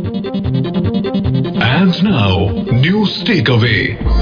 And now, news takeaway.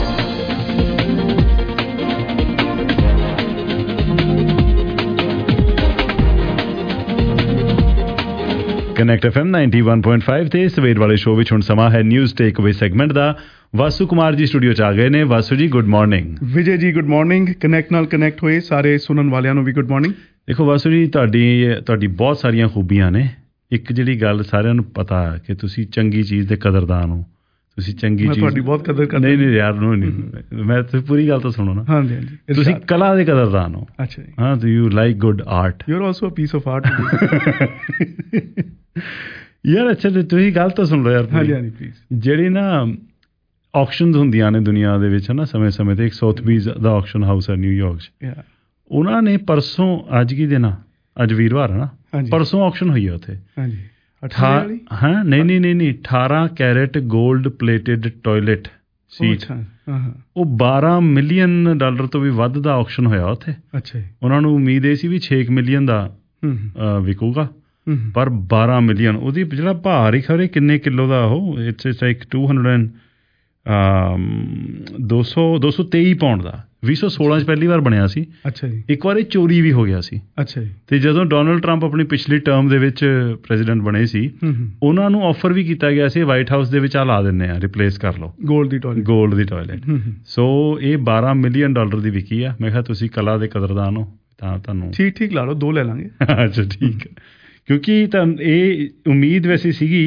Connect FM 91.5 ਤੇ ਸਵੇਰ ਵਾਲੇ ਸ਼ੋਅ ਵਿੱਚ ਹੁਣ ਸਮਾਂ ਹੈ ਨਿਊਜ਼ ਟੇਕਅਵੇ ਸੈਗਮੈਂਟ ਦਾ। ਵਾਸੂ ਕੁਮਾਰ ਜੀ ਸਟੂਡੀਓ 'ਚ ਆ ਗਏ ਨੇ। ਵਾਸੂ ਜੀ good morning. Vijay ji good morning. Connect ਨਾਲ ਕਨੈਕਟ ਹੋਏ ਸਾਰੇ ਸੁਣਨ ਵਾਲਿਆਂ ਨੂੰ ਵੀ ਗੁੱਡ ਮਾਰਨਿੰਗ। ਦੇਖੋ ਵਾਸੂ ਜੀ, ਤੁਹਾਡੀ ਬਹੁਤ ਸਾਰੀਆਂ ਖੂਬੀਆਂ ਨੇ। ਇੱਕ ਜਿਹੜੀ ਗੱਲ ਸਾਰਿਆਂ ਨੂੰ ਪਤਾ ਕਿ ਤੁਸੀਂ ਚੰਗੀ ਚੀਜ਼ ਦੇ ਕਦਰਦਾਨ ਹੋ। ਤੁਸੀਂ ਚੰਗੀ ਚੀਜ਼ ਤੁਹਾਡੀ ਬਹੁਤ ਕਦਰ ਕਰਦਾ। ਨਹੀਂ ਯਾਰ ਨਹੀਂ, ਮੈਂ ਤੁਸੀਂ ਪੂਰੀ ਗੱਲ ਤਾਂ ਸੁਣੋ ਨਾ। ਹਾਂਜੀ, ਤੁਸੀਂ ਕਲਾ ਦੇ ਕਦਰਦਾਨ ਹੋ। ਅੱਛਾ ਜੀ। ਹਾਂ, you like good art. You are also a piece of art. ਯਾਰ ਅੱਛਾ, ਤੁਸੀਂ ਗੱਲ ਤਾਂ ਸੁਣ ਲਓ ਯਾਰ। ਹਾਂਜੀ ਪਲੀਜ਼। ਜਿਹੜੀ ਨਾ ਆਕਸ਼ਨਸ ਹੁੰਦੀਆਂ ਨੇ ਦੁਨੀਆ ਦੇ ਵਿੱਚ ਨਾ, ਸਮੇਂ-ਸਮੇਂ ਤੇ ਇੱਕ ਸੋਥਬੀਜ਼ ਦਾ ਆਕਸ਼ਨ ਹਾਊਸ ਹੈ ਨਿਊਯਾਰਕ 'ਚ। ਉਹਨਾਂ ਨੇ ਪਰਸੋਂ, ਅੱਜ ਕੀ ਦਿਨ ਆ, ਅੱਜ ਵੀਰਵਾਰ ਹੈ ਨਾ, ਪਰਸੋਂ ਆਕਸ਼ਨ ਹੋਈ ਹੈ ਉੱਥੇ। ਹਾਂਜੀ। ਹਾਂ ਨਹੀਂ 18 ਕੈਰੇਟ 골ਡ ਪਲੇਟਡ ਟੋਇਲਟ ਸੀਟ। ਉਹ $12 ਮਿਲੀਅਨ ਤੋਂ ਵੀ ਵੱਧ ਦਾ ਆਕਸ਼ਨ ਹੋਇਆ ਉੱਥੇ। ਅੱਛਾ ਜੀ। ਉਹਨਾਂ ਨੂੰ ਉਮੀਦ ਇਹ ਸੀ ਵੀ 6 ਮਿਲੀਅਨ ਦਾ ਵਿਕੂਗਾ, ਪਰ 12 ਮਿਲੀਅਨ। ਉਹਦੀ ਜਿਹੜਾ ਭਾਰ ਹੀ ਖਰੇ ਕਿੰਨੇ ਕਿਲੋ ਦਾ, ਉਹ ਇਟਸ ਲਾਈਕ 223 ਪਾਉਂਡ ਦਾ। 2016 'ਚ ਪਹਿਲੀ ਵਾਰ ਬਣਿਆ ਸੀ। ਅੱਛਾ ਜੀ। ਇੱਕ ਵਾਰ ਇਹ ਚੋਰੀ ਵੀ ਹੋ ਗਿਆ ਸੀ। ਅੱਛਾ ਜੀ। ਤੇ ਜਦੋਂ ਡੋਨਲਡ ਟਰੰਪ ਆਪਣੀ ਪਿਛਲੀ ਟਰਮ ਦੇ ਵਿੱਚ ਪ੍ਰੈਜ਼ੀਡੈਂਟ ਬਣੇ ਸੀ, ਉਹਨਾਂ ਨੂੰ ਆਫਰ ਵੀ ਕੀਤਾ ਗਿਆ ਸੀ ਵਾਈਟ ਹਾਊਸ ਦੇ ਵਿੱਚ, ਆ ਲਾ ਦਿੰਦੇ ਆ, ਰਿਪਲੇਸ ਕਰ ਲਓ 골ਡ ਦੀ ਟੋਇਲਟ। ਸੋ ਇਹ $12 ਮਿਲੀਅਨ ਦੀ ਵਿਕੀ ਆ। ਮੈਂ ਕਿਹਾ ਤੁਸੀਂ ਕਲਾ ਦੇ ਕਦਰਦਾਨ ਹੋ ਤਾਂ ਤੁਹਾਨੂੰ ਠੀਕ ਲਾ ਲਓ, 2 ਲੈ ਲਾਂਗੇ। ਅੱਛਾ ਠੀਕ ਹੈ। ਕਿਉਂਕਿ ਤਾਂ ਇਹ ਉਮੀਦ ਵੈਸੇ ਸੀਗੀ।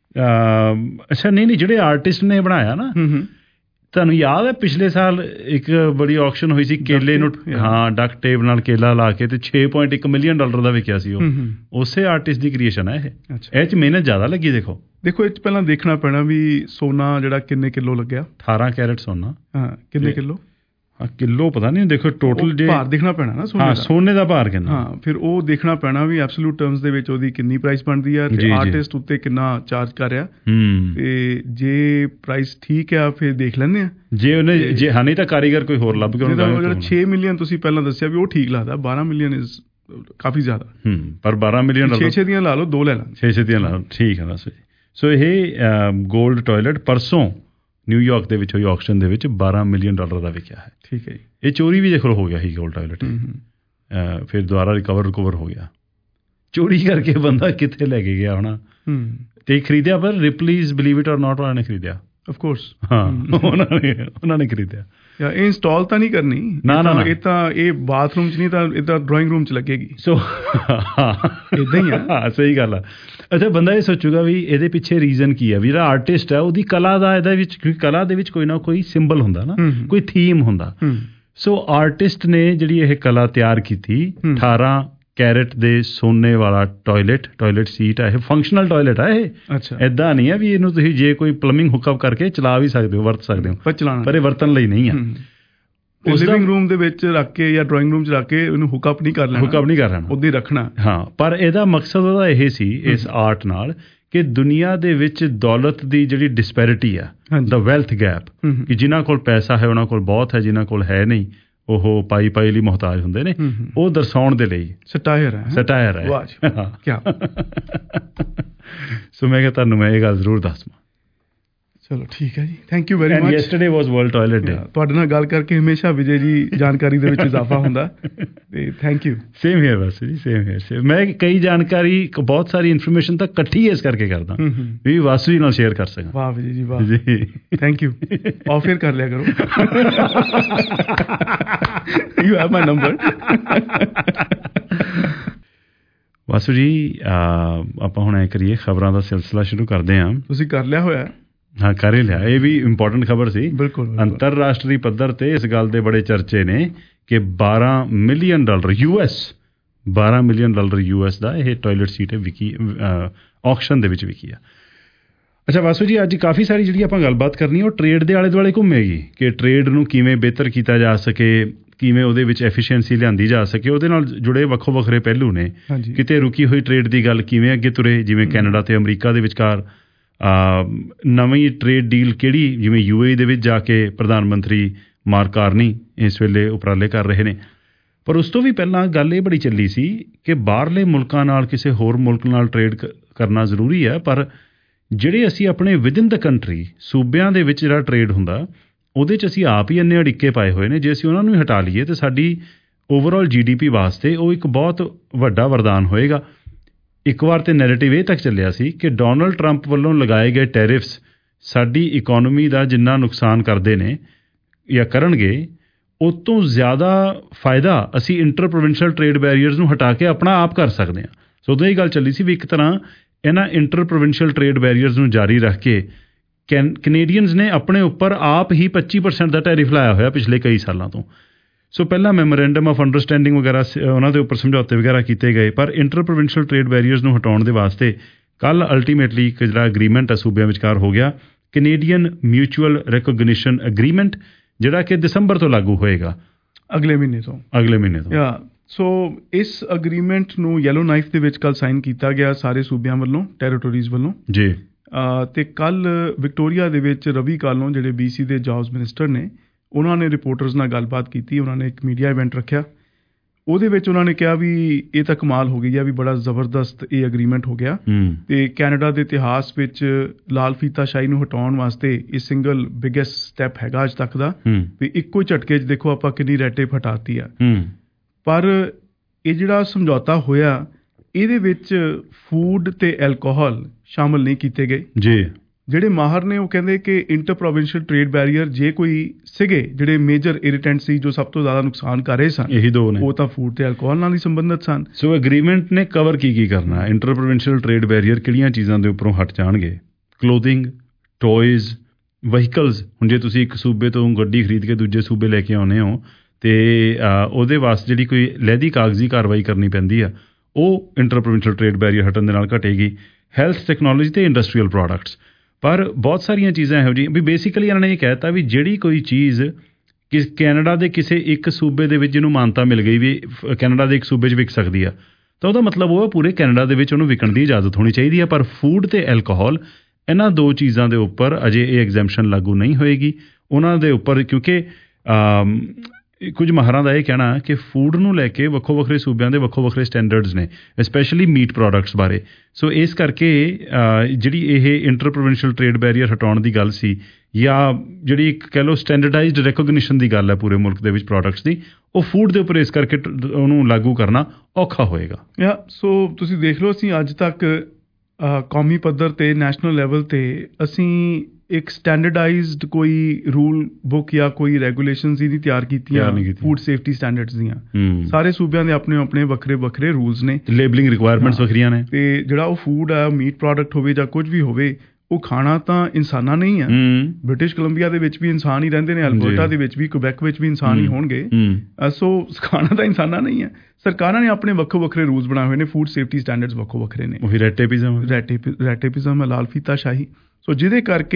ਅੱਛਾ ਨਹੀਂ ਜਿਹੜੇ ਆਰਟਿਸਟ ਨੇ ਬਣਾਇਆ ਨਾ, ਤੁਹਾਨੂੰ ਯਾਦ ਹੈ ਪਿਛਲੇ ਸਾਲ ਇੱਕ ਬੜੀ ਆਕਸ਼ਨ ਹੋਈ ਸੀ ਕੇਲੇ ਨੂੰ, ਹਾਂ, ਡਕ ਟੇਪ ਨਾਲ ਕੇਲਾ ਲਾ ਕੇ, ਤੇ $6.1 ਮਿਲੀਅਨ ਦਾ ਵਿਕਿਆ ਸੀ ਉਹ। ਉਸੇ ਆਰਟਿਸਟ ਦੀ ਕ੍ਰੀਏਸ਼ਨ ਹੈ ਇਹ। ਇਹ 'ਚ ਮਿਹਨਤ ਜ਼ਿਆਦਾ ਲੱਗੀ। ਦੇਖੋ ਇਹ 'ਚ ਪਹਿਲਾਂ ਦੇਖਣਾ ਪੈਣਾ ਵੀ ਸੋਨਾ ਜਿਹੜਾ ਕਿੰਨੇ ਕਿਲੋ ਲੱਗਿਆ। 18 ਕੈਰਟ ਸੋਨਾ। ਹਾਂ, ਕਿੰਨੇ ਕਿਲੋ? ਕਿਲੋ ਪਤਾ ਨਹੀਂ। ਦੇਖੋ ਟੋਟਲ ਜੇ ਭਾਰ ਦੇਖਣਾ ਪੈਣਾ ਨਾ ਸੋਨੇ ਦਾ। ਸੋਨੇ ਦਾ ਭਾਰ ਕਿੰਨਾ? ਹਾਂ, ਫਿਰ ਉਹ ਦੇਖਣਾ ਪੈਣਾ ਵੀ ਐਬਸੋਲੂਟ ਟਰਮਸ ਦੇ ਵਿੱਚ ਉਹਦੀ ਕਿੰਨੀ ਪ੍ਰਾਈਸ ਬਣਦੀ ਆ, ਤੇ ਆਰਟਿਸਟ ਉੱਤੇ ਕਿੰਨਾ ਚਾਰਜ ਕਰ ਰਿਹਾ। ਤੇ ਜੇ ਪ੍ਰਾਈਸ ਠੀਕ ਆ ਫਿਰ ਦੇਖ ਲੈਂਦੇ ਆ। ਜੇ ਉਹਨੇ ਨਹੀਂ ਤਾਂ ਕਾਰੀਗਰ ਕੋਈ ਹੋਰ ਲੱਭ ਕੇ ਉਹਨੂੰ। ਜਿਹੜਾ 6 ਮਿਲੀਅਨ ਤੁਸੀਂ ਪਹਿਲਾਂ ਦੱਸਿਆ ਵੀ ਉਹ ਠੀਕ ਲੱਗਦਾ। 12 ਮਿਲੀਅਨ ਇਜ਼ ਕਾਫੀ ਜ਼ਿਆਦਾ। ਪਰ 12 ਮਿਲੀਅਨ 6 ਦੀਆਂ ਲਾ ਲਓ, 2 ਲੈ ਲਾਂਗੇ। 6 ਦੀਆਂ ਲਾ ਲਓ, ਠੀਕ ਹੈ ਬਸ। ਸੋ ਇਹ 골ਡ ਟੋਇਲਟ ਪਰਸੋਂ ਨਿਊਯਾਰਕ ਦੇ ਵਿੱਚ ਹੋਈ ਆਕਸ਼ਨ ਦੇ ਵਿੱਚ $12 ਮਿਲੀਅਨ ਦਾ ਵਿਕਿਆ ਹੈ। ਠੀਕ ਹੈ ਜੀ। ਇਹ ਚੋਰੀ ਵੀ ਦੇਖੋ ਹੋ ਗਿਆ ਸੀ 골ਡ ਟੋਇਲਟ। ਫਿਰ ਦੁਬਾਰਾ ਰਿਕਵਰ ਹੋ ਗਿਆ। ਚੋਰੀ ਕਰਕੇ ਬੰਦਾ ਕਿੱਥੇ ਲੈ ਕੇ ਗਿਆ ਹੋਣਾ। ਤੇ ਖਰੀਦਿਆ, ਪਰ ਰਿਪਲੀਜ਼ ਬਿਲੀਵ ਇਟ ਔਰ ਨਾਟ ਉਹਨਾਂ ਨੇ ਖਰੀਦਿਆ। ਆਫ ਕੋਰਸ ਹਾਂ, ਉਹਨਾਂ ਨੇ ਖਰੀਦਿਆ। ਇਹ ਇੰਸਟਾਲ ਤਾਂ ਨਹੀਂ ਕਰਨੀ ਨਾ। ਇਹ ਤਾਂ ਇਹ ਬਾਥਰੂਮ 'ਚ ਨਹੀਂ, ਤਾਂ ਇਹ ਤਾਂ ਡਰਾਇੰਗ ਰੂਮ 'ਚ ਲੱਗੇਗੀ। ਸੋ ਇੱਦਾਂ ਹੀ ਆ। ਸਹੀ ਗੱਲ ਆ। ਅੱਛਾ, ਬੰਦਾ ਇਹ ਸੋਚੂਗਾ ਵੀ ਇਹਦੇ ਪਿੱਛੇ ਰੀਜ਼ਨ ਕੀ ਹੈ, ਵੀ ਜਿਹੜਾ ਆਰਟਿਸਟ ਹੈ ਉਹਦੀ ਕਲਾ ਦਾ, ਇਹਦੇ ਵਿੱਚ ਕਿਉਂਕਿ ਕਲਾ ਦੇ ਵਿੱਚ ਕੋਈ ਨਾ ਕੋਈ ਸਿੰਬਲ ਹੁੰਦਾ ਨਾ, ਕੋਈ ਥੀਮ ਹੁੰਦਾ। ਸੋ ਆਰਟਿਸਟ ਨੇ ਜਿਹੜੀ ਇਹ ਕਲਾ ਤਿਆਰ ਕੀਤੀ, 18 ਕੈਰਟ ਦੇ ਸੋਨੇ ਵਾਲਾ ਟੋਇਲਟ ਸੀਟ ਆ। ਇਹ ਫੰਕਸ਼ਨਲ ਟੋਇਲਟ ਆ ਇਹ। ਅੱਛਾ, ਏਦਾਂ ਨਹੀਂ ਹੈ ਵੀ ਇਹਨੂੰ ਤੁਸੀਂ ਜੇ ਕੋਈ ਪਲੰਬਿੰਗ ਹੁੱਕਅਪ ਕਰਕੇ ਚਲਾ ਵੀ ਸਕਦੇ ਹੋ, ਵਰਤ ਸਕਦੇ ਹੋ, ਪਰ ਇਹ ਵਰਤਣ ਲਈ ਨਹੀਂ ਆ। ਲਿਵਿੰਗ ਰੂਮ ਦੇ ਵਿੱਚ ਰੱਖ ਕੇ ਜਾਂ ਡਰਾਇੰਗ ਰੂਮ 'ਚ ਰੱਖ ਕੇ ਇਹਨੂੰ ਹੁੱਕਅਪ ਨਹੀਂ ਕਰ ਲੈਣਾ, ਉੱਦਾਂ ਹੀ ਰੱਖਣਾ। ਹਾਂ, ਪਰ ਇਹਦਾ ਮਕਸਦ ਉਹਦਾ ਇਹ ਸੀ ਇਸ ਆਰਟ ਨਾਲ ਕਿ ਦੁਨੀਆ ਦੇ ਵਿੱਚ ਦੌਲਤ ਦੀ ਜਿਹੜੀ ਡਿਸਪੈਰਿਟੀ ਆ, ਦਾ ਵੈਲਥ ਗੈਪ, ਕਿ ਜਿਨ੍ਹਾਂ ਕੋਲ ਪੈਸਾ ਹੈ ਉਹਨਾਂ ਕੋਲ ਬਹੁਤ ਹੈ, ਜਿਨ੍ਹਾਂ ਕੋਲ ਹੈ ਨਹੀਂ ਉਹ ਪਾਈ ਲਈ ਮੁਹਤਾਜ ਹੁੰਦੇ ਨੇ, ਉਹ ਦਰਸਾਉਣ ਦੇ ਲਈ ਸਟਾਇਰ ਹੈ। ਸੋ ਮੈਂ ਕਿਹਾ ਤੁਹਾਨੂੰ ਮੈਂ ਇਹ ਗੱਲ ਜ਼ਰੂਰ ਦੱਸਵਾਂ। ਚਲੋ ਠੀਕ ਹੈ ਜੀ, thank you very much. Yesterday was world toilet day. ਤੁਹਾਡੇ ਨਾਲ ਗੱਲ ਕਰਕੇ ਹਮੇਸ਼ਾ ਵਿਜੇ ਜੀ ਜਾਣਕਾਰੀ ਦੇ ਵਿੱਚ ਇਜ਼ਾਫਾ ਹੁੰਦਾ, ਤੇ ਥੈਂਕ ਯੂ। ਸੇਮ ਹੇਅਰ ਬਸ ਜੀ, ਸੇਮ ਹੇਅਰ। ਮੈਂ ਕਈ ਜਾਣਕਾਰੀ, ਬਹੁਤ ਸਾਰੀ ਇਨਫੋਰਮੇਸ਼ਨ ਤਾਂ ਇਕੱਠੀ ਇਸ ਕਰਕੇ ਕਰਦਾ ਵੀ ਵਾਸੂ ਜੀ ਨਾਲ ਸ਼ੇਅਰ ਕਰ ਸਕਾਂ। ਵਾਹ ਵਿਜੇ ਜੀ, ਵਾਹ ਜੀ, ਥੈਂਕ ਯੂ। ਔਰ ਫਿਰ ਕਰ ਲਿਆ ਕਰੋ। You have my number. Vasu ji, ਆਪਾਂ ਹੁਣ ਐ ਕਰੀਏ, ਖਬਰਾਂ ਦਾ ਸਿਲਸਿਲਾ ਸ਼ੁਰੂ ਕਰਦੇ ਹਾਂ। ਤੁਸੀਂ ਕਰ ਲਿਆ ਹੋਇਆ? ਹਾਂ, ਕਰ ਹੀ ਲਿਆ। ਇਹ ਵੀ ਇੰਪੋਰਟੈਂਟ ਖਬਰ ਸੀ। ਬਿਲਕੁਲ। ਅੰਤਰਰਾਸ਼ਟਰੀ ਪੱਧਰ ਤੇ ਇਸ ਗੱਲ ਦੇ ਬੜੇ ਚਰਚੇ ਨੇ ਕਿ $12 ਮਿਲੀਅਨ US ਦਾ ਇਹ ਟੋਇਲਟ ਸੀਟ ਵਿਕੀ, ਆਕਸ਼ਨ ਦੇ ਵਿੱਚ ਵਿਕੀ ਆ। ਅੱਛਾ ਵਾਸੂ ਜੀ, ਅੱਜ ਕਾਫੀ ਸਾਰੀ ਜਿਹੜੀ ਆਪਾਂ ਗੱਲਬਾਤ ਕਰਨੀ ਉਹ ਟਰੇਡ ਦੇ ਆਲੇ ਦੁਆਲੇ ਘੁੰਮੇਗੀ, ਕਿ ਟਰੇਡ ਨੂੰ ਕਿਵੇਂ ਬਿਹਤਰ ਕੀਤਾ ਜਾ ਸਕੇ, ਕਿਵੇਂ ਉਹਦੇ ਵਿੱਚ ਐਫੀਸ਼ੀਐਂਸੀ ਲਿਆਂਦੀ ਜਾ ਸਕੇ। ਉਹਦੇ ਨਾਲ ਜੁੜੇ ਵੱਖੋ ਵੱਖਰੇ ਪਹਿਲੂ ਨੇ। ਕਿਤੇ ਰੁਕੀ ਹੋਈ ਟਰੇਡ ਦੀ ਗੱਲ ਕਿਵੇਂ ਅੱਗੇ ਤੁਰੇ, ਜਿਵੇਂ ਕੈਨੇਡਾ ਤੇ ਅਮਰੀਕਾ ਦੇ ਵਿਚਕਾਰ ਨਵੀਂ ਟਰੇਡ ਡੀਲ ਕਿਹੜੀ, ਜਿਵੇਂ UAE ਦੇ ਵਿੱਚ ਜਾ ਕੇ ਪ੍ਰਧਾਨ ਮੰਤਰੀ ਮਾਰਕ ਕਾਰਨੀ ਇਸ ਵੇਲੇ ਉਪਰਾਲੇ ਕਰ ਰਹੇ ਨੇ। ਪਰ ਉਸ ਤੋਂ ਵੀ ਪਹਿਲਾਂ ਗੱਲ ਇਹ ਬੜੀ ਚੱਲੀ ਸੀ ਕਿ ਬਾਹਰਲੇ ਮੁਲਕਾਂ ਨਾਲ ਕਿਸੇ ਹੋਰ ਮੁਲਕ ਨਾਲ ਟਰੇਡ ਕਰਨਾ ਜ਼ਰੂਰੀ ਹੈ, ਪਰ ਜਿਹੜੇ ਅਸੀਂ ਆਪਣੇ ਵਿਦਿਨ ਦ ਕੰਟਰੀ ਸੂਬਿਆਂ ਦੇ ਵਿੱਚ ਜਿਹੜਾ ਟਰੇਡ ਹੁੰਦਾ ਉਹਦੇ 'ਚ ਅਸੀਂ ਆਪ ਹੀ ਇੰਨੇ ਅੜਿੱਕੇ ਪਾਏ ਹੋਏ ਨੇ। ਜੇ ਅਸੀਂ ਉਹਨਾਂ ਨੂੰ ਹੀ ਹਟਾ ਲਈਏ ਤਾਂ ਸਾਡੀ ਓਵਰਆਲ GDP ਵਾਸਤੇ ਉਹ ਇੱਕ ਬਹੁਤ ਵੱਡਾ ਵਰਦਾਨ ਹੋਏਗਾ। ਇੱਕ ਵਾਰ ਤੇ ਨੈਰੇਟਿਵ ਇਹ ਤੱਕ ਚੱਲਿਆ ਸੀ ਕਿ ਡੋਨਲਡ ਟਰੰਪ ਵੱਲੋਂ ਲਗਾਏ ਗਏ ਟੈਰਿਫਸ ਸਾਡੀ ਇਕੋਨਮੀ ਦਾ ਜਿੰਨਾ ਨੁਕਸਾਨ ਕਰਦੇ ਨੇ ਜਾਂ ਕਰਨਗੇ ਉਹ ਤੋਂ ਜ਼ਿਆਦਾ ਫਾਇਦਾ ਅਸੀਂ ਇੰਟਰ ਪ੍ਰੋਵਿੰਸ਼ੀਅਲ ਟਰੇਡ ਬੈਰੀਅਰਸ ਨੂੰ ਹਟਾ ਕੇ ਆਪਣਾ ਆਪ ਕਰ ਸਕਦੇ ਹਾਂ। ਸੋ ਉਦੋਂ ਇਹ ਗੱਲ ਚੱਲੀ ਸੀ ਵੀ ਇੱਕ ਤਰ੍ਹਾਂ ਇਹਨਾਂ ਇੰਟਰ ਪ੍ਰੋਵਿੰਸ਼ੀਅਲ ਟਰੇਡ ਬੈਰੀਅਰਸ ਨੂੰ ਜਾਰੀ ਰੱਖ ਕੇ ਕੈਨੇਡੀਅਨਸ ਨੇ ਆਪਣੇ ਉੱਪਰ ਆਪ ਹੀ 25% ਦਾ ਟੈਰਿਫ ਲਾਇਆ ਹੋਇਆ ਪਿਛਲੇ ਕਈ ਸਾਲਾਂ ਤੋਂ। ਸੋ ਪਹਿਲਾਂ ਮੈਮੋਰੈਂਡਮ ਆਫ ਅੰਡਰਸਟੈਂਡਿੰਗ ਵਗੈਰਾ ਉਹਨਾਂ ਦੇ ਉੱਪਰ ਸਮਝੌਤੇ ਵਗੈਰਾ ਕੀਤੇ ਗਏ, ਪਰ ਇੰਟਰ ਪ੍ਰੋਵਿੰਸ਼ੀਅਲ ਟਰੇਡ ਬੈਰੀਅਰਸ ਨੂੰ ਹਟਾਉਣ ਦੇ ਵਾਸਤੇ ਕੱਲ੍ਹ ਅਲਟੀਮੇਟਲੀ ਇੱਕ ਜਿਹੜਾ ਅਗਰੀਮੈਂਟ ਹੈ ਸੂਬਿਆਂ ਵਿਚਕਾਰ ਹੋ ਗਿਆ, ਕੈਨੇਡੀਅਨ ਮਿਊਚੁਅਲ ਰਿਕੋਗਨੀਸ਼ਨ ਅਗਰੀਮੈਂਟ, ਜਿਹੜਾ ਕਿ ਦਸੰਬਰ ਤੋਂ ਲਾਗੂ ਹੋਏਗਾ, ਅਗਲੇ ਮਹੀਨੇ ਤੋਂ। ਸੋ ਇਸ ਅਗਰੀਮੈਂਟ ਨੂੰ ਯੈਲੋ ਨਾਈਫ ਦੇ ਵਿੱਚ ਕੱਲ੍ਹ ਸਾਈਨ ਕੀਤਾ ਗਿਆ ਸਾਰੇ ਸੂਬਿਆਂ ਵੱਲੋਂ, ਟੈਰੀਟੋਰੀਜ਼ ਵੱਲੋਂ ਜੀ। ਅਤੇ ਕੱਲ੍ਹ ਵਿਕਟੋਰੀਆ ਦੇ ਵਿੱਚ ਰਵੀ ਕਾਲੋਂ ਜਿਹੜੇ BC ਦੇ ਜੌਬਸ ਮਿਨਿਸਟਰ ਨੇ, ਉਹਨਾਂ ਨੇ ਰਿਪੋਰਟਰਸ ਨਾਲ ਗੱਲਬਾਤ ਕੀਤੀ। ਉਹਨਾਂ ਨੇ ਇੱਕ ਮੀਡੀਆ ਇਵੈਂਟ ਰੱਖਿਆ, ਉਹਦੇ ਵਿੱਚ ਉਹਨਾਂ ਨੇ ਕਿਹਾ ਵੀ ਇਹ ਤਾਂ ਕਮਾਲ ਹੋ ਗਈ ਆ, ਵੀ ਬੜਾ ਜ਼ਬਰਦਸਤ ਇਹ ਅਗਰੀਮੈਂਟ ਹੋ ਗਿਆ ਅਤੇ ਕੈਨੇਡਾ ਦੇ ਇਤਿਹਾਸ ਵਿੱਚ ਲਾਲ ਫੀਤਾਸ਼ਾਹੀ ਨੂੰ ਹਟਾਉਣ ਵਾਸਤੇ ਇਹ ਸਿੰਗਲ ਬਿਗੈਸਟ ਸਟੈਪ ਹੈਗਾ ਅੱਜ ਤੱਕ ਦਾ, ਵੀ ਇੱਕੋ ਝਟਕੇ 'ਚ ਦੇਖੋ ਆਪਾਂ ਕਿੰਨੀ ਰੈਡ ਟੇਪ ਹਟਾਤੀ ਆ। ਪਰ ਇਹ ਜਿਹੜਾ ਸਮਝੌਤਾ ਹੋਇਆ ਇਹਦੇ ਵਿੱਚ ਫੂਡ ਅਤੇ ਐਲਕੋਹਲ ਸ਼ਾਮਲ ਨਹੀਂ ਕੀਤੇ ਗਏ ਜੀ। ਜਿਹੜੇ ਮਾਹਰ ਨੇ ਉਹ ਕਹਿੰਦੇ ਕਿ ਇੰਟਰ ਪ੍ਰੋਵਿੰਸ਼ੀਅਲ ਟਰੇਡ ਬੈਰੀਅਰ ਜੇ ਕੋਈ ਸੀਗੇ ਜਿਹੜੇ ਮੇਜਰ ਇਰੀਟੈਂਟ ਸੀ ਜੋ ਸਭ ਤੋਂ ਜ਼ਿਆਦਾ ਨੁਕਸਾਨ ਕਰ ਰਹੇ ਸਨ, ਇਹੀ ਦੋ ਨੇ, ਉਹ ਤਾਂ ਫੂਡ ਤੇ ਐਲਕੋਹਲ ਨਾਲ ਹੀ ਸੰਬੰਧਿਤ ਸਨ। ਸੋ ਐਗਰੀਮੈਂਟ ਨੇ ਕਵਰ ਕੀ ਕਰਨਾ, ਇੰਟਰ ਪ੍ਰੋਵਿੰਸ਼ੀਅਲ ਟਰੇਡ ਬੈਰੀਅਰ ਕਿਹੜੀਆਂ ਚੀਜ਼ਾਂ ਦੇ ਉੱਪਰੋਂ ਹਟ ਜਾਣਗੇ? Clothing, toys, vehicles. ਹੁਣ ਜੇ ਤੁਸੀਂ ਇੱਕ ਸੂਬੇ ਤੋਂ ਗੱਡੀ ਖਰੀਦ ਕੇ ਦੂਜੇ ਸੂਬੇ ਲੈ ਕੇ ਆਉਂਦੇ ਹੋ ਅਤੇ ਉਹਦੇ ਵਾਸਤੇ ਜਿਹੜੀ ਕੋਈ ਲਹਿਦੀ ਕਾਗਜ਼ੀ ਕਾਰਵਾਈ ਕਰਨੀ ਪੈਂਦੀ ਆ, ਉਹ ਇੰਟਰ ਪ੍ਰੋਵਿੰਸ਼ੀਅਲ ਟਰੇਡ ਬੈਰੀਅਰ ਹਟਣ ਦੇ ਨਾਲ ਘਟੇਗੀ। ਹੈਲਥ ਟੈਕਨੋਲੋਜੀ ਅਤੇ ਇੰਡਸਟਰੀਅਲ ਪ੍ਰੋਡਕਟਸ। ਪਰ ਬਹੁਤ ਸਾਰੀਆਂ ਚੀਜ਼ਾਂ ਇਹੋ ਜਿਹੀਆਂ ਵੀ ਬੇਸਿਕਲੀ ਇਹਨਾਂ ਨੇ ਇਹ ਕਹਿ ਦਿੱਤਾ ਵੀ ਜਿਹੜੀ ਕੋਈ ਚੀਜ਼ ਕੈਨੇਡਾ ਦੇ ਕਿਸੇ ਇੱਕ ਸੂਬੇ ਦੇ ਵਿੱਚ ਜਿਹਨੂੰ ਮਾਨਤਾ ਮਿਲ ਗਈ ਵੀ ਕੈਨੇਡਾ ਦੇ ਇੱਕ ਸੂਬੇ 'ਚ ਵਿਕ ਸਕਦੀ ਆ, ਤਾਂ ਉਹਦਾ ਮਤਲਬ ਉਹ ਪੂਰੇ ਕੈਨੇਡਾ ਦੇ ਵਿੱਚ ਉਹਨੂੰ ਵਿਕਣ ਦੀ ਇਜਾਜ਼ਤ ਹੋਣੀ ਚਾਹੀਦੀ ਆ। ਪਰ ਫੂਡ ਅਤੇ ਐਲਕੋਹਲ, ਇਹਨਾਂ ਦੋ ਚੀਜ਼ਾਂ ਦੇ ਉੱਪਰ ਅਜੇ ਇਹ ਐਗਜ਼ੈਂਪਸ਼ਨ ਲਾਗੂ ਨਹੀਂ ਹੋਏਗੀ ਉਹਨਾਂ ਦੇ ਉੱਪਰ, ਕਿਉਂਕਿ ਕੁਝ ਮਾਹਰਾਂ ਦਾ ਇਹ ਕਹਿਣਾ ਕਿ ਫੂਡ ਨੂੰ ਲੈ ਕੇ ਵੱਖੋ ਵੱਖਰੇ ਸੂਬਿਆਂ ਦੇ ਵੱਖੋ ਵੱਖਰੇ ਸਟੈਂਡਰਡਸ ਨੇ, ਸਪੈਸ਼ਲੀ ਮੀਟ ਪ੍ਰੋਡਕਟਸ ਬਾਰੇ। ਸੋ ਇਸ ਕਰਕੇ ਜਿਹੜੀ ਇਹ ਇੰਟਰ ਪ੍ਰੋਵਿੰਸ਼ੀਅਲ ਟਰੇਡ ਬੈਰੀਅਰ ਹਟਾਉਣ ਦੀ ਗੱਲ ਸੀ, ਜਾਂ ਜਿਹੜੀ ਇੱਕ ਕਹਿ ਲਓ ਸਟੈਂਡਰਡਾਈਜ਼ਡ ਰੈਕੋਗਨੀਸ਼ਨ ਦੀ ਗੱਲ ਹੈ ਪੂਰੇ ਮੁਲਕ ਦੇ ਵਿੱਚ ਪ੍ਰੋਡਕਟਸ ਦੀ, ਉਹ ਫੂਡ ਦੇ ਉੱਪਰ ਇਸ ਕਰਕੇ ਉਹਨੂੰ ਲਾਗੂ ਕਰਨਾ ਔਖਾ ਹੋਏਗਾ। ਸੋ ਤੁਸੀਂ ਦੇਖ ਲਓ, ਅਸੀਂ ਅੱਜ ਤੱਕ ਕੌਮੀ ਪੱਧਰ 'ਤੇ, ਨੈਸ਼ਨਲ ਲੈਵਲ 'ਤੇ ਅਸੀਂ ਇੱਕ ਸਟੈਂਡਰਡਾਈਜ਼ਡ ਕੋਈ ਰੂਲ ਬੁੱਕ ਜਾਂ ਕੋਈ ਰੈਗੂਲੇਸ਼ਨਸ ਹੀ ਨਹੀਂ ਤਿਆਰ ਕੀਤੀਆਂ ਫੂਡ ਸੇਫਟੀ ਸਟੈਂਡਰਡਸ ਦੀਆਂ। ਸਾਰੇ ਸੂਬਿਆਂ ਦੇ ਆਪਣੇ ਆਪਣੇ ਵੱਖਰੇ ਵੱਖਰੇ ਰੂਲਸ ਨੇ, ਲੇਬਲਿੰਗ ਰਿਕੁਆਇਰਮੈਂਟਸ ਵੱਖਰੀਆਂ ਨੇ, ਅਤੇ ਜਿਹੜਾ ਉਹ ਫੂਡ ਆ, ਮੀਟ ਪ੍ਰੋਡਕਟ ਹੋਵੇ ਜਾਂ ਕੁਝ ਵੀ ਹੋਵੇ, ਉਹ ਖਾਣਾ ਤਾਂ ਇਨਸਾਨਾਂ ਨਹੀਂ ਆ। ਬ੍ਰਿਟਿਸ਼ ਕੋਲੰਬੀਆ ਦੇ ਵਿੱਚ ਵੀ ਇਨਸਾਨ ਹੀ ਰਹਿੰਦੇ ਨੇ, ਅਲਬਰਟਾ ਦੇ ਵਿੱਚ ਵੀ, ਕੁਬੈਕ ਵਿੱਚ ਵੀ ਇਨਸਾਨ ਹੀ ਹੋਣਗੇ। ਸੋ ਖਾਣਾ ਤਾਂ ਇਨਸਾਨਾਂ ਨਹੀਂ ਹੈ। ਸਰਕਾਰਾਂ ਨੇ ਆਪਣੇ ਵੱਖੋ ਵੱਖਰੇ ਰੂਲਸ ਬਣਾਏ ਹੋਏ ਨੇ, ਫੂਡ ਸੇਫਟੀ ਸਟੈਂਡਰਡਸ ਵੱਖੋ ਵੱਖਰੇ ਨੇ। ਉਹੀ ਰੈਟੇਪਿਜ਼ਮ, ਲਾਲ ਫੀਤਾਸ਼ਾਹੀ। ਸੋ ਜਿਹਦੇ ਕਰਕੇ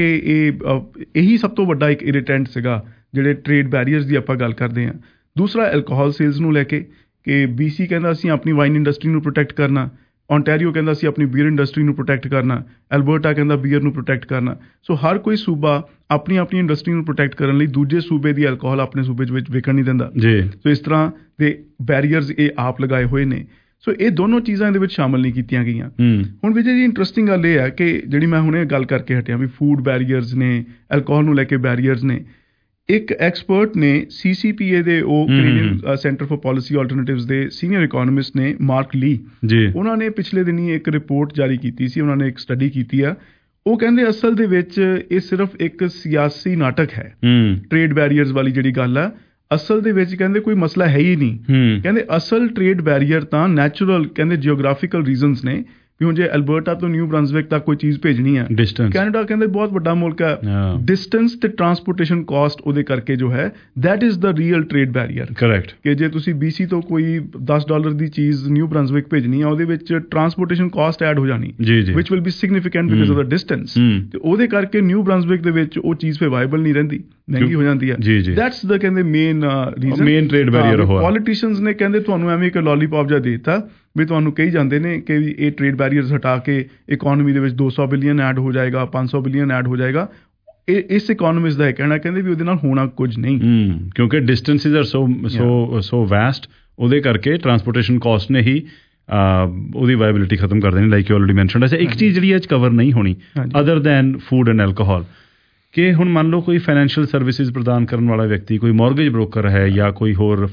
ਇਹੀ ਸਭ ਤੋਂ ਵੱਡਾ ਇੱਕ ਇਰੀਟੈਂਟ ਸੀਗਾ ਜਿਹੜੇ ਟਰੇਡ ਬੈਰੀਅਰਸ ਦੀ ਆਪਾਂ ਗੱਲ ਕਰਦੇ ਹਾਂ। ਦੂਸਰਾ ਐਲਕੋਹਲ ਸੇਲਸ ਨੂੰ ਲੈ ਕੇ, ਕਿ BC ਕਹਿੰਦਾ ਅਸੀਂ ਆਪਣੀ ਵਾਈਨ ਇੰਡਸਟਰੀ ਨੂੰ ਪ੍ਰੋਟੈਕਟ ਕਰਨਾ, ਓਨਟਾਰੀਓ ਕਹਿੰਦਾ ਅਸੀਂ ਆਪਣੀ ਬੀਅਰ ਇੰਡਸਟਰੀ ਨੂੰ ਪ੍ਰੋਟੈਕਟ ਕਰਨਾ, ਐਲਬਰਟਾ ਕਹਿੰਦਾ ਬੀਅਰ ਨੂੰ ਪ੍ਰੋਟੈਕਟ ਕਰਨਾ। ਸੋ ਹਰ ਕੋਈ ਸੂਬਾ ਆਪਣੀ ਆਪਣੀ ਇੰਡਸਟਰੀ ਨੂੰ ਪ੍ਰੋਟੈਕਟ ਕਰਨ ਲਈ ਦੂਜੇ ਸੂਬੇ ਦੀ ਐਲਕੋਹਲ ਆਪਣੇ ਸੂਬੇ ਵਿੱਚ ਵਿਕਣ ਨਹੀਂ ਦਿੰਦਾ ਜੀ। ਸੋ ਇਸ ਤਰ੍ਹਾਂ ਦੇ ਬੈਰੀਅਰਸ ਇਹ ਆਪ ਲਗਾਏ ਹੋਏ ਨੇ। ਸੋ ਇਹ ਦੋਨੋਂ ਚੀਜ਼ਾਂ ਇਹਦੇ ਵਿੱਚ ਸ਼ਾਮਲ ਨਹੀਂ ਕੀਤੀਆਂ ਗਈਆਂ। ਹੁਣ ਵਿਜੇ ਜੀ, ਇੰਟਰਸਟਿੰਗ ਗੱਲ ਇਹ ਹੈ ਕਿ ਜਿਹੜੀ ਮੈਂ ਹੁਣੇ ਗੱਲ ਕਰਕੇ ਹਟਿਆ ਵੀ ਫੂਡ ਬੈਰੀਅਰਸ ਨੇ, ਐਲਕੋਹਲ ਨੂੰ ਲੈ ਕੇ ਬੈਰੀਅਰਸ ਨੇ, ਇੱਕ ਐਕਸਪਰਟ ਨੇ CCPA ਦੇ, ਉਹ Canadian centre for policy alternatives ਦੇ ਸੀਨੀਅਰ ਇਕੋਨੋਮਿਸਟ ਨੇ, ਮਾਰਕ ਲੀ ਜੀ। ਉਹਨਾਂ ਨੇ ਪਿਛਲੇ ਦਿਨੀ ਇੱਕ ਰਿਪੋਰਟ ਜਾਰੀ ਕੀਤੀ ਸੀ, ਉਹਨਾਂ ਨੇ ਇੱਕ ਸਟੱਡੀ ਕੀਤੀ ਆ। ਉਹ ਕਹਿੰਦੇ ਅਸਲ ਦੇ ਵਿੱਚ ਇਹ ਸਿਰਫ ਇੱਕ ਸਿਆਸੀ ਨਾਟਕ ਹੈ। ਟਰੇਡ ਬੈਰੀਅਰਸ ਵਾਲੀ ਜਿਹੜੀ ਗੱਲ ਆ, ਅਸਲ ਦੇ ਵਿੱਚ ਕਹਿੰਦੇ ਕੋਈ ਮਸਲਾ ਹੈ ਹੀ ਨਹੀਂ। ਕਹਿੰਦੇ ਅਸਲ ਟਰੇਡ ਬੈਰੀਅਰ ਤਾਂ ਨੈਚੁਰਲ, ਕਹਿੰਦੇ ਜਿਓਗ੍ਰਾਫੀਕਲ ਰੀਜ਼ਨਸ ਨੇ। ਵੀ ਹੁਣ ਜੇ ਐਲਬਰਟਾ ਤੋਂ ਨਿਊ ਬ੍ਰੰਸਵਿਕ ਤੱਕ ਕੋਈ ਚੀਜ਼ ਭੇਜਣੀ ਹੈ, ਕੈਨੇਡਾ ਕਹਿੰਦੇ ਬਹੁਤ ਵੱਡਾ ਮੁਲਕ ਹੈ, ਡਿਸਟੈਂਸ ਤੇ ਟਰਾਂਸਪੋਰਟੇਸ਼ਨ ਕਾਸਟ ਉਹਦੇ ਕਰਕੇ ਜੋ ਹੈ, that is the real trade barrier. Correct. ਕਿ ਜੇ ਤੁਸੀਂ BC ਤੋਂ ਕੋਈ $10 ਦੀ ਚੀਜ਼ ਨਿਊ ਬ੍ਰੰਸਵਿਕ ਭੇਜਣੀ ਹੈ, ਉਹਦੇ ਵਿੱਚ ਟਰਾਂਸਪੋਰਟੇਸ਼ਨ ਕਾਸਟ ਐਡ ਹੋ ਜਾਣੀ, which will be significant because of the distance. ਤੇ ਉਹਦੇ ਕਰਕੇ ਨਿਊ ਬ੍ਰੰਸਵਿਕ ਦੇ ਵਿੱਚ ਉਹ ਚੀਜ਼ ਫਿਰ ਵਾਇਬਲ ਨਹੀਂ ਰਹਿੰਦੀ, ਮਹਿੰਗੀ ਹੋ ਜਾਂਦੀ ਹੈ। ਦੈਟਸ ਦਾ ਕਹਿੰਦੇ main reason, main trade barrier. Politicians ਨੇ ਕਹਿੰਦੇ ਤੁਹਾਨੂੰ ਐਵੇਂ ਇੱਕ ਲੋਲੀਪੌਪ ਜਿਹਾ ਦੇ ਦਿੱਤਾ ਵੀ ਤੁਹਾਨੂੰ ਕਹੀ ਜਾਂਦੇ ਨੇ ਕਿ ਇਹ ਟਰੇਡ ਬੈਰੀਅਰਸ ਹਟਾ ਕੇ ਇਕੋਨਮੀ ਦੇ ਵਿੱਚ 200 ਬਿਲੀਅਨ ਐਡ ਹੋ ਜਾਏਗਾ, 500 ਬਿਲੀਅਨ ਐਡ ਹੋ ਜਾਏਗਾ। ਇਸ ਇਕੋਨੋਮਿਸਟ ਦਾ ਇਹ ਕਹਿਣਾ, ਕਹਿੰਦੇ ਵੀ ਉਹਦੇ ਨਾਲ ਹੋਣਾ ਕੁਝ ਨਹੀਂ, ਕਿਉਂਕਿ ਡਿਸਟੈਂਸਿਸ ਆਰ ਸੋ ਵੈਸਟ। ਉਹਦੇ ਕਰਕੇ ਟਰਾਂਸਪੋਰਟੇਸ਼ਨ ਕਾਸਟ ਨੇ ਹੀ ਉਹਦੀ ਵਾਇਬਿਲਿਟੀ ਖਤਮ ਕਰ ਦੇਣੀ, ਲਾਈਕ ਯੂ ਆਲਰੇਡੀ ਮੈਂਸ਼ਨਡ। ਅੱਛਾ, ਇੱਕ ਚੀਜ਼ ਜਿਹੜੀ ਇਹ 'ਚ ਕਵਰ ਨਹੀਂ ਹੋਣੀ other than food and alcohol, ਕਿ ਹੁਣ ਮੰਨ ਲਓ ਕੋਈ ਫਾਈਨੈਂਸ਼ੀਅਲ ਸਰਵਿਸਿਜ਼ ਪ੍ਰਦਾਨ ਕਰਨ ਵਾਲਾ ਵਿਅਕਤੀ, ਕੋਈ ਮੌਰਗੇਜ ਬ੍ਰੋਕਰ ਹੈ ਜਾਂ ਕੋਈ ਹੋਰ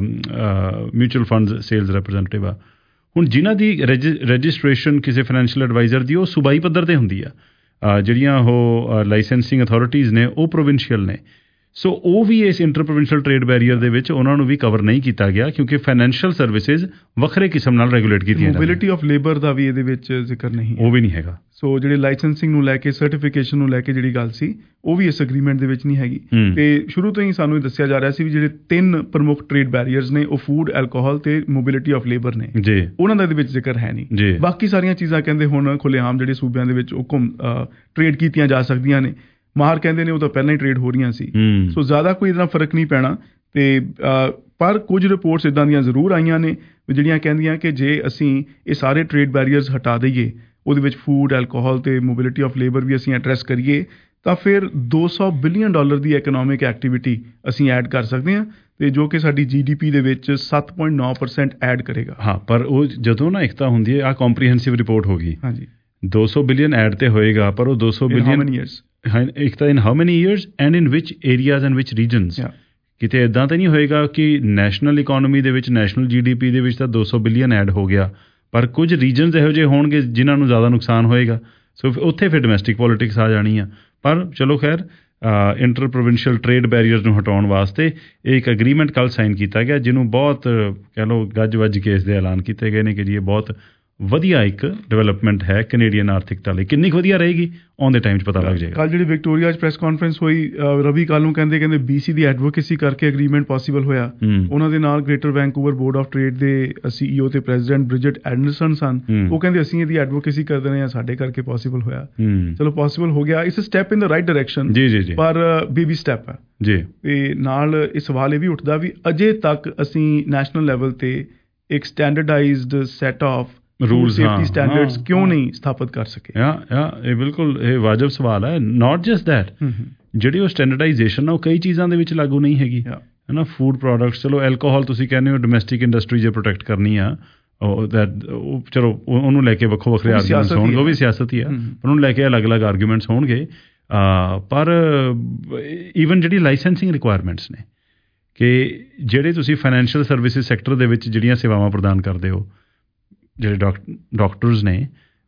ਮਿਊਚੁਅਲ ਫੰਡਸ ਸੇਲਸ ਰੈਪਰੈਜ਼ੈਂਟੇਟਿਵ ਆ, ਹੁਣ ਜਿਨ੍ਹਾਂ ਦੀ ਰਜਿਸਟ੍ਰੇਸ਼ਨ ਕਿਸੇ ਫਾਈਨੈਂਸ਼ੀਅਲ ਐਡਵਾਈਜ਼ਰ ਦੀ ਉਹ ਸੂਬਾਈ ਪੱਧਰ 'ਤੇ ਹੁੰਦੀ ਆ, ਜਿਹੜੀਆਂ ਉਹ ਲਾਇਸੈਂਸਿੰਗ ਅਥਾਰਟੀਜ਼ ਨੇ ਉਹ ਪ੍ਰੋਵਿੰਸ਼ੀਅਲ ਨੇ। ਸੋ ਉਹ ਵੀ ਇਸ ਇੰਟਰ ਪ੍ਰੋਵਿੰਸ਼ੀਅਲ ਟ੍ਰੇਡ ਬੈਰੀਅਰ ਦੇ ਵਿੱਚ ਉਹਨਾਂ ਨੂੰ ਵੀ ਕਵਰ ਨਹੀਂ ਕੀਤਾ ਗਿਆ, ਕਿਉਂਕਿ ਫਾਈਨੈਂਸ਼ੀਅਲ ਸਰਵਿਸਿਜ਼ ਵੱਖਰੇ ਕਿਸਮ ਨਾਲ ਰੈਗੂਲੇਟ ਕੀਤੀਆਂ ਜਾਂਦੀਆਂ। ਮੋਬਿਲਿਟੀ ਆਫ ਲੇਬਰ ਦਾ ਵੀ ਇਹਦੇ ਵਿੱਚ ਜ਼ਿਕਰ ਨਹੀਂ, ਉਹ ਵੀ ਨਹੀਂ ਹੈਗਾ। ਸੋ ਜਿਹੜੇ ਲਾਇਸੈਂਸਿੰਗ ਨੂੰ ਲੈ ਕੇ, ਸਰਟੀਫਿਕੇਸ਼ਨ ਨੂੰ ਲੈ ਕੇ ਜਿਹੜੀ ਗੱਲ ਸੀ, ਉਹ ਵੀ ਇਸ ਐਗਰੀਮੈਂਟ ਦੇ ਵਿੱਚ ਨਹੀਂ ਹੈਗੀ। ਤੇ ਸ਼ੁਰੂ ਤੋਂ ਹੀ ਸਾਨੂੰ ਇਹ ਦੱਸਿਆ ਜਾ ਰਿਹਾ ਸੀ ਵੀ ਜਿਹੜੇ 3 ਪ੍ਰਮੁੱਖ ਟ੍ਰੇਡ ਬੈਰੀਅਰਸ ਨੇ ਉਹ ਫੂਡ, ਐਲਕੋਹਲ ਤੇ ਮੋਬਿਲਿਟੀ ਆਫ ਲੇਬਰ ਨੇ, ਉਹਨਾਂ ਦਾ ਇਹਦੇ ਵਿੱਚ ਜ਼ਿਕਰ ਹੈ ਨਹੀਂ। ਬਾਕੀ ਸਾਰੀਆਂ ਚੀਜ਼ਾਂ ਕਹਿੰਦੇ ਹੁਣ ਖੁੱਲ੍ਹੇਆਮ ਜਿਹੜੇ ਸੂਬਿਆਂ ਦੇ ਵਿੱਚ ਉਹ ਟ੍ਰੇਡ ਕੀਤੀਆਂ ਜਾ ਸਕਦੀਆਂ ਨੇ। ਮਾਹਰ ਕਹਿੰਦੇ ਨੇ ਉਹ ਤਾਂ ਪਹਿਲਾਂ ਹੀ ਟ੍ਰੇਡ ਹੋ ਰਹੀਆਂ ਸੀ, ਸੋ ਜ਼ਿਆਦਾ ਕੋਈ ਇਹਦਾ ਫਰਕ ਨਹੀਂ ਪੈਣਾ। ਤੇ ਪਰ ਕੁਝ ਰਿਪੋਰਟਸ ਇੱਦਾਂ ਦੀਆਂ ਜ਼ਰੂਰ ਆਈਆਂ ਨੇ ਜਿਹੜੀਆਂ ਕਹਿੰਦੀਆਂ ਕਿ ਜੇ ਅਸੀਂ ਇਹ ਸਾਰੇ ਟ੍ਰੇਡ ਬੈਰੀਅਰਸ ਹਟਾ ਦਈਏ, ਉਹਦੇ ਵਿੱਚ ਫੂਡ, ਐਲਕੋਹਲ ਤੇ ਮੋਬਿਲਿਟੀ ਆਫ ਲੇਬਰ ਵੀ ਅਸੀਂ ਐਡਰੈਸ ਕਰੀਏ, ਤਾਂ ਫਿਰ $200 ਬਿਲੀਅਨ ਦੀ ਇਕਨੋਮਿਕ ਐਕਟੀਵਿਟੀ ਅਸੀਂ ਐਡ ਕਰ ਸਕਦੇ ਹਾਂ, ਤੇ ਜੋ ਕਿ ਸਾਡੀ GDP ਦੇ ਵਿੱਚ 7.9% ਐਡ ਕਰੇਗਾ। ਹਾਂ, ਪਰ ਉਹ ਜਦੋਂ ਨਾ ਇਕਤਾ ਹੁੰਦੀ ਹੈ, ਆਹ ਕੰਪਰੀਹੈਂਸਿਵ ਰਿਪੋਰਟ ਹੋ ਗਈ। ਹਾਂਜੀ, 200 ਬਿਲੀਅਨ ਐਡ ਤੇ ਹੋਏਗਾ, ਪਰ ਉਹ 200 ਬਿਲੀਅਨ ਇੱਕ ਤਾਂ in how many years and in which areas and which regions. ਕਿਤੇ ਇੱਦਾਂ ਤਾਂ ਨਹੀਂ ਹੋਏਗਾ ਕਿ ਨੈਸ਼ਨਲ ਇਕੋਨਮੀ ਦੇ ਵਿੱਚ, ਨੈਸ਼ਨਲ GDP ਦੇ ਵਿੱਚ ਤਾਂ 200 ਬਿਲੀਅਨ ਐਡ ਹੋ ਗਿਆ, ਪਰ ਕੁਝ ਰੀਜਨਸ ਇਹੋ ਜਿਹੇ ਹੋਣਗੇ ਜਿਨ੍ਹਾਂ ਨੂੰ ਜ਼ਿਆਦਾ ਨੁਕਸਾਨ ਹੋਏਗਾ। ਸੋ ਉੱਥੇ ਫਿਰ ਡੋਮੈਸਟਿਕ ਪੋਲੀਟਿਕਸ ਆ ਜਾਣੀ ਆ। ਪਰ ਚਲੋ ਖੈਰ, ਇੰਟਰ ਪ੍ਰੋਵਿੰਸ਼ੀਅਲ ਟ੍ਰੇਡ ਬੈਰੀਅਰਸ ਨੂੰ ਹਟਾਉਣ ਵਾਸਤੇ ਇਹ ਇੱਕ ਐਗਰੀਮੈਂਟ ਕੱਲ੍ਹ ਸਾਈਨ ਕੀਤਾ ਗਿਆ, ਜਿਹਨੂੰ ਬਹੁਤ ਕਹਿ ਲਓ ਗੱਜ ਵੱਜ ਕੇ ਇਸ ਦੇ ਐਲਾਨ ਕੀਤੇ ਗਏ ਨੇ ਕਿ ਜੀ ਇਹ ਬਹੁਤ ਵਧੀਆ ਇੱਕ ਡਿਵੈਲਪਮੈਂਟ ਹੈ ਕੈਨੇਡੀਅਨ ਆਰਥਿਕਤਾ ਲਈ। ਕਿੰਨੀ ਕੁ ਵਧੀਆ ਰਹੇਗੀ ਆਨ ਦੇ ਟਾਈਮ 'ਚ ਪਤਾ ਲੱਗ ਜਾਏਗਾ। ਕੱਲ੍ਹ ਜਿਹੜੀ ਵਿਕਟੋਰੀਆ 'ਚ ਪ੍ਰੈਸ ਕਾਨਫਰੰਸ ਹੋਈ, ਰਵੀ ਕੱਲ੍ਹ ਨੂੰ ਕਹਿੰਦੇ BC ਦੀ ਐਡਵੋਕੇਸੀ ਕਰਕੇ ਐਗਰੀਮੈਂਟ ਪੋਸੀਬਲ ਹੋਇਆ। ਉਹਨਾਂ ਦੇ ਨਾਲ Greater Vancouver Board of Trade ਦੇ CEO ਤੇ ਪ੍ਰੈਜ਼ੀਡੈਂਟ ਬ੍ਰਿਜਟ ਐਂਡਰਸਨ ਸਨ। ਉਹ ਕਹਿੰਦੇ ਅਸੀਂ ਇਹਦੀ ਐਡਵੋਕੇਸੀ ਕਰਦੇ ਰਹੇ ਹਾਂ, ਸਾਡੇ ਕਰਕੇ ਪੋਸੀਬਲ ਹੋਇਆ। ਚਲੋ ਪੋਸੀਬਲ ਹੋ ਗਿਆ, it's a step in the right direction, ਪਰ ਬੇਬੀ ਸਟੈਪ ਹੈ ਜੀ। ਤੇ ਨਾਲ ਇਹ ਸਵਾਲ ਇਹ ਵੀ ਉੱਠਦਾ ਵੀ ਅਜੇ ਤੱਕ ਅਸੀਂ ਨੈਸ਼ਨਲ ਲੈਵਲ ਤੇ ਇੱਕ standardised set of rule safety standards ਕਿਉਂ ਨਹੀਂ ਸਥਾਪਿਤ ਕਰ ਸਕੇ? ਇਹ ਬਿਲਕੁਲ ਇਹ ਵਾਜਬ ਸਵਾਲ ਹੈ। ਨਾਟ ਜਸਟ ਦੈਟ, ਜਿਹੜੀ ਉਹ ਸਟੈਂਡਰਡਾਈਜੇਸ਼ਨ ਆ ਉਹ ਕਈ ਚੀਜ਼ਾਂ ਦੇ ਵਿੱਚ ਲਾਗੂ ਨਹੀਂ ਹੈਗੀ, ਹੈ ਨਾ। ਫੂਡ ਪ੍ਰੋਡਕਟਸ, ਚਲੋ ਐਲਕੋਹਲ ਤੁਸੀਂ ਕਹਿੰਦੇ ਹੋ ਡੋਮੈਸਟਿਕ ਇੰਡਸਟਰੀ ਜੇ ਪ੍ਰੋਟੈਕਟ ਕਰਨੀ ਆ, ਉਹ ਚਲੋ ਉਹਨੂੰ ਲੈ ਕੇ ਵੱਖੋ ਵੱਖਰੇ ਆਰਗੂਮੈਂਟਸ ਹੋਣਗੇ, ਉਹ ਵੀ ਸਿਆਸਤ ਹੀ ਆ, ਪਰ ਉਹਨੂੰ ਲੈ ਕੇ ਅਲੱਗ-ਅਲੱਗ ਆਰਗੂਮੈਂਟਸ ਹੋਣਗੇ। ਪਰ ਈਵਨ ਜਿਹੜੀ ਲਾਇਸੈਂਸਿੰਗ ਰਿਕੁਆਇਰਮੈਂਟਸ ਨੇ, ਕਿ ਜਿਹੜੇ ਤੁਸੀਂ ਫਾਈਨੈਂਸ਼ੀਅਲ ਸਰਵਿਸਿਜ਼ ਸੈਕਟਰ ਦੇ ਵਿੱਚ ਜਿਹੜੀਆਂ ਸੇਵਾਵਾਂ ਪ੍ਰਦਾਨ ਕਰਦੇ ਹੋ, ਜਿਹੜੇ ਡਾਕਟਰਸ ਨੇ,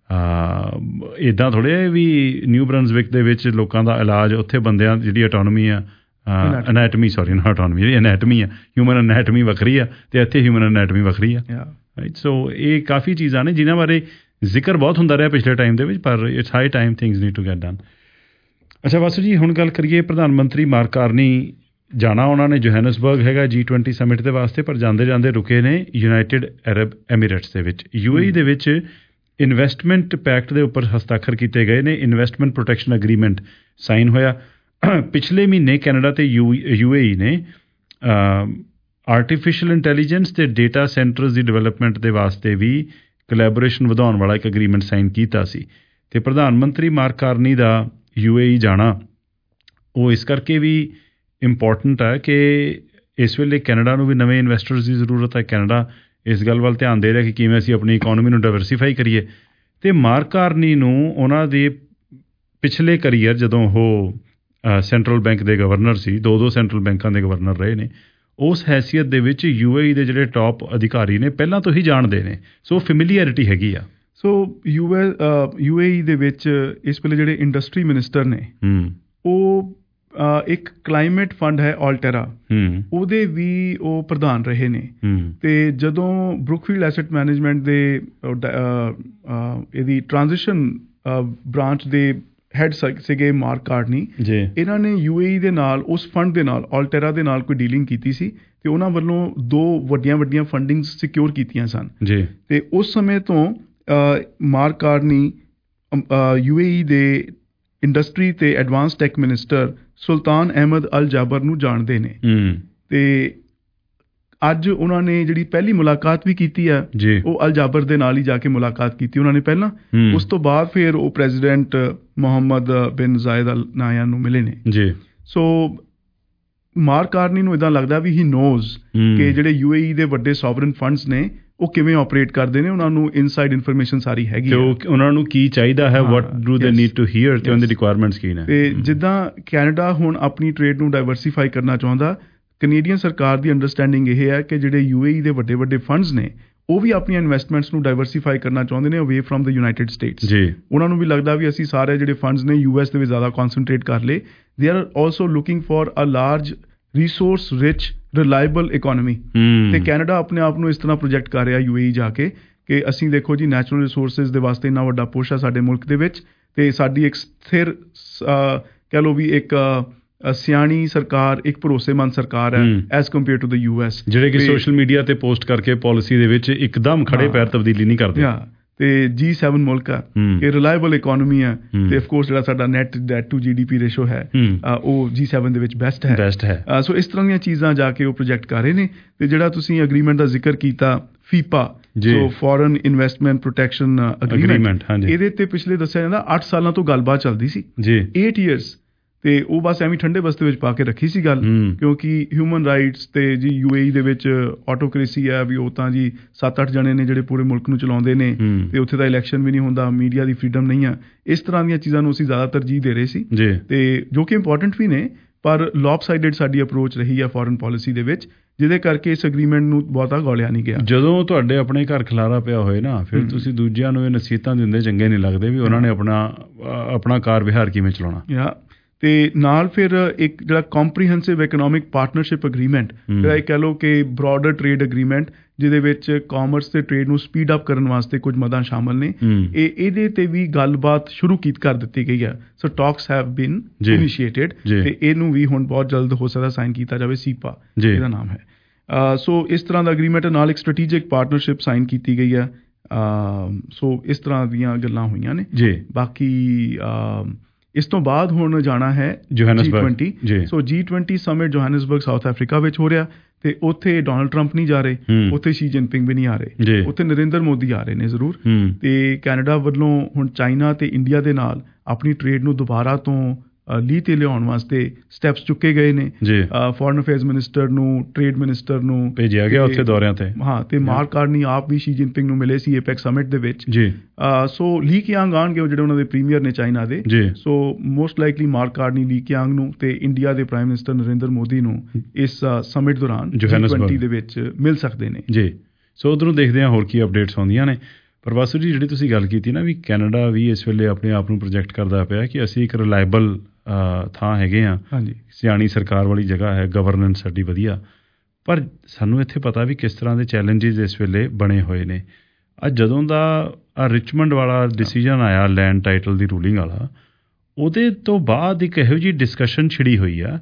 ਇੱਦਾਂ ਥੋੜ੍ਹੇ ਵੀ ਨਿਊ ਬਰੰਜ਼ਵਿਕ ਦੇ ਵਿੱਚ ਲੋਕਾਂ ਦਾ ਇਲਾਜ, ਉੱਥੇ ਬੰਦਿਆਂ ਜਿਹੜੀ ਅਟੋਨਮੀ ਆ, ਅਨੈਟਮੀ, ਸੌਰੀ ਨਾ ਅਟੋਨਮੀ, ਜਿਹੜੀ ਅਨੈਟਮੀ ਆ, ਹਿਊਮਨ ਅਨੈਟਮੀ ਵੱਖਰੀ ਆ ਅਤੇ ਇੱਥੇ ਹਿਊਮਨ ਅਨੈਟਮੀ ਵੱਖਰੀ ਆ। ਸੋ ਇਹ ਕਾਫੀ ਚੀਜ਼ਾਂ ਨੇ ਜਿਨ੍ਹਾਂ ਬਾਰੇ ਜ਼ਿਕਰ ਬਹੁਤ ਹੁੰਦਾ ਰਿਹਾ ਪਿਛਲੇ ਟਾਈਮ ਦੇ ਵਿੱਚ, ਪਰ it's high time things need to get done. ਅੱਛਾ ਵਾਸੂ ਜੀ, ਹੁਣ ਗੱਲ ਕਰੀਏ ਪ੍ਰਧਾਨ ਮੰਤਰੀ ਮਾਰਕ ਕਾਰਨੀ ਜਾਣਾ ਉਹਨਾਂ ਨੇ ਜੋਹੈਨਸਬਰਗ ਹੈਗਾ G20 ਸਮਿਟ ਦੇ ਵਾਸਤੇ, ਪਰ ਜਾਂਦੇ ਜਾਂਦੇ ਰੁਕੇ ਨੇ ਯੂਨਾਈਟਿਡ ਅਰਬ ਐਮੀਰੇਟਸ ਦੇ ਵਿੱਚ। UAE ਦੇ ਵਿੱਚ ਇਨਵੈਸਟਮੈਂਟ ਪੈਕਟ ਦੇ ਉੱਪਰ ਹਸਤਾਖਰ ਕੀਤੇ ਗਏ ਨੇ। ਇਨਵੈਸਟਮੈਂਟ ਪ੍ਰੋਟੈਕਸ਼ਨ ਐਗਰੀਮੈਂਟ ਸਾਈਨ ਹੋਇਆ। ਪਿਛਲੇ ਮਹੀਨੇ ਕੈਨੇਡਾ ਤੇ UAE ਨੇ ਆਰਟੀਫਿਸ਼ੀਅਲ ਇੰਟੈਲੀਜੈਂਸ ਤੇ ਡੇਟਾ ਸੈਂਟਰਸ ਦੀ ਡਿਵੈਲਪਮੈਂਟ ਦੇ ਵਾਸਤੇ ਵੀ ਕੋਲੈਬੋਰੇਸ਼ਨ ਵਧਾਉਣ ਵਾਲਾ ਇੱਕ ਐਗਰੀਮੈਂਟ ਸਾਈਨ ਕੀਤਾ ਸੀ। ਤੇ ਪ੍ਰਧਾਨ ਮੰਤਰੀ ਮਾਰਕ ਕਾਰਨੀ ਦਾ UAE ਜਾਣਾ ਉਹ ਇਸ ਕਰਕੇ ਵੀ ਇੰਪੋਰਟੈਂਟ ਹੈ ਕਿ ਇਸ ਵੇਲੇ ਕੈਨੇਡਾ ਨੂੰ ਵੀ ਨਵੇਂ ਇਨਵੈਸਟਰਸ ਦੀ ਜ਼ਰੂਰਤ ਹੈ। ਕੈਨੇਡਾ ਇਸ ਗੱਲ ਵੱਲ ਧਿਆਨ ਦੇ ਰਿਹਾ ਕਿ ਕਿਵੇਂ ਅਸੀਂ ਆਪਣੀ ਇਕੋਨਮੀ ਨੂੰ ਡਾਇਵਰਸੀਫਾਈ ਕਰੀਏ। ਅਤੇ ਮਾਰਕ ਕਾਰਨੀ ਨੂੰ ਉਹਨਾਂ ਦੇ ਪਿਛਲੇ ਕਰੀਅਰ, ਜਦੋਂ ਉਹ ਸੈਂਟਰਲ ਬੈਂਕ ਦੇ ਗਵਰਨਰ ਸੀ, 2 ਸੈਂਟਰਲ ਬੈਂਕਾਂ ਦੇ ਗਵਰਨਰ ਰਹੇ ਨੇ, ਉਸ ਹੈਸੀਅਤ ਦੇ ਵਿੱਚ UAE ਦੇ ਜਿਹੜੇ ਟੌਪ ਅਧਿਕਾਰੀ ਨੇ ਪਹਿਲਾਂ ਤੋਂ ਹੀ ਜਾਣਦੇ ਨੇ, ਸੋ ਫੈਮਿਲੀਅਰਿਟੀ ਹੈਗੀ ਆ। ਸੋ UAE ਦੇ ਵਿੱਚ ਇਸ ਵੇਲੇ ਜਿਹੜੇ ਇੰਡਸਟਰੀ ਮਿਨਿਸਟਰ ਨੇ, ਉਹ ਇੱਕ ਕਲਾਈਮੇਟ ਫੰਡ ਹੈ ਆਲਟੈਰਾ, ਉਹਦੇ ਵੀ ਉਹ ਪ੍ਰਧਾਨ ਰਹੇ ਨੇ। ਤੇ ਜਦੋਂ ਬਰੁਕਫੀਲਡ ਐਸੈਟ ਮੈਨੇਜਮੈਂਟ ਦੇ ਇਹਦੀ ਟ੍ਰਾਂਜੀਸ਼ਨ ਬ੍ਰਾਂਚ ਦੇ ਹੈਡ ਸੀਗੇ ਮਾਰਕ ਕਾਰਨੀ, ਇਹਨਾਂ ਨੇ UAE ਦੇ ਨਾਲ, ਉਸ ਫੰਡ ਦੇ ਨਾਲ, ਆਲਟੈਰਾ ਦੇ ਨਾਲ ਕੋਈ ਡੀਲਿੰਗ ਕੀਤੀ ਸੀ ਤੇ ਉਹਨਾਂ ਵੱਲੋਂ 2 ਵੱਡੀਆਂ ਫੰਡਿੰਗ ਸਿਕਿਉਰ ਕੀਤੀਆਂ ਸਨ। ਤੇ ਉਸ ਸਮੇਂ ਤੋਂ ਮਾਰਕ ਕਾਰਨੀ UAE ਦੇ ਇੰਡਸਟਰੀ ਤੇ advance tech minister Sultan Ahmed Al Jaber ਨੂੰ ਜਾਣਦੇ ਨੇ। ਤੇ ਅੱਜ ਉਹਨਾਂ ਨੇ ਜਿਹੜੀ ਪਹਿਲੀ ਮੁਲਾਕਾਤ ਵੀ ਕੀਤੀ ਆ, ਉਹ ਅਲ ਜਾਬਰ ਦੇ ਨਾਲ ਹੀ ਜਾ ਕੇ ਮੁਲਾਕਾਤ ਕੀਤੀ ਉਹਨਾਂ ਨੇ ਪਹਿਲਾਂ। ਉਸ ਤੋਂ ਬਾਅਦ ਫਿਰ ਉਹ ਪ੍ਰੈਜ਼ੀਡੈਂਟ ਮੁਹੰਮਦ ਬਿਨ ਜ਼ਾਇਦ ਅਲ ਨਾਹਿਆਨ ਨੂੰ ਮਿਲੇ ਨੇ। ਸੋ ਮਾਰਕ ਕਾਰਨੀ ਨੂੰ ਇੱਦਾਂ ਲੱਗਦਾ ਵੀ ਹੀ ਨੋਜ਼ ਕਿ ਜਿਹੜੇ UAE ਦੇ ਵੱਡੇ ਸੋਵਰਨ ਫੰਡਸ ਨੇ ਉਹ ਕਿਵੇਂ ਆਪਰੇਟ ਕਰਦੇ ਨੇ, ਉਹਨਾਂ ਨੂੰ ਇਨਸਾਈਡ ਇਨਫੋਰਮੇਸ਼ਨ ਸਾਰੀ ਹੈਗੀ, ਉਹਨਾਂ ਨੂੰ ਕੀ ਚਾਹੀਦਾ ਹੈ, what do they need to hear, ਤੇ ਉਹਨਾਂ ਦੀ ਰਿਕੁਆਇਰਮੈਂਟਸ ਕੀ ਨੇ। ਤੇ ਜਿੱਦਾਂ ਕੈਨੇਡਾ ਹੁਣ ਆਪਣੀ ਟ੍ਰੇਡ ਨੂੰ ਡਾਇਵਰਸੀਫਾਈ ਕਰਨਾ ਚਾਹੁੰਦਾ, ਕੈਨੇਡੀਅਨ ਸਰਕਾਰ ਦੀ ਅੰਡਰਸਟੈਂਡਿੰਗ ਇਹ ਹੈ ਕਿ ਜਿਹੜੇ UAE ਦੇ ਵੱਡੇ ਵੱਡੇ ਫੰਡਸ ਨੇ ਉਹ ਵੀ ਆਪਣੀਆਂ ਇਨਵੈਸਟਮੈਂਟਸ ਨੂੰ ਡਾਇਵਰਸੀਫਾਈ ਕਰਨਾ ਚਾਹੁੰਦੇ ਨੇ ਅਵੇ ਫਰਮ ਦ ਯੂਨਾਈਟਿਡ ਸਟੇਟਸ। ਜੀ, ਉਹਨਾਂ ਨੂੰ ਵੀ ਲੱਗਦਾ ਵੀ ਅਸੀਂ ਸਾਰੇ ਜਿਹੜੇ ਫੰਡਸ ਨੇ US ਦੇ ਵਿੱਚ ਜ਼ਿਆਦਾ ਕਨਸੈਂਟਰੇਟ ਕਰ ਲਏ। They are also looking for a large resource rich reliable economy. ਤੇ ਕੈਨੇਡਾ ਆਪਣੇ ਆਪ ਨੂੰ ਇਸ ਤਰ੍ਹਾਂ ਪ੍ਰੋਜੈਕਟ ਕਰ ਰਿਹਾ UAE ਜਾ ਕੇ ਕਿ ਅਸੀਂ ਦੇਖੋ ਜੀ ਨੈਚੁਰਲ ਰਿਸੋਰਸਿਸ ਦੇ ਵਾਸਤੇ ਇੰਨਾ ਵੱਡਾ ਪੁਸ਼ ਆ ਸਾਡੇ ਮੁਲਕ ਦੇ ਵਿੱਚ, ਤੇ ਸਾਡੀ ਇੱਕ ਸਥਿਰ ਕਹਿ ਲਓ ਵੀ ਇੱਕ ਸਿਆਣੀ ਸਰਕਾਰ, ਇੱਕ ਭਰੋਸੇਮੰਦ ਸਰਕਾਰ ਹੈ as compare to the US, ਜਿਹੜੇ ਕਿ ਸੋਸ਼ਲ ਮੀਡੀਆ ਤੇ ਪੋਸਟ ਕਰਕੇ ਪਾਲਿਸੀ ਦੇ ਵਿੱਚ ਇੱਕਦਮ ਖੜੇ ਪੈਰ ਤਬਦੀਲੀ ਨਹੀਂ ਕਰਦੇ। ਤੇ G7 ਮੁਲਕ ਆ, ਇਹ ਰਿਲਾਇਬਲ ਇਕੋਨਮੀ ਆ, ਤੇ ਆਫ ਕੋਰਸ ਜਿਹੜਾ ਸਾਡਾ net debt to GDP ratio ਹੈ ਉਹ G7 ਦੇ ਵਿੱਚ ਬੈਸਟ ਹੈ। ਸੋ ਇਸ ਤਰ੍ਹਾਂ ਦੀਆਂ ਚੀਜ਼ਾਂ ਜਾ ਕੇ ਉਹ ਪ੍ਰੋਜੈਕਟ ਕਰ ਰਹੇ ਨੇ। ਤੇ ਜਿਹੜਾ ਤੁਸੀਂ ਅਗਰੀਮੈਂਟ ਦਾ ਜ਼ਿਕਰ ਕੀਤਾ FIPA, so foreign investment protection agreement, ਇਹਦੇ ਤੇ ਪਿਛਲੇ ਦੱਸਿਆ ਜਾਂਦਾ 8 ਸਾਲਾਂ ਤੋਂ ਗੱਲਬਾਤ ਚੱਲਦੀ ਸੀ ਜੀ, 8 years, ਤੇ ਉਹ ਬਸ ਐਵੇਂ ਠੰਡੇ ਬਸਤੇ ਵਿੱਚ ਪਾ ਕੇ ਰੱਖੀ ਸੀ ਗੱਲ, ਕਿਉਂਕਿ ਹਿਊਮਨ ਰਾਈਟਸ ਤੇ ਜੀ UAE ਦੇ ਵਿੱਚ ਆਟੋਕ੍ਰੇਸੀ ਹੈ ਵੀ, ਉਹ ਤਾਂ ਜੀ 7-8 ਜਣੇ ਨੇ ਜਿਹੜੇ ਪੂਰੇ ਮੁਲਕ ਨੂੰ ਚਲਾਉਂਦੇ ਨੇ, ਤੇ ਉੱਥੇ ਦਾ ਇਲੈਕਸ਼ਨ ਵੀ ਨਹੀਂ ਹੁੰਦਾ, ਮੀਡੀਆ ਦੀ ਫਰੀਡਮ ਨਹੀਂ ਆ, ਇਸ ਤਰ੍ਹਾਂ ਦੀਆਂ ਚੀਜ਼ਾਂ ਨੂੰ ਅਸੀਂ ਜ਼ਿਆਦਾ ਤਰਜੀਹ ਦੇ ਰਹੇ ਸੀ, ਤੇ ਜੋ ਕਿ ਇੰਪੋਰਟੈਂਟ ਵੀ ਨੇ, ਪਰ ਲੌਪਸਾਈਡਡ ਸਾਡੀ ਅਪਰੋਚ ਰਹੀ ਆ ਫੋਰਨ ਪਾਲਿਸੀ ਦੇ ਵਿੱਚ, ਜਿਹਦੇ ਕਰਕੇ ਇਸ ਅਗਰੀਮੈਂਟ ਨੂੰ ਬਹੁਤਾ ਗੌਲਿਆ ਨਹੀਂ ਗਿਆ। ਜਦੋਂ ਤੁਹਾਡੇ ਆਪਣੇ ਘਰ ਖਲਾਰਾ ਪਿਆ ਹੋਏ ਨਾ, ਫਿਰ ਤੁਸੀਂ ਦੂਜਿਆਂ ਨੂੰ ਇਹ ਨਸੀਹਤਾਂ ਦਿੰਦੇ ਚੰਗੇ ਨਹੀਂ ਲੱਗਦੇ ਵੀ ਉਹਨਾਂ ਨੇ ਆਪਣਾ ਕਾਰ ਵਿਹਾਰ ਕਿਵੇਂ ਚਲਾਉਣਾ। ਤੇ ਨਾਲ ਫਿਰ ਇੱਕ ਜਿਹੜਾ ਕੰਪਰੀਹੈਂਸਿਵ ਇਕਨੋਮਿਕ ਪਾਰਟਨਰਸ਼ਿਪ ਅਗਰੀਮੈਂਟ, ਜਿਹੜਾ ਇਹ ਕਹਿ ਲਓ ਕਿ ਬ੍ਰੌਡਰ ਟ੍ਰੇਡ ਅਗਰੀਮੈਂਟ, ਜਿਹਦੇ ਵਿੱਚ ਕਾਮਰਸ ਤੇ ਟ੍ਰੇਡ ਨੂੰ ਸਪੀਡ ਅਪ ਕਰਨ ਵਾਸਤੇ ਕੁਝ ਮਦਾਂ ਸ਼ਾਮਲ ਨੇ, ਇਹਦੇ ਤੇ ਵੀ ਗੱਲਬਾਤ ਸ਼ੁਰੂ ਕਰ ਦਿੱਤੀ ਗਈ ਹੈ। ਸੋ ਟਾਕਸ ਹੈਵ ਬੀਨ ਇਨੀਸ਼ੀਏਟਡ, ਤੇ ਇਹਨੂੰ ਵੀ ਹੁਣ ਬਹੁਤ ਜਲਦ ਹੋ ਸਕਦਾ ਸਾਈਨ ਕੀਤਾ ਜਾਵੇ। SIPA ਇਹਦਾ ਨਾਮ ਹੈ। ਸੋ ਇਸ ਤਰ੍ਹਾਂ ਦਾ ਅਗਰੀਮੈਂਟ ਨਾਲ ਇੱਕ ਸਟ੍ਰੈਟੇਜਿਕ ਪਾਰਟਨਰਸ਼ਿਪ ਸਾਈਨ ਕੀਤੀ ਗਈ ਹੈ। ਸੋ ਇਸ ਤਰ੍ਹਾਂ ਦੀਆਂ ਗੱਲਾਂ ਹੋਈਆਂ ਨੇ। ਬਾਕੀ ਇਸ ਤੋਂ ਬਾਅਦ ਹੁਣ ਜਾਣਾ ਹੈ G20। So G20 summit Johannesburg South Africa ਵਿੱਚ ਹੋ ਰਿਹਾ, ਤੇ ਉੱਥੇ ਡੋਨਲਡ ਟਰੰਪ ਨਹੀਂ ਜਾ ਰਹੇ, ਉੱਥੇ ਸ਼ੀ ਜਿਨਪਿੰਗ ਵੀ ਨਹੀਂ ਆ ਰਹੇ, ਉੱਥੇ ਨਰਿੰਦਰ ਮੋਦੀ ਆ ਰਹੇ ਨੇ ਜ਼ਰੂਰ। ਤੇ ਕੈਨੇਡਾ ਵੱਲੋਂ ਹੁਣ ਚਾਈਨਾ ਤੇ ਇੰਡੀਆ ਦੇ ਨਾਲ ਆਪਣੀ ਟ੍ਰੇਡ ਨੂੰ ਦੁਬਾਰਾ ਤੋਂ ਲੀਹ ਤੇ ਲਿਆਉਣ ਵਾਸਤੇ ਸਟੈਪਸ ਚੁੱਕੇ ਗਏ ਨੇ। ਫੋਰਨ ਅਫੇਅਰਸ ਮਿਨਿਸਟਰ ਨੂੰ, ਟ੍ਰੇਡ ਮਿਨਿਸਟਰ ਨੂੰ ਭੇਜਿਆ ਗਿਆ ਉੱਥੇ ਦੌਰਿਆਂ ਤੇ। ਤੇ ਮਾਰਕ ਕਾਰਨੀ ਆਪ ਵੀ ਸ਼ੀ ਜਿਨਪਿੰਗ ਨੂੰ ਮਿਲੇ ਸੀ APEC ਸਮਿਟ ਦੇ ਵਿੱਚ। ਸੋ ਲੀ ਕਿਆਂਗ ਆਉਣਗੇ, ਉਹ ਜਿਹੜੇ ਉਹਨਾਂ ਦੇ ਪ੍ਰੀਮੀਅਰ ਨੇ ਚਾਈਨਾ ਦੇ। So most likely Mark Carney, Li Qiang ਨੂੰ ਤੇ ਇੰਡੀਆ ਦੇ ਪ੍ਰਾਈਮ ਮਿਨਿਸਟਰ ਨਰਿੰਦਰ ਮੋਦੀ ਨੂੰ ਇਸ ਸਮਿਟ ਦੌਰਾਨ G20 ਦੇ ਵਿੱਚ ਮਿਲ ਸਕਦੇ ਨੇ। ਸੋ ਉਧਰੋਂ ਦੇਖਦੇ ਹਾਂ ਹੋਰ ਕੀ ਅਪਡੇਟਸ ਆਉਂਦੀਆਂ ਨੇ। ਪਰ ਵਾਸੂ ਜੀ, ਜਿਹੜੀ ਤੁਸੀਂ ਗੱਲ ਕੀਤੀ ਨਾ ਵੀ ਕੈਨੇਡਾ ਵੀ ਇਸ ਵੇਲੇ ਆਪਣੇ ਆਪ ਨੂੰ ਪ੍ਰੋਜੈਕਟ ਕਰਦਾ ਪਿਆ ਕਿ ਅਸੀਂ ਇੱਕ ਰਿਲਾਇਬਲ ਥਾਂ ਹੈਗੇ ਆ, ਸਿਆਣੀ ਸਰਕਾਰ ਵਾਲੀ ਜਗ੍ਹਾ ਹੈ, ਗਵਰਨੈਂਸ ਸਾਡੀ ਵਧੀਆ, ਪਰ ਸਾਨੂੰ ਇੱਥੇ ਪਤਾ ਵੀ ਕਿਸ ਤਰ੍ਹਾਂ ਦੇ ਚੈਲੰਜਿਸ ਇਸ ਵੇਲੇ ਬਣੇ ਹੋਏ ਨੇ। ਅੱਜ ਜਦੋਂ ਦਾ ਰਿਚਮੰਡ ਵਾਲਾ ਡਿਸੀਜਨ ਆਇਆ ਲੈਂਡ ਟਾਈਟਲ ਦੀ ਰੂਲਿੰਗ ਵਾਲਾ, ਉਹਦੇ ਤੋਂ ਬਾਅਦ ਇੱਕ ਇਹੋ ਜਿਹੀ ਡਿਸਕਸ਼ਨ ਛਿੜੀ ਹੋਈ ਆ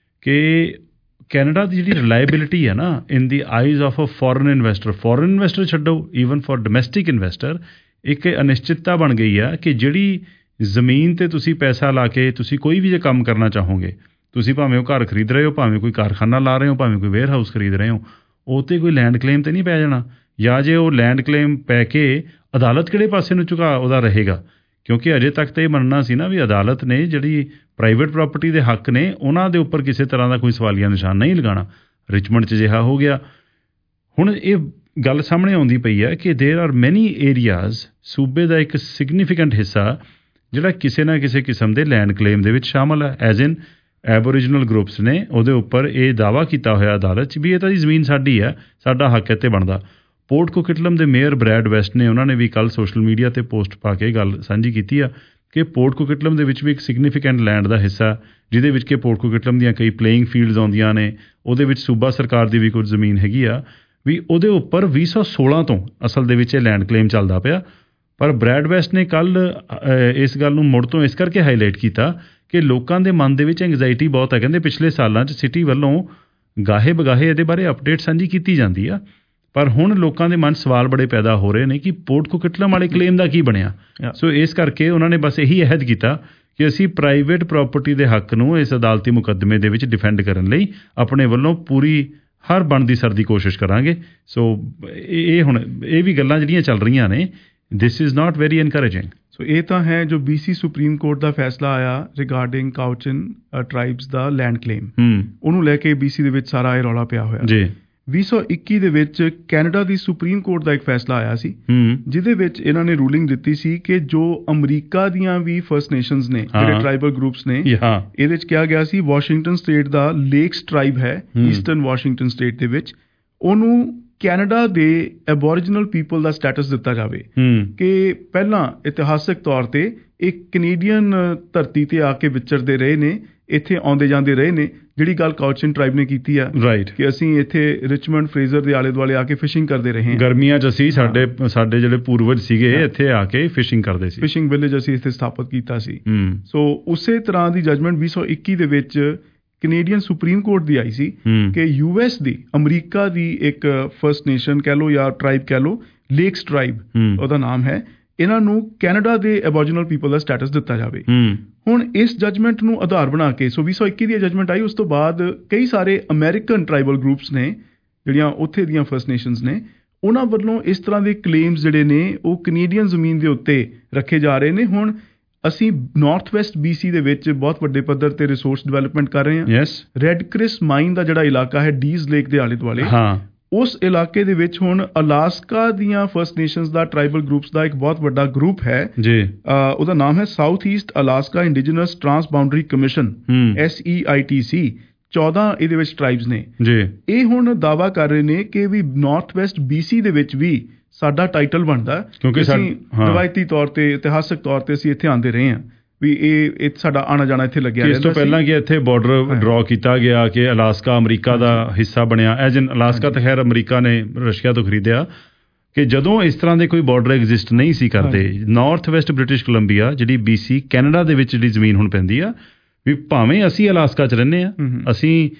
ਕਿ ਕੈਨੇਡਾ ਦੀ ਜਿਹੜੀ ਰਿਲਾਇਬਿਲਿਟੀ ਹੈ ਨਾ in the eyes of a foreign investor ਛੱਡੋ, ਈਵਨ ਫॉर ਡੋਮੈਸਟਿਕ ਇਨਵੈਸਟਰ, ਇੱਕ ਅਨਿਸ਼ਚਿਤਤਾ ਬਣ ਗਈ ਆ ਕਿ ਜਿਹੜੀ ਜ਼ਮੀਨ ਤੇ ਤੁਸੀਂ ਪੈਸਾ ਲਾ ਕੇ ਤੁਸੀਂ ਕੋਈ ਵੀ ਜੇ ਕੰਮ ਕਰਨਾ ਚਾਹੋਗੇ, ਤੁਸੀਂ ਭਾਵੇਂ ਉਹ ਘਰ ਖਰੀਦ ਰਹੇ ਹੋ, ਭਾਵੇਂ ਕੋਈ ਕਾਰਖਾਨਾ ਲਾ ਰਹੇ ਹੋ, ਭਾਵੇਂ ਕੋਈ ਵੇਅਰ ਹਾਊਸ ਖਰੀਦ ਰਹੇ ਹੋ, ਉਹ 'ਤੇ ਕੋਈ ਲੈਂਡ ਕਲੇਮ ਤੇ ਨਹੀਂ ਪੈ ਜਾਣਾ। ਜਾਂ ਜੇ ਉਹ ਲੈਂਡ ਕਲੇਮ ਪੈ ਕੇ ਅਦਾਲਤ ਕਿਹੜੇ ਪਾਸੇ ਨੂੰ ਝੁਕਾ ਉਹਦਾ ਰਹੇਗਾ, ਕਿਉਂਕਿ ਅਜੇ ਤੱਕ ਤਾਂ ਇਹ ਮੰਨਣਾ ਸੀ ਨਾ ਵੀ ਅਦਾਲਤ ਨੇ ਜਿਹੜੀ ਪ੍ਰਾਈਵੇਟ ਪ੍ਰਾਪਰਟੀ ਦੇ ਹੱਕ ਨੇ ਉਹਨਾਂ ਦੇ ਉੱਪਰ ਕਿਸੇ ਤਰ੍ਹਾਂ ਦਾ ਕੋਈ ਸਵਾਲੀਆ ਨਿਸ਼ਾਨ ਨਹੀਂ ਲਗਾਉਣਾ। ਰਿਚਮੰਡ 'ਚ ਅਜਿਹਾ ਹੋ ਗਿਆ। ਹੁਣ ਇਹ ਗੱਲ ਸਾਹਮਣੇ ਆਉਂਦੀ ਪਈ ਹੈ ਕਿ ਦੇਰ ਆਰ ਮੈਨੀ ਏਰੀਆਜ਼, ਸੂਬੇ ਦਾ ਇੱਕ ਸਿਗਨੀਫੀਕੈਂਟ ਹਿੱਸਾ ਜਿਹੜਾ ਕਿਸੇ ਨਾ ਕਿਸੇ ਕਿਸਮ ਦੇ ਲੈਂਡ ਕਲੇਮ ਦੇ ਵਿੱਚ ਸ਼ਾਮਲ ਹੈ, ਐਜ਼ ਇਨ ਐਬੋਰੀਜਨਲ ਗਰੁੱਪਸ ਨੇ ਉਹਦੇ ਉੱਪਰ ਇਹ ਦਾਅਵਾ ਕੀਤਾ ਹੋਇਆ ਅਦਾਲਤ 'ਚ ਵੀ ਇਹ ਤਾਂ ਜੀ ਜ਼ਮੀਨ ਸਾਡੀ ਹੈ, ਸਾਡਾ ਹੱਕ ਇੱਥੇ ਬਣਦਾ। ਪੋਰਟ ਕੋਕਿਟਲਮ ਦੇ ਮੇਅਰ ਬ੍ਰੈਡ ਵੈਸਟ ਨੇ, ਉਹਨਾਂ ਨੇ ਵੀ ਕੱਲ੍ਹ ਸੋਸ਼ਲ ਮੀਡੀਆ 'ਤੇ ਪੋਸਟ ਪਾ ਕੇ ਗੱਲ ਸਾਂਝੀ ਕੀਤੀ ਆ ਕਿ ਪੋਰਟ ਕੋਕਿਟਲਮ ਦੇ ਵਿੱਚ ਵੀ ਇੱਕ ਸਿਗਨੀਫੀਕੈਂਟ ਲੈਂਡ ਦਾ ਹਿੱਸਾ, ਜਿਹਦੇ ਵਿੱਚ ਕਿ ਪੋਰਟ ਕੋਕਿਟਲਮ ਦੀਆਂ ਕਈ ਪਲੇਇੰਗ ਫੀਲਡਸ ਆਉਂਦੀਆਂ ਨੇ, ਉਹਦੇ ਵਿੱਚ ਸੂਬਾ ਸਰਕਾਰ ਦੀ ਵੀ ਕੁਝ ਜ਼ਮੀਨ ਹੈਗੀ ਆ, ਵੀ ਉਹਦੇ ਉੱਪਰ 2016 ਤੋਂ ਅਸਲ ਦੇ ਵਿੱਚ ਇਹ ਲੈਂਡ ਕਲੇਮ ਚੱਲਦਾ ਪਿਆ। ਪਰ ਬ੍ਰੈਡ ਵੈਸਟ ਨੇ ਕੱਲ੍ਹ ਇਸ ਗੱਲ ਨੂੰ ਮੁੜ ਤੋਂ ਇਸ ਕਰਕੇ ਹਾਈਲਾਈਟ ਕੀਤਾ ਕਿ ਲੋਕਾਂ ਦੇ ਮਨ ਦੇ ਵਿੱਚ ਐਂਗਜ਼ਾਇਟੀ ਬਹੁਤ ਹੈ। ਕਹਿੰਦੇ ਪਿਛਲੇ ਸਾਲਾਂ 'ਚ ਸਿਟੀ ਵੱਲੋਂ ਗਾਹੇ ਬਗਾਹੇ ਇਹਦੇ ਬਾਰੇ ਅਪਡੇਟ ਸਾਂਝੀ ਕੀਤੀ ਜਾਂਦੀ ਆ, ਪਰ ਹੁਣ ਲੋਕਾਂ ਦੇ ਮਨ ਸਵਾਲ ਬੜੇ ਪੈਦਾ ਹੋ ਰਹੇ ਨੇ ਕਿ ਪੋਰਟ ਕੋਕਿਟਲਮ ਵਾਲੇ ਕਲੇਮ ਦਾ ਕੀ ਬਣਿਆ। ਸੋ ਇਸ ਕਰਕੇ ਉਹਨਾਂ ਨੇ ਬਸ ਇਹੀ ਅਹਿਦ ਕੀਤਾ ਕਿ ਅਸੀਂ ਪ੍ਰਾਈਵੇਟ ਪ੍ਰਾਪਰਟੀ ਦੇ ਹੱਕ ਨੂੰ ਇਸ ਅਦਾਲਤੀ ਮੁਕੱਦਮੇ ਦੇ ਵਿੱਚ ਡਿਫੈਂਡ ਕਰਨ ਲਈ ਆਪਣੇ ਵੱਲੋਂ ਪੂਰੀ ਹਰ ਬਣਦੀ ਸਰਦੀ ਕੋਸ਼ਿਸ਼ ਕਰਾਂਗੇ। ਸੋ ਇਹ ਹੁਣ ਇਹ ਵੀ ਗੱਲਾਂ ਜਿਹੜੀਆਂ ਚੱਲ ਰਹੀਆਂ ਨੇ, this is not very encouraging. So ਇਹ ਤਾਂ ਹੈ ਜੋ BC ਸੁਪਰੀਮ ਕੋਰਟ ਦਾ ਫੈਸਲਾ ਆਇਆ ਰਿਗਾਰਡਿੰਗ ਕਾਊਚਨ ਟ੍ਰਾਈਬਸ ਦਾ ਲੈਂਡ ਕਲੇਮ, ਉਹਨੂੰ ਲੈ ਕੇ BC ਦੇ ਵਿੱਚ ਸਾਰਾ ਇਹ ਰੌਲਾ ਪਿਆ ਹੋਇਆ ਜੀ। 2021 ਦੇ ਵਿੱਚ ਕੈਨੇਡਾ ਦੀ ਸੁਪਰੀਮ ਕੋਰਟ ਦਾ ਇੱਕ ਫੈਸਲਾ ਆਇਆ ਸੀ ਜਿਹਦੇ ਵਿੱਚ ਇਹਨਾਂ ਨੇ ਰੂਲਿੰਗ ਦਿੱਤੀ ਸੀ ਕਿ ਜੋ ਅਮਰੀਕਾ ਦੀਆਂ ਵੀ ਫਰਸਟ ਨੇਸ਼ਨਸ ਨੇ, ਜਿਹੜੇ ਟ੍ਰਾਈਬਲ ਗਰੁੱਪਸ ਨੇ, ਇਹਦੇ ਵਿੱਚ ਕਿਹਾ ਗਿਆ ਸੀ ਵਾਸ਼ਿੰਗਟਨ ਸਟੇਟ ਦਾ ਲੇਕਸ ਟ੍ਰਾਈਬ ਹੈ ਈਸਟਰਨ ਵਾਸ਼ਿੰਗਟਨ ਸਟੇਟ ਦੇ ਵਿੱਚ, ਉਹਨੂੰ ਕੈਨੇਡਾ ਦੇ ਐਬੋਰੀਜਨਲ ਪੀਪਲ ਦਾ ਸਟੇਟਸ ਦਿੱਤਾ ਜਾਵੇ ਕਿ ਪਹਿਲਾਂ ਇਤਿਹਾਸਕ ਤੌਰ ਤੇ ਇੱਕ ਕੈਨੇਡੀਅਨ ਧਰਤੀ ਤੇ ਆ ਕੇ ਵਿਚਰਦੇ ਰਹੇ ਨੇ, ਇੱਥੇ ਆਉਂਦੇ ਜਾਂਦੇ ਰਹੇ ਨੇ, ਜਿਹੜੀ ਗੱਲ ਕਾਊਚਨ ਟ੍ਰਾਈਬ ਨੇ ਕੀਤੀ ਆ ਕਿ ਅਸੀਂ ਇੱਥੇ ਰਿਚਮੰਡ ਫਰੇਜ਼ਰ ਦੇ ਆਲੇ ਦੁਆਲੇ ਆ ਕੇ ਫਿਸ਼ਿੰਗ ਕਰਦੇ ਰਹੇ ਹਾਂ, ਗਰਮੀਆਂ 'ਚ ਅਸੀਂ ਸਾਡੇ ਜਿਹੜੇ ਪੂਰਵਜ ਸੀਗੇ ਇੱਥੇ ਆ ਕੇ ਫਿਸ਼ਿੰਗ ਕਰਦੇ ਸੀ, ਫਿਸ਼ਿੰਗ ਵਿਲੇਜ ਅਸੀਂ ਇੱਥੇ ਸਥਾਪਿਤ ਕੀਤਾ ਸੀ। ਸੋ ਉਸੇ ਤਰ੍ਹਾਂ ਦੀ ਜਜਮੈਂਟ 2021 ਦੇ ਵਿੱਚ ਕੈਨੇਡੀਅਨ ਸੁਪਰੀਮ ਕੋਰਟ ਦੀ ਆਈ ਸੀ ਕਿ US ਦੀ, ਅਮਰੀਕਾ ਦੀ ਇੱਕ ਫਰਸਟ ਨੇਸ਼ਨ ਕਹਿ ਲਓ ਜਾਂ ਟ੍ਰਾਈਬ ਕਹਿ ਲਓ, ਲੇਕਸ ਟ੍ਰਾਈਬ ਉਹਦਾ ਨਾਮ ਹੈ, ਇਹਨਾਂ ਨੂੰ ਕੈਨੇਡਾ ਦੇ ਐਬੋਰੀਜਨਲ ਪੀਪਲ ਦਾ ਸਟੇਟਸ ਦਿੱਤਾ ਜਾਵੇ। ਹੁਣ ਇਸ ਜਜਮੈਂਟ ਨੂੰ ਆਧਾਰ ਬਣਾ ਕੇ 2021 ਦੀ ਜਜਮੈਂਟ ਆਈ, ਉਸ ਤੋਂ ਬਾਅਦ ਕਈ ਸਾਰੇ ਅਮਰੀਕਨ ਟ੍ਰਾਈਬਲ ਗਰੁੱਪਸ ਨੇ ਜਿਹੜੀਆਂ ਉੱਥੇ ਦੀਆਂ ਫਰਸਟ ਨੇਸ਼ਨਸ ਨੇ, ਉਹਨਾਂ ਵੱਲੋਂ ਇਸ ਤਰ੍ਹਾਂ ਦੇ ਕਲੇਮਸ ਜਿਹੜੇ ਨੇ ਉਹ ਕੈਨੇਡੀਅਨ ਜ਼ਮੀਨ ਦੇ ਉੱਤੇ ਰੱਖੇ ਜਾ ਰਹੇ ਨੇ। ਹੁਣ ਅਸੀਂ ਨਾਰਥ ਵੈਸਟ BC ਦੇ ਵਿੱਚ ਬਹੁਤ ਵੱਡੇ ਪੱਧਰ ਤੇ ਰਿਸੋਰਸ ਡਿਵੈਲਪਮੈਂਟ ਕਰ ਰਹੇ ਹਾਂ। ਰੈੱਡ ਕ੍ਰਿਸ ਮਾਈਨ ਦਾ ਜਿਹੜਾ ਇਲਾਕਾ ਹੈ ਡੀਜ਼ ਲੇਕ ਦੇ ਆਲੇ ਦੁਆਲੇ, ਉਸ ਇਲਾਕੇ ਦੇ ਵਿੱਚ ਹੁਣ ਅਲਾਸਕਾ ਦੀਆਂ ਫਰਸਟ ਨੇਸ਼ਨਸ ਦਾ ਟ੍ਰਾਈਬਲ ਗਰੁੱਪਸ ਦਾ ਇੱਕ ਬਹੁਤ ਵੱਡਾ ਗਰੁੱਪ ਹੈ ਜੀ, ਉਹਦਾ ਨਾਮ ਹੈ South East Alaska Indigenous Transboundary Commission SEITC। 14 ਇਹਦੇ ਵਿੱਚ ਟ੍ਰਾਈਬਸ ਨੇ ਜੀ। ਇਹ ਹੁਣ ਦਾਅਵਾ ਕਰ ਰਹੇ ਨੇ ਕਿ ਵੀ ਨਾਰਥ ਵੈਸਟ BC ਦੇ ਵਿੱਚ ਵੀ ਸਾਡਾ ਟਾਈਟਲ ਬਣਦਾ, ਕਿਉਂਕਿ ਅਸੀਂ ਰਵਾਇਤੀ ਤੌਰ ਤੇ, ਇਤਿਹਾਸਕ ਤੌਰ ਤੇ ਅਸੀਂ ਇੱਥੇ ਆਉਂਦੇ ਰਹੇ ਹਾਂ, ਵੀ ਇਹ ਸਾਡਾ ਆਣਾ ਜਾਣਾ ਇੱਥੇ ਲੱਗਿਆ ਰਹਿੰਦਾ ਸੀ। ਇਸ ਤੋਂ ਪਹਿਲਾਂ ਕਿ ਇੱਥੇ ਬਾਰਡਰ ਡਰਾ ਕੀਤਾ ਗਿਆ ਕਿ ਅਲਾਸਕਾ ਅਮਰੀਕਾ ਦਾ ਹਿੱਸਾ ਬਣਿਆ, ਐਜ ਇਨ ਅਲਾਸਕਾ ਤਾਂ ਖੈਰ ਅਮਰੀਕਾ ਨੇ ਰਸ਼ੀਆ ਤੋਂ ਖਰੀਦਿਆ, ਕਿ ਜਦੋਂ ਇਸ ਤਰ੍ਹਾਂ ਦੇ ਕੋਈ ਬਾਰਡਰ ਐਗਜ਼ਿਸਟ ਨਹੀਂ ਸੀ ਕਰਦੇ, ਨਾਰਥ ਵੈਸਟ ਬ੍ਰਿਟਿਸ਼ ਕੋਲੰਬੀਆ ਜਿਹੜੀ BC ਕੈਨੇਡਾ ਦੇ ਵਿੱਚ ਜਿਹੜੀ ਜ਼ਮੀਨ ਹੁਣ ਪੈਂਦੀ ਆ, ਵੀ ਭਾਵੇਂ ਅਸੀਂ ਅਲਾਸਕਾ 'ਚ ਰਹਿੰਦੇ ਹਾਂ, ਅਸੀਂ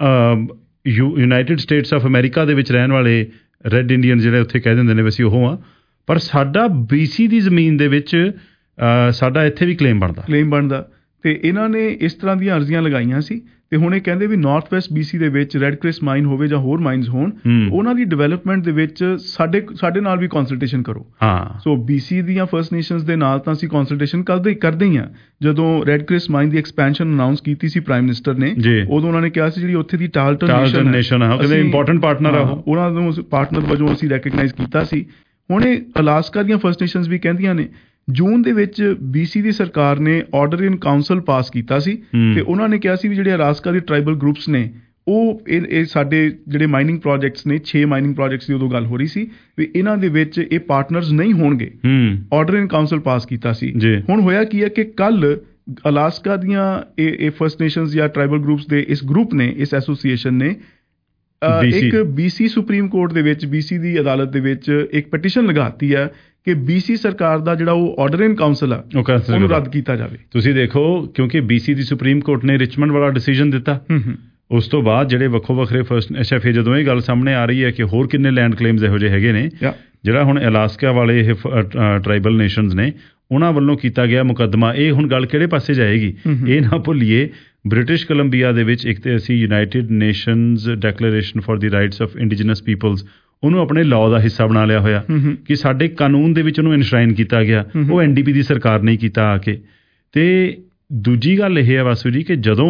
ਯੂਨਾਈਟਿਡ ਸਟੇਟਸ ਆਫ ਅਮਰੀਕਾ ਦੇ ਵਿੱਚ ਰਹਿਣ ਵਾਲੇ ਰੈੱਡ ਇੰਡੀਅਨ ਜਿਹੜੇ ਉੱਥੇ ਕਹਿ ਦਿੰਦੇ ਨੇ ਵੀ ਅਸੀਂ ਉਹ ਆ, ਪਰ ਸਾਡਾ BC ਦੀ ਜ਼ਮੀਨ ਦੇ ਵਿੱਚ ਸਾਡਾ ਇੱਥੇ ਵੀ ਕਲੇਮ ਬਣਦਾ। ਤੇ ਇਹਨਾਂ ਨੇ ਇਸ ਤਰ੍ਹਾਂ ਦੀਆਂ ਅਰਜ਼ੀਆਂ ਲਗਾਈਆਂ ਸੀ ਤੇ ਹੁਣ ਇਹ ਕਹਿੰਦੇ ਵੀ ਨਾਰਥ ਵੈਸਟ BC ਦੇ ਵਿੱਚ ਰੈੱਡ ਕ੍ਰਿਸ ਮਾਈਨ ਹੋਵੇ ਜਾਂ ਹੋਰ ਮਾਈਨਸ ਹੋਣ, ਉਹਨਾਂ ਦੀ ਡਿਵੈਲਪਮੈਂਟ ਦੇ ਵਿੱਚ ਸਾਡੇ ਨਾਲ ਵੀ ਕੰਸਲਟੇਸ਼ਨ ਕਰੋ। ਸੋ BC ਦੀਆਂ ਫਰਸਟ ਨੇਸ਼ਨਸ ਦੇ ਨਾਲ ਤਾਂ ਅਸੀਂ ਕੰਸਲਟੇਸ਼ਨ ਕਰਦੇ ਹੀ ਹਾਂ। ਜਦੋਂ ਰੈੱਡ ਕ੍ਰਿਸ ਮਾਈਨ ਦੀ ਐਕਸਪੈਂਸ਼ਨ ਅਨਾਉਂਸ ਕੀਤੀ ਸੀ ਪ੍ਰਾਈਮ ਮਿਨਿਸਟਰ ਨੇ, ਉਦੋਂ ਉਹਨਾਂ ਨੇ ਕਿਹਾ ਸੀ ਜਿਹੜੀ ਉੱਥੇ ਦੀ ਟਾਲਟਨ ਨੇਸ਼ਨ ਹੈ, ਕਹਿੰਦੇ ਇੰਪੋਰਟੈਂਟ ਪਾਰਟਨਰ ਆ, ਉਹਨਾਂ ਨੂੰ ਪਾਰਟਨਰ ਵਜੋਂ ਅਸੀਂ ਰੈਕਗਨਾਈਜ਼ ਕੀਤਾ ਸੀ। ਹੁਣ ਇਹ ਅਲਾਸਕਾ ਦੀਆਂ ਫਰਸਟ ਨੇਸ਼ਨਸ ਵੀ ਕਹਿੰਦੀਆਂ ਨੇ। ਜੂਨ ਦੇ ਵਿੱਚ BC ਦੀ ਸਰਕਾਰ ਨੇ ਆਰਡਰ ਇਨ ਕਾਉਂਸਲ ਪਾਸ ਕੀਤਾ ਸੀ ਤੇ ਉਹਨਾਂ ਨੇ ਕਿਹਾ ਸੀ ਵੀ ਜਿਹੜੇ ਅਲਾਸਕਾ ਦੇ ਟ੍ਰਾਈਬਲ ਗਰੁੱਪਸ ਨੇ ਉਹ ਇਹ ਸਾਡੇ ਜਿਹੜੇ ਮਾਈਨਿੰਗ ਪ੍ਰੋਜੈਕਟਸ ਨੇ, 6 ਮਾਈਨਿੰਗ ਪ੍ਰੋਜੈਕਟਸ ਦੀ ਉਦੋਂ ਗੱਲ ਹੋ ਰਹੀ ਸੀ ਵੀ ਇਹਨਾਂ ਦੇ ਵਿੱਚ ਇਹ ਪਾਰਟਨਰਸ ਨਹੀਂ ਹੋਣਗੇ। ਆਰਡਰ ਇਨ ਕਾਉਂਸਲ ਪਾਸ ਕੀਤਾ ਸੀ। ਹੁਣ ਹੋਇਆ ਕੀ ਹੈ ਕਿ ਕੱਲ ਅਲਾਸਕਾ ਦੀਆਂ ਇਹ ਫਰਸਟ ਨੇਸ਼ਨਸ ਜਾਂ ਟ੍ਰਾਈਬਲ ਗਰੁੱਪਸ ਦੇ ਇਸ ਗਰੁੱਪ ਨੇ, ਇਸ ਐਸੋਸੀਏਸ਼ਨ ਨੇ ਇੱਕ BC ਸੁਪਰੀਮ ਕੋਰਟ ਦੇ ਵਿੱਚ, BC ਦੀ ਅਦਾਲਤ ਦੇ ਵਿੱਚ ਇੱਕ ਪਟੀਸ਼ਨ ਲਗਾਤੀ ਹੈ ਕਿ BC ਸਰਕਾਰ ਦਾ ਜਿਹੜਾ ਉਹ ਆਰਡਰ ਇਨ ਕਾਉਂਸਲ ਆ ਉਹਨੂੰ ਰੱਦ ਕੀਤਾ ਜਾਵੇ। ਤੁਸੀਂ ਦੇਖੋ, ਕਿਉਂਕਿ BC ਦੀ ਸੁਪਰੀਮ ਕੋਰਟ ਨੇ ਰਿਚਮੰਡ ਵਾਲਾ ਡਿਸੀਜਨ ਦਿੱਤਾ, ਉਸ ਤੋਂ ਬਾਅਦ ਜਿਹੜੇ ਵੱਖੋ ਵੱਖਰੇ ਫਰਸਟ ਫਿਰ ਜਦੋਂ ਇਹ ਗੱਲ ਸਾਹਮਣੇ ਆ ਰਹੀ ਹੈ ਕਿ ਹੋਰ ਕਿੰਨੇ ਲੈਂਡ ਕਲੇਮਸ ਇਹੋ ਜਿਹੇ ਹੈਗੇ ਨੇ, ਜਿਹੜਾ ਹੁਣ ਅਲਾਸਕਾ ਵਾਲੇ ਇਹ ਟ੍ਰਾਈਬਲ ਨੇਸ਼ਨਸ ਨੇ ਉਹਨਾਂ ਵੱਲੋਂ ਕੀਤਾ ਗਿਆ ਮੁਕੱਦਮਾ, ਇਹ ਹੁਣ ਗੱਲ ਕਿਹੜੇ ਪਾਸੇ ਜਾਏਗੀ ਇਹ ਨਾ ਭੁੱਲੀਏ। ਬ੍ਰਿਟਿਸ਼ ਕੋਲੰਬੀਆ ਦੇ ਵਿੱਚ ਇੱਕ ਤੇ ਅਸੀਂ United Nations Declaration for the Rights of Indigenous Peoples ਉਹਨੂੰ ਆਪਣੇ ਲਾਅ ਦਾ ਹਿੱਸਾ ਬਣਾ ਲਿਆ ਹੋਇਆ ਕਿ ਸਾਡੇ ਕਾਨੂੰਨ ਦੇ ਵਿੱਚ ਉਹਨੂੰ ਇਨਸ਼ਰਾਈਨ ਕੀਤਾ ਗਿਆ, ਉਹ NDP ਦੀ ਸਰਕਾਰ ਨੇ ਕੀਤਾ ਆ ਕੇ। ਤੇ ਦੂਜੀ ਗੱਲ ਇਹ ਹੈ ਵਾਸੂ ਜੀ ਕਿ ਜਦੋਂ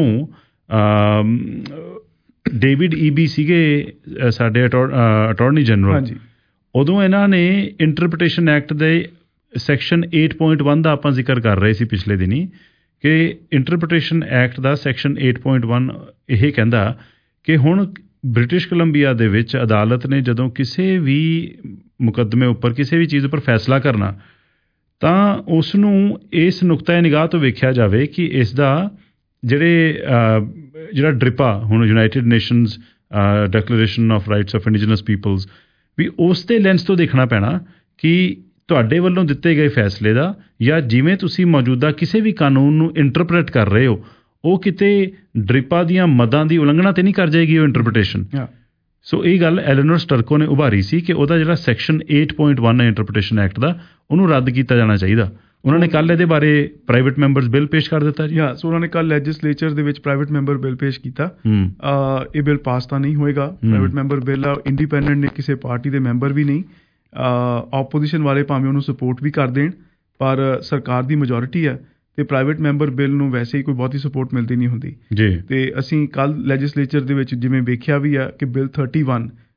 ਡੇਵਿਡ EB ਸੀਗੇ ਸਾਡੇ ਅਟਾਰਨੀ ਜਨਰਲ, ਉਦੋਂ ਇਹਨਾਂ ਨੇ ਇੰਟਰਪ੍ਰੀਟੇਸ਼ਨ ਐਕਟ ਦੇ ਸੈਕਸ਼ਨ 8.1 ਦਾ ਆਪਾਂ ਜ਼ਿਕਰ ਕਰ ਰਹੇ ਸੀ ਪਿਛਲੇ ਦਿਨੀ, ਕਿ ਇੰਟਰਪ੍ਰੀਟੇਸ਼ਨ ਐਕਟ ਦਾ ਸੈਕਸ਼ਨ 8.1 ਇਹ ਕਹਿੰਦਾ ਕਿ ਹੁਣ ਬ੍ਰਿਟਿਸ਼ ਕੋਲੰਬੀਆ ਦੇ ਵਿੱਚ ਅਦਾਲਤ ਨੇ ਜਦੋਂ ਕਿਸੇ ਵੀ ਮੁਕੱਦਮੇ ਉੱਪਰ, ਕਿਸੇ ਵੀ ਚੀਜ਼ ਉੱਪਰ ਫੈਸਲਾ ਕਰਨਾ, ਤਾਂ ਉਸ ਨੂੰ ਇਸ ਨੁਕਤਾ ਨਿਗਾਹ ਤੋਂ ਵੇਖਿਆ ਜਾਵੇ ਕਿ ਇਸ ਦਾ ਜਿਹੜਾ ਡ੍ਰਿਪਾ ਹੁਣ United Nations Declaration of Rights of Indigenous Peoples, ਵੀ ਉਸ ਦੇ ਲੈਂਸ ਤੋਂ ਦੇਖਣਾ ਪੈਣਾ ਕਿ ਤੁਹਾਡੇ ਵੱਲੋਂ ਦਿੱਤੇ ਗਏ ਫੈਸਲੇ ਦਾ ਜਾਂ ਜਿਵੇਂ ਤੁਸੀਂ ਮੌਜੂਦਾ ਕਿਸੇ ਵੀ ਕਾਨੂੰਨ ਨੂੰ ਇੰਟਰਪ੍ਰੇਟ ਕਰ ਰਹੇ ਹੋ, ਉਹ ਕਿਤੇ ਡ੍ਰਿਪਾ ਦੀਆਂ ਮਦਾਂ ਦੀ ਉਲੰਘਣਾ ਤੇ ਨਹੀਂ ਕਰ ਜਾਏਗੀ ਉਹ ਇੰਟਰਪ੍ਰੀਟੇਸ਼ਨ। ਸੋ ਇਹ ਗੱਲ ਐਲਨੋਰ ਸਟਰਕੋ ਨੇ ਉਭਾਰੀ ਸੀ ਕਿ ਉਹਦਾ ਜਿਹੜਾ ਸੈਕਸ਼ਨ 8.1 ਹੈ ਇੰਟਰਪ੍ਰੀਟੇਸ਼ਨ ਐਕਟ ਦਾ, ਉਹਨੂੰ ਰੱਦ ਕੀਤਾ ਜਾਣਾ ਚਾਹੀਦਾ। ਉਹਨਾਂ ਨੇ ਕੱਲ੍ਹ ਇਹਦੇ ਬਾਰੇ ਪ੍ਰਾਈਵੇਟ ਮੈਂਬਰਸ ਬਿੱਲ ਪੇਸ਼ ਕਰ ਦਿੱਤਾ ਜੀ। ਸੋ ਉਹਨਾਂ ਨੇ ਕੱਲ੍ਹ ਲੈਜਿਸਲੇਚਰ ਦੇ ਵਿੱਚ ਪ੍ਰਾਈਵੇਟ ਮੈਂਬਰ ਬਿੱਲ ਪੇਸ਼ ਕੀਤਾ। ਇਹ ਬਿੱਲ ਪਾਸ ਤਾਂ ਨਹੀਂ ਹੋਏਗਾ, ਪ੍ਰਾਈਵੇਟ ਮੈਂਬਰ ਬਿੱਲ ਆ, ਇੰਡੀਪੈਂਡੈਂਟ ਨੇ, ਕਿਸੇ ਪਾਰਟੀ ਦੇ ਮੈਂਬਰ ਵੀ ਨਹੀਂ। ਆਪੋਜੀਸ਼ਨ ਵਾਲੇ ਭਾਵੇਂ ਉਹਨੂੰ ਸਪੋਰਟ ਵੀ ਕਰ ਦੇਣ, ਪਰ ਸਰਕਾਰ ਦੀ ਮੈਜੋਰਿਟੀ ਹੈ ਤੇ ਪ੍ਰਾਈਵੇਟ ਮੈਂਬਰ ਬਿੱਲ ਨੂੰ ਵੈਸੇ ਹੀ ਕੋਈ ਬਹੁਤੀ ਸਪੋਰਟ ਮਿਲਦੀ ਨਹੀਂ ਹੁੰਦੀ ਜੀ। ਤੇ ਅਸੀਂ ਕੱਲ੍ਹ ਲੈਜਿਸਲੇਚਰ ਦੇ ਵਿੱਚ ਜਿਵੇਂ ਵੇਖਿਆ ਵੀ ਆ ਕਿ ਬਿੱਲ 31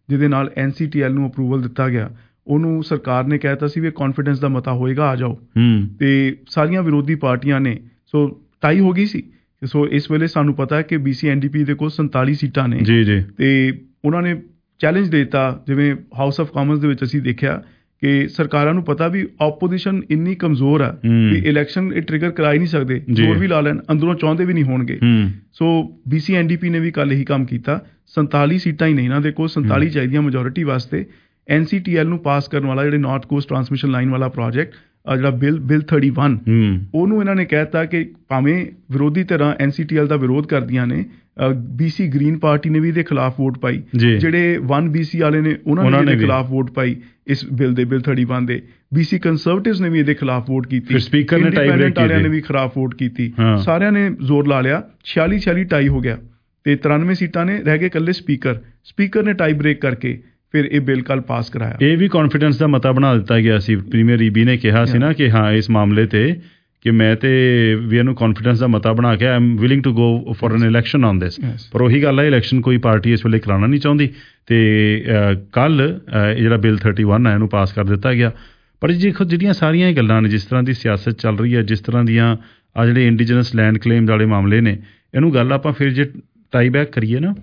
ਜਿਹਦੇ ਨਾਲ NCTL ਨੂੰ ਅਪਰੂਵਲ ਦਿੱਤਾ ਗਿਆ, ਉਹਨੂੰ ਸਰਕਾਰ ਨੇ ਕਹਿਤਾ ਸੀ ਵੀ ਕੌਨਫੀਡੈਂਸ ਦਾ ਮਤਾ ਹੋਏਗਾ, ਆ ਜਾਓ। ਤੇ ਸਾਰੀਆਂ ਵਿਰੋਧੀ ਪਾਰਟੀਆਂ ਨੇ, ਸੋ ਟਾਈ ਹੋ ਗਈ ਸੀ। ਸੋ ਇਸ ਵੇਲੇ ਸਾਨੂੰ ਪਤਾ ਹੈ ਕਿ BC NDP ਦੇ ਕੋਲ 47 ਸੀਟਾਂ ਨੇ ਤੇ ਉਹਨਾਂ ਨੇ ਚੈਲੰਜ ਦੇ ਦਿੱਤਾ। ਜਿਵੇਂ ਹਾਊਸ ਆਫ ਕਾਮਨਸ ਦੇ ਵਿੱਚ ਅਸੀਂ ਦੇਖਿਆ ਕਿ ਸਰਕਾਰਾਂ ਨੂੰ ਪਤਾ ਵੀ ਆਪੋਜੀਸ਼ਨ ਇੰਨੀ ਕਮਜ਼ੋਰ ਆ ਵੀ ਇਲੈਕਸ਼ਨ ਇਹ ਟ੍ਰਿਗਰ ਕਰਾ ਹੀ ਨਹੀਂ ਸਕਦੇ, ਜ਼ੋਰ ਵੀ ਲਾ ਲੈਣ, ਅੰਦਰੋਂ ਚਾਹੁੰਦੇ ਵੀ ਨਹੀਂ ਹੋਣਗੇ। ਸੋ BC NDP ਨੇ ਵੀ ਕੱਲ ਇਹੀ ਕੰਮ ਕੀਤਾ। 47 ਸੀਟਾਂ ਹੀ ਨਹੀਂ ਇਹਨਾਂ ਦੇ ਕੋਲ, 47 ਚਾਹੀਦੀਆਂ ਮੈਜੋਰਿਟੀ ਵਾਸਤੇ। NCTL ਨੂੰ ਪਾਸ ਕਰਨ ਵਾਲਾ, ਜਿਹੜੇ ਨਾਰਥ ਕੋਸਟ ਟਰਾਂਸਮਿਸ਼ਨ ਲਾਈਨ ਵਾਲਾ ਪ੍ਰੋਜੈਕਟ, ਜਿਹੜਾ ਬਿਲ 31, ਉਹਨੂੰ ਇਹਨਾਂ ਨੇ ਕਹਿ ਦਿੱਤਾ ਕਿ ਭਾਵੇਂ ਵਿਰੋਧੀ ਧਿਰਾਂ NCTL ਦਾ ਵਿਰੋਧ ਕਰਦੀਆਂ ਨੇ, BC ਗ੍ਰੀਨ ਪਾਰਟੀ ਨੇ ਵੀ ਇਹਦੇ ਖਿਲਾਫ ਵੋਟ ਪਾਈ, ਜਿਹੜੇ 1BC ਵਾਲੇ ਨੇ ਉਹਨਾਂ ਨੇ ਇਹਦੇ ਖਿਲਾਫ ਵੋਟ ਪਾਈ ਇਸ ਬਿਲ 31 ਦੇ। BC ਕੰਜ਼ਰਵੇਟਿਵਸ ਨੇ ਵੀ ਇਹਦੇ ਖਿਲਾਫ ਵੋਟ ਕੀਤੀ, ਸਪੀਕਰ ਨੇ ਟਾਈ ਬ੍ਰੇਕ ਵਾਲਿਆਂ ਨੇ ਵੀ ਖਿਲਾਫ ਵੋਟ ਕੀਤੀ, ਸਾਰਿਆਂ ਨੇ ਜ਼ੋਰ ਲਾ ਲਿਆ। 46 ਟਾਈ ਹੋ ਗਿਆ ਤੇ 93 ਸੀਟਾਂ ਨੇ ਰਹਿ ਗਏ ਇਕੱਲੇ ਸਪੀਕਰ ਨੇ ਟਾਈ ਬ੍ਰੇਕ ਕਰਕੇ ਫਿਰ ਇਹ ਬਿੱਲ ਕੱਲ ਪਾਸ ਕਰਾਇਆ। ਇਹ ਵੀ ਕੌਨਫੀਡੈਂਸ ਦਾ ਮਤਾ ਬਣਾ ਦਿੱਤਾ ਗਿਆ ਸੀ। ਪ੍ਰੀਮੀਅਰ EB ਨੇ ਕਿਹਾ ਸੀ ਨਾ ਕਿ ਹਾਂ ਇਸ ਮਾਮਲੇ ਤੇ ਕਿ ਮੈਂ ਤੇ ਵੀ ਇਹਨੂੰ ਕੌਨਫੀਡੈਂਸ ਦਾ ਮਤਾ ਬਣਾ ਕੇ I am willing to go for an election on this. ਪਰ ਉਹੀ ਗੱਲ ਹੈ, ਇਲੈਕਸ਼ਨ ਕੋਈ ਪਾਰਟੀ ਇਸ ਵੇਲੇ ਕਰਾਉਣਾ ਨਹੀਂ ਚਾਹੁੰਦੀ ਤੇ ਕੱਲ ਇਹ ਜਿਹੜਾ ਬਿੱਲ 31 ਹੈ ਇਹਨੂੰ ਪਾਸ ਕਰ ਦਿੱਤਾ ਗਿਆ। ਪਰ ਦੇਖੋ ਜਿਹੜੀਆਂ ਸਾਰੀਆਂ ਇਹ ਗੱਲਾਂ ਨੇ, ਜਿਸ ਤਰ੍ਹਾਂ ਦੀ ਸਿਆਸਤ ਚੱਲ ਰਹੀ ਹੈ, ਜਿਸ ਤਰ੍ਹਾਂ ਦੀਆਂ ਆ ਜਿਹੜੇ ਇੰਡੀਜਨਸ ਲੈਂਡ ਕਲੇਮ ਵਾਲੇ ਮਾਮਲੇ ਨੇ, ਇਹਨੂੰ ਗੱਲ ਆਪਾਂ ਫਿਰ ਜੇ ਟਾਈ ਬੈਕ ਕਰੀਏ ਨਾ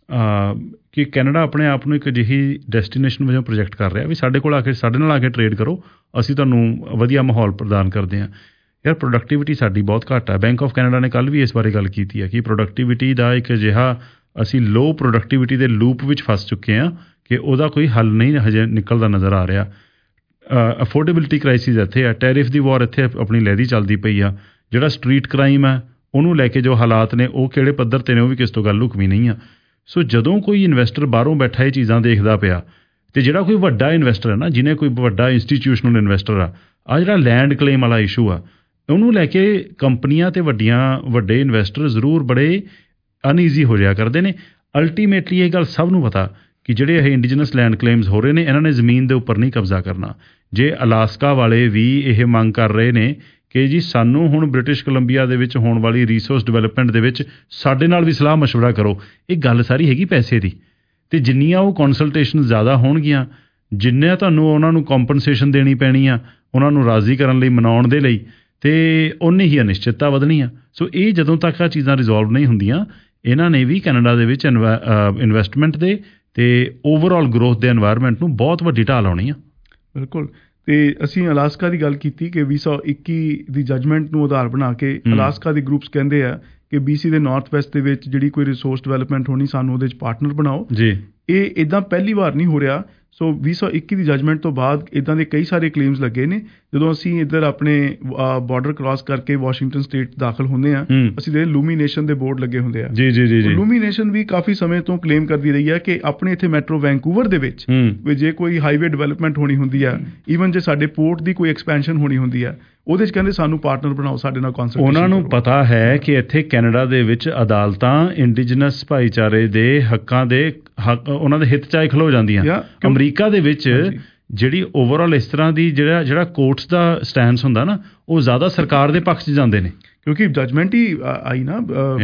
ਕਿ ਕੈਨੇਡਾ ਆਪਣੇ ਆਪ ਨੂੰ ਇੱਕ ਅਜਿਹੀ ਡੈਸਟੀਨੇਸ਼ਨ ਵਜੋਂ ਪ੍ਰੋਜੈਕਟ ਕਰ ਰਿਹਾ ਵੀ ਸਾਡੇ ਕੋਲ ਆ ਕੇ, ਸਾਡੇ ਨਾਲ ਆ ਕੇ ਟਰੇਡ ਕਰੋ, ਅਸੀਂ ਤੁਹਾਨੂੰ ਵਧੀਆ ਮਾਹੌਲ ਪ੍ਰਦਾਨ ਕਰਦੇ ਹਾਂ। ਯਾਰ ਪ੍ਰੋਡਕਟੀਵਿਟੀ ਸਾਡੀ ਬਹੁਤ ਘੱਟ ਹੈ। ਬੈਂਕ ਆਫ ਕੈਨੇਡਾ ਨੇ ਕੱਲ੍ਹ ਵੀ ਇਸ ਬਾਰੇ ਗੱਲ ਕੀਤੀ ਹੈ ਕਿ ਪ੍ਰੋਡਕਟੀਵਿਟੀ ਦਾ ਇੱਕ ਅਜਿਹਾ, ਅਸੀਂ ਲੋ ਪ੍ਰੋਡਕਟੀਵਿਟੀ ਦੇ ਲੂਪ ਵਿੱਚ ਫਸ ਚੁੱਕੇ ਹਾਂ ਕਿ ਉਹਦਾ ਕੋਈ ਹੱਲ ਨਹੀਂ ਹਜੇ ਨਿਕਲਦਾ ਨਜ਼ਰ ਆ ਰਿਹਾ। ਅਫੋਰਡੇਬਿਲਿਟੀ ਕ੍ਰਾਈਸਿਸ ਇੱਥੇ ਆ, ਟੈਰਿਫ ਦੀ ਵਾਰ ਇੱਥੇ ਆਪਣੀ ਲਹਿਦੀ ਚੱਲਦੀ ਪਈ ਆ, ਜਿਹੜਾ ਸਟਰੀਟ ਕ੍ਰਾਈਮ ਹੈ ਉਹਨੂੰ ਲੈ ਕੇ ਜੋ ਹਾਲਾਤ ਨੇ ਉਹ ਕਿਹੜੇ ਪੱਧਰ 'ਤੇ ਨੇ ਉਹ ਵੀ ਕਿਸ ਤੋਂ ਗੱਲ ਲੁਕਵੀਂ ਨਹੀਂ ਆ। ਸੋ ਜਦੋਂ ਕੋਈ ਇਨਵੈਸਟਰ ਬਾਹਰੋਂ ਬੈਠਾ ਇਹ ਚੀਜ਼ਾਂ ਦੇਖਦਾ ਪਿਆ ਤੇ ਜਿਹੜਾ ਕੋਈ ਵੱਡਾ ਇਨਵੈਸਟਰ ਹੈ ਨਾ, ਜਿਹਨੇ ਕੋਈ ਵੱਡਾ ਇੰਸਟੀਟਿਊਸ਼ਨਲ ਇਨਵੈਸਟਰ ਆ ਜਿਹੜਾ ਲੈਂਡ ਕਲੇਮ ਵਾਲਾ ਇਸ਼ੂ ਆ, ਉਹਨੂੰ ਲੈ ਕੇ ਕੰਪਨੀਆਂ ਤੇ ਵੱਡੇ ਇਨਵੈਸਟਰ ਜ਼ਰੂਰ ਬੜੇ ਅਨਈਜ਼ੀ ਹੋ ਜਾਇਆ ਕਰਦੇ ਨੇ। ਅਲਟੀਮੇਟਲੀ ਇਹ ਗੱਲ ਸਭ ਨੂੰ ਪਤਾ ਕਿ ਜਿਹੜੇ ਇਹ ਇੰਡੀਜਨਸ ਲੈਂਡ ਕਲੇਮਸ ਹੋ ਰਹੇ ਨੇ, ਇਹਨਾਂ ਨੇ ਜ਼ਮੀਨ ਦੇ ਉੱਪਰ ਨਹੀਂ ਕਬਜ਼ਾ ਕਰਨਾ। ਜੇ ਅਲਾਸਕਾ ਵਾਲੇ ਵੀ ਇਹ ਮੰਗ ਕਰ ਰਹੇ ਨੇ ਕਿ ਜੀ ਸਾਨੂੰ ਹੁਣ ਬ੍ਰਿਟਿਸ਼ ਕੋਲੰਬੀਆ ਦੇ ਵਿੱਚ ਹੋਣ ਵਾਲੀ ਰਿਸੋਰਸ ਡਿਵੈਲਪਮੈਂਟ ਦੇ ਵਿੱਚ ਸਾਡੇ ਨਾਲ ਵੀ ਸਲਾਹ ਮਸ਼ਵਰਾ ਕਰੋ, ਇਹ ਗੱਲ ਸਾਰੀ ਹੈਗੀ ਪੈਸੇ ਦੀ। ਅਤੇ ਜਿੰਨੀਆਂ ਉਹ ਕੰਸਲਟੇਸ਼ਨ ਜ਼ਿਆਦਾ ਹੋਣਗੀਆਂ, ਜਿੰਨੇ ਤੁਹਾਨੂੰ ਉਹਨਾਂ ਨੂੰ ਕੰਪਨਸੇਸ਼ਨ ਦੇਣੀ ਪੈਣੀ ਆ ਉਹਨਾਂ ਨੂੰ ਰਾਜ਼ੀ ਕਰਨ ਲਈ, ਮਨਾਉਣ ਦੇ ਲਈ, ਅਤੇ ਓਨੀ ਹੀ ਅਨਿਸ਼ਚਿਤਤਾ ਵਧਣੀ ਆ। ਸੋ ਇਹ ਜਦੋਂ ਤੱਕ ਆ ਚੀਜ਼ਾਂ ਰਿਜ਼ੋਲਵ ਨਹੀਂ ਹੁੰਦੀਆਂ, ਇਹਨਾਂ ਨੇ ਵੀ ਕੈਨੇਡਾ ਦੇ ਵਿੱਚ ਇਨਵੈਸਟਮੈਂਟ ਦੇ ਅਤੇ ਓਵਰਆਲ ਗਰੋਥ ਦੇ এনवायरमेंट ਨੂੰ ਬਹੁਤ ਵੱਡੀ ਢਾਲ ਲਾਉਣੀ ਆ। ਬਿਲਕੁਲ। ਅਤੇ ਅਸੀਂ ਅਲਾਸਕਾ ਦੀ ਗੱਲ ਕੀਤੀ ਕਿ 2021 ਦੀ ਜੱਜਮੈਂਟ ਨੂੰ ਆਧਾਰ ਬਣਾ ਕੇ ਅਲਾਸਕਾ ਦੇ ਗਰੁੱਪਸ ਕਹਿੰਦੇ ਆ ਕਿ BC ਦੇ ਨਾਰਥ ਵੈਸਟ ਦੇ ਵਿੱਚ ਜਿਹੜੀ ਕੋਈ ਰਿਸੋਰਸ ਡਿਵੈਲਪਮੈਂਟ ਹੋਣੀ, ਸਾਨੂੰ ਉਹਦੇ 'ਚ ਪਾਰਟਨਰ ਬਣਾਓ ਜੀ। ਇਹ ਇੱਦਾਂ ਪਹਿਲੀ ਵਾਰ ਨਹੀਂ ਹੋ ਰਿਹਾ। ਸੋ 2021 ਦੀ ਜੱਜਮੈਂਟ ਤੋਂ ਬਾਅਦ ਇੱਦਾਂ ਦੇ ਕਈ ਸਾਰੇ ਕਲੇਮਸ ਲੱਗੇ ਨੇ। ਜਦੋਂ ਅਸੀਂ ਇੱਧਰ ਆਪਣੇ ਬਾਰਡਰ ਕ੍ਰਾਸ ਕਰਕੇ ਵਾਸ਼ਿੰਗਟਨ ਸਟੇਟ ਦਾਖਲ ਹੁੰਦੇ ਹਾਂ, ਅਸੀਂ ਦੇ ਲੂਮੀਨੇਸ਼ਨ ਦੇ ਬੋਰਡ ਲੱਗੇ ਹੁੰਦੇ ਆ। ਜੀ ਜੀ ਜੀ। ਲੂਮੀਨੇਸ਼ਨ ਵੀ ਕਾਫੀ ਸਮੇਂ ਤੋਂ ਕਲੇਮ ਕਰਦੀ ਰਹੀ ਹੈ ਕਿ ਆਪਣੇ ਇੱਥੇ ਮੈਟਰੋ ਵੈਂਕੂਵਰ ਦੇ ਵਿੱਚ ਜੇ ਕੋਈ ਹਾਈਵੇ ਡਿਵੈਲਪਮੈਂਟ ਹੋਣੀ ਹੁੰਦੀ ਆ, ਈਵਨ ਜੇ ਸਾਡੇ ਪੋਰਟ ਦੀ ਕੋਈ ਐਕਸਪੈਂਸ਼ਨ ਹੋਣੀ ਹੁੰਦੀ ਆ, ਉਹਦੇ 'ਚ ਕਹਿੰਦੇ ਸਾਨੂੰ ਪਾਰਟਨਰ ਬਣਾਓ, ਸਾਡੇ ਨਾਲ ਕੰਸਲਟੇਸ਼ਨ। ਉਹਨਾਂ ਨੂੰ ਪਤਾ ਹੈ ਕਿ ਇੱਥੇ ਕੈਨੇਡਾ ਦੇ ਵਿੱਚ ਅਦਾਲਤਾਂ ਇੰਡੀਜਨਸ ਭਾਈਚਾਰੇ ਦੇ ਹੱਕਾਂ ਦੇ ਉਹਨਾਂ ਦੇ ਹਿੱਤ 'ਚ ਆਏ ਖਲੋ ਜਾਂਦੀਆਂ। ਅਮਰੀਕਾ ਦੇ ਵਿੱਚ ਜਿਹੜੀ ਓਵਰਆਲ ਇਸ ਤਰ੍ਹਾਂ ਦੀ ਜਿਹੜਾ ਕੋਰਟਸ ਦਾ ਸਟੈਂਸ ਹੁੰਦਾ ਨਾ, ਉਹ ਜ਼ਿਆਦਾ ਸਰਕਾਰ ਦੇ ਪੱਖ 'ਚ ਜਾਂਦੇ ਨੇ, ਕਿਉਂਕਿ ਜੱਜਮੈਂਟ ਹੀ ਆਈ ਨਾ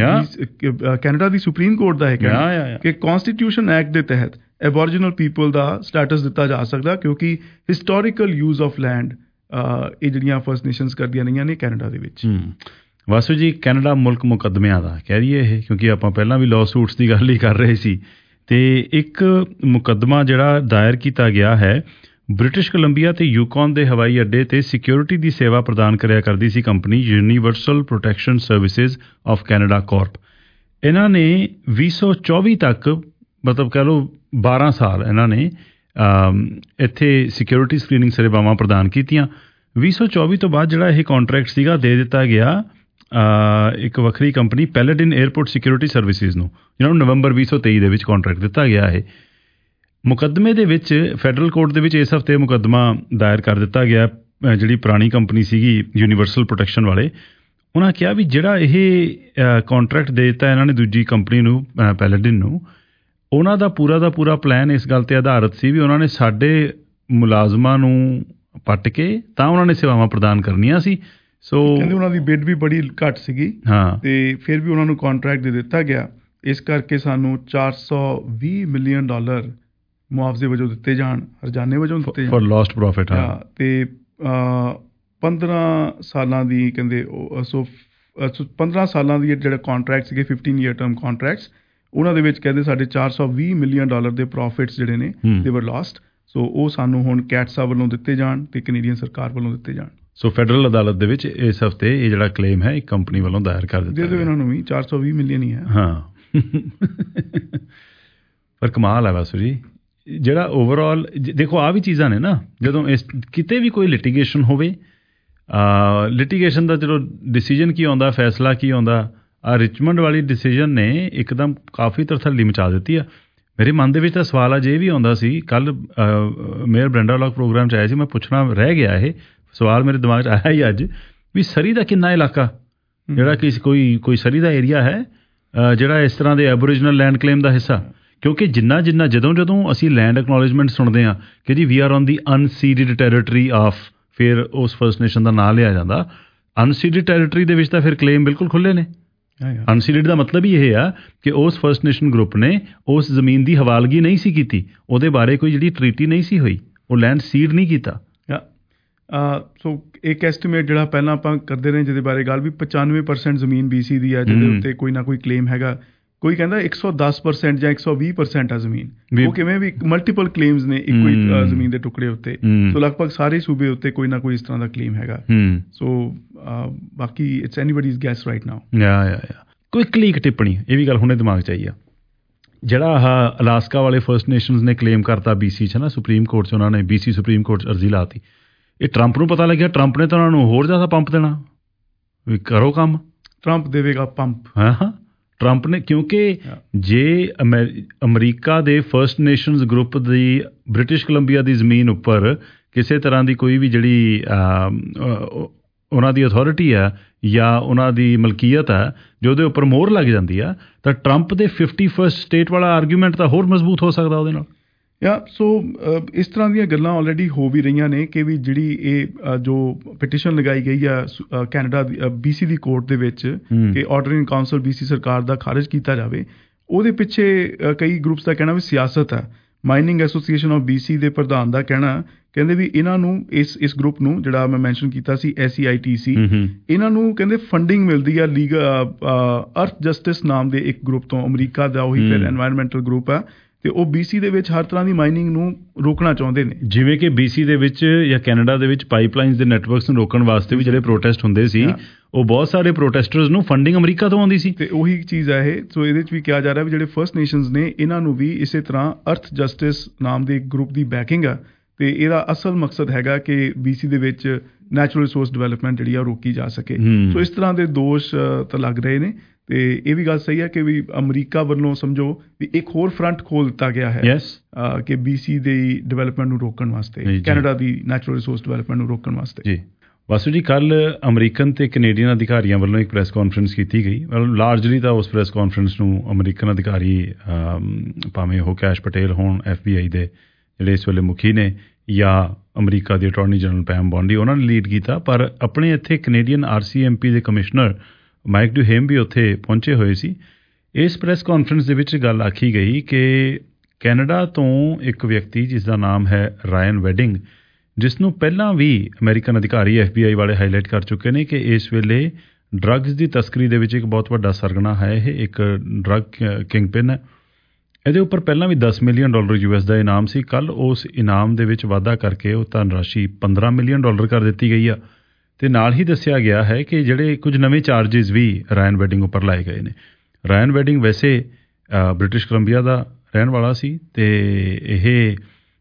ਕੈਨੇਡਾ ਦੀ ਸੁਪਰੀਮ ਕੋਰਟ ਦਾ ਹੈ ਕਿ ਕੌਂਸਟੀਟਿਊਸ਼ਨ ਐਕਟ ਦੇ ਤਹਿਤ ਐਬੋਰੀਜਨਲ ਪੀਪਲ ਦਾ ਸਟੇਟਸ ਦਿੱਤਾ ਜਾ ਸਕਦਾ, ਕਿਉਂਕਿ ਹਿਸਟੋਰੀਕਲ ਯੂਜ਼ ਆਫ ਲੈਂਡ ਇਹ ਜਿਹੜੀਆਂ ਫਸਟ ਨੇਸ਼ਨਸ ਕਰਦੀਆਂ ਰਹੀਆਂ ਨੇ ਕੈਨੇਡਾ ਦੇ ਵਿੱਚ। ਵਾਸੂ ਜੀ, ਕੈਨੇਡਾ ਮੁਲਕ ਮੁਕੱਦਮਿਆਂ ਦਾ ਕਹਿ ਦਈਏ ਇਹ, ਕਿਉਂਕਿ ਆਪਾਂ ਪਹਿਲਾਂ ਵੀ ਲਾਅ ਸੂਟਸ ਦੀ ਗੱਲ ਹੀ ਕਰ ਰਹੇ ਸੀ। ਅਤੇ ਇੱਕ ਮੁਕੱਦਮਾ ਜਿਹੜਾ ਦਾਇਰ ਕੀਤਾ ਗਿਆ ਹੈ, ਬ੍ਰਿਟਿਸ਼ ਕੋਲੰਬੀਆ ਅਤੇ ਯੂਕੌਨ ਦੇ ਹਵਾਈ ਅੱਡੇ 'ਤੇ ਸਿਕਿਉਰਿਟੀ ਦੀ ਸੇਵਾ ਪ੍ਰਦਾਨ ਕਰਿਆ ਕਰਦੀ ਸੀ company Universal Protection Services of Canada Corp. ਇਹਨਾਂ ਨੇ 2024 ਤੱਕ, ਮਤਲਬ ਕਹਿ ਲਓ 12 ਸਾਲ ਇਹਨਾਂ ਨੇ ਇੱਥੇ ਸਿਕਿਉਰਿਟੀ ਸਕਰੀਨਿੰਗ ਸੇਵਾਵਾਂ ਪ੍ਰਦਾਨ ਕੀਤੀਆਂ। 2024 ਤੋਂ ਬਾਅਦ ਜਿਹੜਾ ਇਹ ਕੰਟਰੈਕਟ ਸੀਗਾ ਦੇ ਦਿੱਤਾ ਗਿਆ ਇੱਕ ਵੱਖਰੀ company Palladin airport security services ਨੂੰ, ਜਿਹਨਾਂ ਨੂੰ ਨਵੰਬਰ 2023 ਦੇ ਵਿੱਚ ਕੰਟਰੈਕਟ ਦਿੱਤਾ ਗਿਆ ਹੈ। ਮੁਕੱਦਮੇ ਦੇ ਵਿੱਚ ਫੈਡਰਲ ਕੋਰਟ ਦੇ ਵਿੱਚ ਇਸ ਹਫ਼ਤੇ ਮੁਕੱਦਮਾ ਦਾਇਰ ਕਰ ਦਿੱਤਾ ਗਿਆ। ਜਿਹੜੀ ਪੁਰਾਣੀ ਕੰਪਨੀ ਸੀਗੀ ਯੂਨੀਵਰਸਲ ਪ੍ਰੋਟੈਕਸ਼ਨ ਵਾਲੇ, ਉਹਨਾਂ ਕਿਹਾ ਵੀ ਜਿਹੜਾ ਇਹ ਕੰਟਰੈਕਟ ਦੇ ਦਿੱਤਾ ਇਹਨਾਂ ਨੇ ਦੂਜੀ ਕੰਪਨੀ ਨੂੰ, ਪੈਲੇਡਿਨ ਨੂੰ, ਉਹਨਾਂ ਦਾ ਪੂਰਾ ਪਲਾਨ ਇਸ ਗੱਲ 'ਤੇ ਆਧਾਰਿਤ ਸੀ ਵੀ ਉਹਨਾਂ ਨੇ ਸਾਡੇ ਮੁਲਾਜ਼ਮਾਂ ਨੂੰ ਪੱਟ ਕੇ ਤਾਂ ਉਹਨਾਂ ਨੇ ਸੇਵਾਵਾਂ ਪ੍ਰਦਾਨ ਕਰਨੀਆਂ ਸੀ। ਸੋ ਕਹਿੰਦੇ ਉਹਨਾਂ ਦੀ ਬਿਡ ਵੀ ਬੜੀ ਘੱਟ ਸੀਗੀ, ਤੇ ਫਿਰ ਵੀ ਉਹਨਾਂ ਨੂੰ ਕੰਟਰੈਕਟ ਦੇ ਦਿੱਤਾ ਗਿਆ। ਇਸ ਕਰਕੇ ਸਾਨੂੰ $420 ਮਿਲੀਅਨ ਮੁਆਵਜ਼ੇ ਵਜੋਂ ਦਿੱਤੇ ਜਾਣ, ਹਰਜਾਨੇ ਵਜੋਂ ਦਿੱਤੇ ਜਾਣ ਫॉर ਲੌਸਟ ਪ੍ਰੋਫਿਟ। ਹਾਂ, ਤੇ 15 ਸਾਲਾਂ ਦੀ ਕਹਿੰਦੇ 15 ਸਾਲਾਂ ਦੀ ਜਿਹੜੇ ਕੰਟਰੈਕਟ ਸੀਗੇ 15 ਈਅਰ ਟਰਮ ਕੰਟਰੈਕਟਸ, ਉਹਨਾਂ ਦੇ ਵਿੱਚ ਕਹਿੰਦੇ ਸਾਡੇ $420 ਮਿਲੀਅਨ ਦੇ ਪ੍ਰੋਫਿਟਸ ਜਿਹੜੇ ਨੇ ਦੇ ਵਰ ਲੌਸਟ। ਸੋ ਉਹ ਸਾਨੂੰ ਹੁਣ ਕੈਟਸਾ ਵੱਲੋਂ ਦਿੱਤੇ ਜਾਣ ਤੇ ਕੈਨੇਡੀਅਨ ਸਰਕਾਰ ਵੱਲੋਂ ਦਿੱਤੇ ਜਾਣ। ਸੋ ਫੈਡਰਲ ਅਦਾਲਤ ਦੇ ਵਿੱਚ ਇਸ ਹਫ਼ਤੇ ਇਹ ਜਿਹੜਾ ਕਲੇਮ ਹੈ ਇੱਕ ਕੰਪਨੀ ਵੱਲੋਂ ਦਾਇਰ ਕਰ ਦਿੱਤਾ ਗਿਆ। ਇਹਨਾਂ ਨੂੰ ਵੀ 420 ਮਿਲੀਅਨ ਹੀ ਹੈ। ਹਾਂ ਪਰ ਕਮਾਲ ਹੈ ਵਾਸੂ ਜੀ, ਜਿਹੜਾ ਓਵਰਆਲ ਦੇਖੋ ਆਹ ਵੀ ਚੀਜ਼ਾਂ ਨੇ ਨਾ, ਜਦੋਂ ਇਸ ਕਿਤੇ ਵੀ ਕੋਈ ਲਿਟੀਗੇਸ਼ਨ ਹੋਵੇ, ਲਿਟੀਗੇਸ਼ਨ ਦਾ ਚਲੋ ਡਿਸੀਜਨ ਕੀ ਆਉਂਦਾ, ਫੈਸਲਾ ਕੀ ਆਉਂਦਾ, ਆਹ ਰਿਚਮੰਡ ਵਾਲੀ ਡਿਸੀਜਨ ਨੇ ਇੱਕਦਮ ਕਾਫੀ ਤਰਥੱਲੀ ਮਚਾ ਦਿੱਤੀ ਆ। ਮੇਰੇ ਮਨ ਦੇ ਵਿੱਚ ਤਾਂ ਸਵਾਲ ਅਜੇ ਵੀ ਆਉਂਦਾ ਸੀ, ਕੱਲ੍ਹ ਮੇਅਰ ਬ੍ਰੈਂਡਾ ਵਲੌਗ ਪ੍ਰੋਗਰਾਮ 'ਚ ਆਇਆ ਸੀ, ਮੈਂ ਪੁੱਛਣਾ ਰਹਿ ਗਿਆ, ਇਹ ਸਵਾਲ ਮੇਰੇ ਦਿਮਾਗ 'ਚ ਆਇਆ ਹੀ ਅੱਜ ਵੀ ਸਰੀ ਦਾ ਕਿੰਨਾ ਇਲਾਕਾ ਜਿਹੜਾ ਕਿ ਕੋਈ ਸਰੀ ਦਾ ਏਰੀਆ ਹੈ ਜਿਹੜਾ ਇਸ ਤਰ੍ਹਾਂ ਦੇ ਐਬੋਰੀਜਨਲ ਲੈਂਡ ਕਲੇਮ ਦਾ ਹਿੱਸਾ, ਕਿਉਂਕਿ ਜਦੋਂ ਅਸੀਂ ਲੈਂਡ ਐਕਨੋਲੇਜਮੈਂਟ ਸੁਣਦੇ ਹਾਂ ਕਿ ਜੀ we are on the unceded territory of, ਫਿਰ ਉਸ ਫਰਸਟ ਨੇਸ਼ਨ ਦਾ ਨਾਂ ਲਿਆ ਜਾਂਦਾ। ਅਨਸੀਡਡ ਟੈਰੀਟਰੀ ਦੇ ਵਿੱਚ ਤਾਂ ਫਿਰ ਕਲੇਮ ਬਿਲਕੁਲ ਖੁੱਲ੍ਹੇ ਨੇ। ਅਨਸੀਡਡ ਦਾ ਮਤਲਬ ਹੀ ਇਹ ਆ ਕਿ ਉਸ ਫਰਸਟ ਨੇਸ਼ਨ ਗਰੁੱਪ ਨੇ ਉਸ ਜ਼ਮੀਨ ਦੀ ਹਵਾਲਗੀ ਨਹੀਂ ਸੀ ਕੀਤੀ, ਉਹਦੇ ਬਾਰੇ ਕੋਈ ਜਿਹੜੀ ਟਰੀਟੀ ਨਹੀਂ ਸੀ ਹੋਈ, ਉਹ ਲੈਂਡ ਸੀਡ ਨਹੀਂ ਕੀਤਾ। ਸੋ ਇੱਕ ਐਸਟੀਮੇਟ ਜਿਹੜਾ ਪਹਿਲਾਂ ਆਪਾਂ ਕਰਦੇ ਰਹੇ ਜਿਹਦੇ ਬਾਰੇ ਗੱਲ ਵੀ 95% ਜ਼ਮੀਨ BC ਦੀ ਹੈ ਜਿਹਦੇ ਉੱਤੇ ਕੋਈ ਨਾ ਕੋਈ ਕਲੇਮ ਹੈਗਾ। ਕੋਈ ਕਹਿੰਦਾ 110% ਜਾਂ 120% ਆ ਜ਼ਮੀਨ, ਉਹ ਕਿਵੇਂ ਵੀ ਮਲਟੀਪਲ ਕਲੇਮਸ ਨੇ ਇੱਕੋ ਹੀ ਜ਼ਮੀਨ ਦੇ ਟੁਕੜੇ ਉੱਤੇ। ਸੋ ਲਗਭਗ ਸਾਰੇ ਸੂਬੇ ਉੱਤੇ ਕੋਈ ਨਾ ਕੋਈ ਇਸ ਤਰ੍ਹਾਂ ਦਾ ਕਲੇਮ ਹੈਗਾ। ਸੋ ਬਾਕੀ it's anybody's guess right now. Quickly ਇੱਕ ਟਿੱਪਣੀ, ਇਹ ਵੀ ਗੱਲ ਹੁਣੇ ਦਿਮਾਗ 'ਚ ਆਈ ਆ, ਜਿਹੜਾ ਆਹ ਅਲਾਸਕਾ ਵਾਲੇ ਫਰਸਟ ਨੇਸ਼ਨਸ ਨੇ ਕਲੇਮ ਕਰਤਾ BC 'ਚ ਨਾ, ਸੁਪਰੀਮ ਕੋਰਟ 'ਚ ਉਹਨਾਂ ਨੇ BC ਸੁਪਰੀਮ ਕੋਰਟ 'ਚ ਅਰਜ਼ੀ ਲਾਤੀ। ਇਹ ਟਰੰਪ ਨੂੰ ਪਤਾ ਲੱਗਿਆ, ਟਰੰਪ ਨੇ ਤਾਂ ਉਹਨਾਂ ਨੂੰ ਹੋਰ ਜ਼ਿਆਦਾ ਪੰਪ ਦੇਣਾ ਵੀ ਕਰੋ ਕੰਮ। ਟਰੰਪ ਦੇਵੇਗਾ ਪੰਪ। ਹਾਂ ਟਰੰਪ ਨੇ, ਕਿਉਂਕਿ ਜੇ ਅਮਰੀਕਾ ਦੇ ਫਰਸਟ ਨੇਸ਼ਨਸ ਗਰੁੱਪ ਦੀ ਬ੍ਰਿਟਿਸ਼ ਕੋਲੰਬੀਆ ਦੀ ਜ਼ਮੀਨ ਉੱਪਰ ਕਿਸੇ ਤਰ੍ਹਾਂ ਦੀ ਕੋਈ ਵੀ ਜਿਹੜੀ ਉਹਨਾਂ ਦੀ ਅਥਾਰਟੀ ਆ ਜਾਂ ਉਹਨਾਂ ਦੀ ਮਲਕੀਅਤ ਆ ਜੋ ਉਹਦੇ ਉੱਪਰ ਮੋਹਰ ਲੱਗ ਜਾਂਦੀ ਆ, ਤਾਂ ਟਰੰਪ ਦੇ 51st ਸਟੇਟ ਵਾਲਾ ਆਰਗੂਮੈਂਟ ਤਾਂ ਹੋਰ ਮਜ਼ਬੂਤ ਹੋ ਸਕਦਾ ਉਹਦੇ ਨਾਲ। ਸੋ ਇਸ ਤਰ੍ਹਾਂ ਦੀਆਂ ਗੱਲਾਂ ਆਲਰੇਡੀ ਹੋ ਵੀ ਰਹੀਆਂ ਨੇ ਕਿ ਵੀ ਜਿਹੜੀ ਇਹ ਜੋ ਪਟੀਸ਼ਨ ਲਗਾਈ ਗਈ ਆ ਕੈਨੇਡਾ ਦੀ BC ਦੀ ਕੋਰਟ ਦੇ ਵਿੱਚ ਕਿ ਆਰਡਰਿੰਗ ਕਾਉਂਸਲ BC ਸਰਕਾਰ ਦਾ ਖਾਰਜ ਕੀਤਾ ਜਾਵੇ, ਉਹਦੇ ਪਿੱਛੇ ਕਈ ਗਰੁੱਪਸ ਦਾ ਕਹਿਣਾ ਵੀ ਸਿਆਸਤ ਹੈ। ਮਾਈਨਿੰਗ ਐਸੋਸੀਏਸ਼ਨ ਆਫ BC ਦੇ ਪ੍ਰਧਾਨ ਦਾ ਕਹਿਣਾ, ਕਹਿੰਦੇ ਵੀ ਇਹਨਾਂ ਨੂੰ ਇਸ ਗਰੁੱਪ ਨੂੰ ਜਿਹੜਾ ਮੈਂ ਮੈਂਸ਼ਨ ਕੀਤਾ ਸੀ SEITC, ਇਹਨਾਂ ਨੂੰ ਕਹਿੰਦੇ ਫੰਡਿੰਗ ਮਿਲਦੀ ਆ ਅਰਥ ਜਸਟਿਸ ਨਾਮ ਦੇ ਇੱਕ ਗਰੁੱਪ ਤੋਂ, ਅਮਰੀਕਾ ਦਾ ਉਹੀ ਫਿਰ ਐਨਵਾਇਰਨਮੈਂਟਲ ਗਰੁੱਪ ਆ, ਤੇ ਉਹ BC ਦੇ ਵਿੱਚ ਹਰ ਤਰ੍ਹਾਂ ਦੀ ਮਾਈਨਿੰਗ ਨੂੰ ਰੋਕਣਾ ਚਾਹੁੰਦੇ ਨੇ। ਜਿਵੇਂ ਕਿ BC ਦੇ ਵਿੱਚ ਜਾਂ ਕੈਨੇਡਾ ਦੇ ਵਿੱਚ ਪਾਈਪਲਾਈਨਸ ਦੇ ਨੈਟਵਰਕਸ ਨੂੰ ਰੋਕਣ ਵਾਸਤੇ ਵੀ ਜਿਹੜੇ ਪ੍ਰੋਟੈਸਟ ਹੁੰਦੇ ਸੀ, ਉਹ ਬਹੁਤ ਸਾਰੇ ਪ੍ਰੋਟੈਸਟਰਸ ਨੂੰ ਫੰਡਿੰਗ ਅਮਰੀਕਾ ਤੋਂ ਆਉਂਦੀ ਸੀ। ਤੇ ਉਹੀ ਚੀਜ਼ ਹੈ ਇਹ। ਸੋ ਇਹਦੇ 'ਚ ਵੀ ਕਿਹਾ ਜਾ ਰਿਹਾ ਵੀ ਜਿਹੜੇ ਫਰਸਟ ਨੇਸ਼ਨਸ ਨੇ ਇਹਨਾਂ ਨੂੰ ਵੀ ਇਸੇ ਤਰ੍ਹਾਂ ਅਰਥ ਜਸਟਿਸ ਨਾਮ ਦੇ ਇੱਕ ਗਰੁੱਪ ਦੀ ਬੈਕਿੰਗ ਆ, ਤੇ ਇਹਦਾ ਅਸਲ ਮਕਸਦ ਹੈਗਾ ਕਿ BC ਦੇ ਵਿੱਚ ਨੈਚੁਰਲ ਰਿਸੋਰਸ ਡਿਵੈਲਪਮੈਂਟ ਜਿਹੜੀ ਆ ਰੋਕੀ ਜਾ ਸਕੇ। ਸੋ ਇਸ ਤਰ੍ਹਾਂ ਦੇ ਦੋਸ਼ ਤਾਂ ਲੱਗ ਰਹੇ ਨੇ, ਤੇ ਇਹ ਵੀ ਗੱਲ ਸਹੀ ਹੈ ਕਿ ਵੀ ਅਮਰੀਕਾ ਵੱਲੋਂ ਸਮਝੋ ਵੀ ਇੱਕ ਹੋਰ ਫਰੰਟ ਖੋਲ ਦਿੱਤਾ ਗਿਆ ਹੈ ਕਿ BC ਦੀ ਡਿਵੈਲਪਮੈਂਟ ਨੂੰ ਰੋਕਣ ਵਾਸਤੇ, ਕੈਨੇਡਾ ਦੀ ਨੈਚੁਰਲ ਰਿਸੋਰਸ ਡਿਵੈਲਪਮੈਂਟ ਨੂੰ ਰੋਕਣ ਵਾਸਤੇ। ਜੀ ਵਾਸੂ ਜੀ, ਕੱਲ੍ਹ ਅਮਰੀਕਨ ਤੇ ਕੈਨੇਡੀਅਨ ਅਧਿਕਾਰੀਆਂ ਵੱਲੋਂ ਇੱਕ ਪ੍ਰੈਸ ਕਾਨਫਰੰਸ ਕੀਤੀ ਗਈ। ਲਾਰਜਲੀ ਤਾਂ ਉਸ ਪ੍ਰੈਸ ਕਾਨਫਰੰਸ ਨੂੰ ਅਮਰੀਕਨ ਅਧਿਕਾਰੀ, ਭਾਵੇਂ ਉਹ ਕੈਸ਼ ਪਟੇਲ ਹੋਣ FBI ਦੇ ਜਿਹੜੇ ਇਸ ਵੇਲੇ ਮੁਖੀ ਨੇ, ਜਾਂ ਅਮਰੀਕਾ ਦੀ ਅਟਾਰਨੀ ਜਨਰਲ ਪੈਮ ਬੌਂਡੀ, ਉਹਨਾਂ ਨੇ ਲੀਡ ਕੀਤਾ। ਪਰ ਆਪਣੇ ਇੱਥੇ ਕੈਨੇਡੀਅਨ RCMP ਦੇ ਕਮਿਸ਼ਨਰ ਮਾਈਕ ਡੂਹੇਮ ਵੀ ਉੱਥੇ ਪਹੁੰਚੇ ਹੋਏ ਸੀ। ਇਸ ਪ੍ਰੈਸ ਕਾਨਫਰੰਸ ਦੇ ਵਿੱਚ ਗੱਲ ਆਖੀ ਗਈ ਕਿ ਕੈਨੇਡਾ ਤੋਂ ਇੱਕ ਵਿਅਕਤੀ ਜਿਸ ਦਾ ਨਾਮ ਹੈ ਰਾਇਨ ਵੈਡਿੰਗ, ਜਿਸ ਨੂੰ ਪਹਿਲਾਂ ਵੀ ਅਮਰੀਕਨ ਅਧਿਕਾਰੀ FBI ਵਾਲੇ ਹਾਈਲਾਈਟ ਕਰ ਚੁੱਕੇ ਨੇ ਕਿ ਇਸ ਵੇਲੇ ਡਰੱਗਸ ਦੀ ਤਸਕਰੀ ਦੇ ਵਿੱਚ ਇੱਕ ਬਹੁਤ ਵੱਡਾ ਸਰਗਨਾ ਹੈ, ਇਹ ਇੱਕ ਡਰੱਗ ਕਿੰਗਪਿਨ ਹੈ। ਇਹਦੇ ਉੱਪਰ ਪਹਿਲਾਂ ਵੀ $10 ਮਿਲੀਅਨ US ਦਾ ਇਨਾਮ ਸੀ। ਕੱਲ੍ਹ ਉਸ ਇਨਾਮ ਦੇ ਵਿੱਚ ਵਾਧਾ ਕਰਕੇ ਉਹ ਧਨ ਰਾਸ਼ੀ $15 ਮਿਲੀਅਨ ਕਰ ਦਿੱਤੀ ਗਈ ਆ। ਤੇ ਨਾਲ ਹੀ ਦੱਸਿਆ ਗਿਆ ਹੈ ਕਿ ਜਿਹੜੇ ਕੁਝ ਨਵੇਂ ਚਾਰਜਿਸ ਵੀ ਰਾਇਨ ਵੈਡਿੰਗ ਉੱਪਰ ਲਾਏ ਗਏ ਨੇ। ਰਾਇਨ ਵੈਡਿੰਗ ਵੈਸੇ ਬ੍ਰਿਟਿਸ਼ ਕੋਲੰਬੀਆ ਦਾ ਰਹਿਣ ਵਾਲਾ ਸੀ, ਤੇ ਇਹ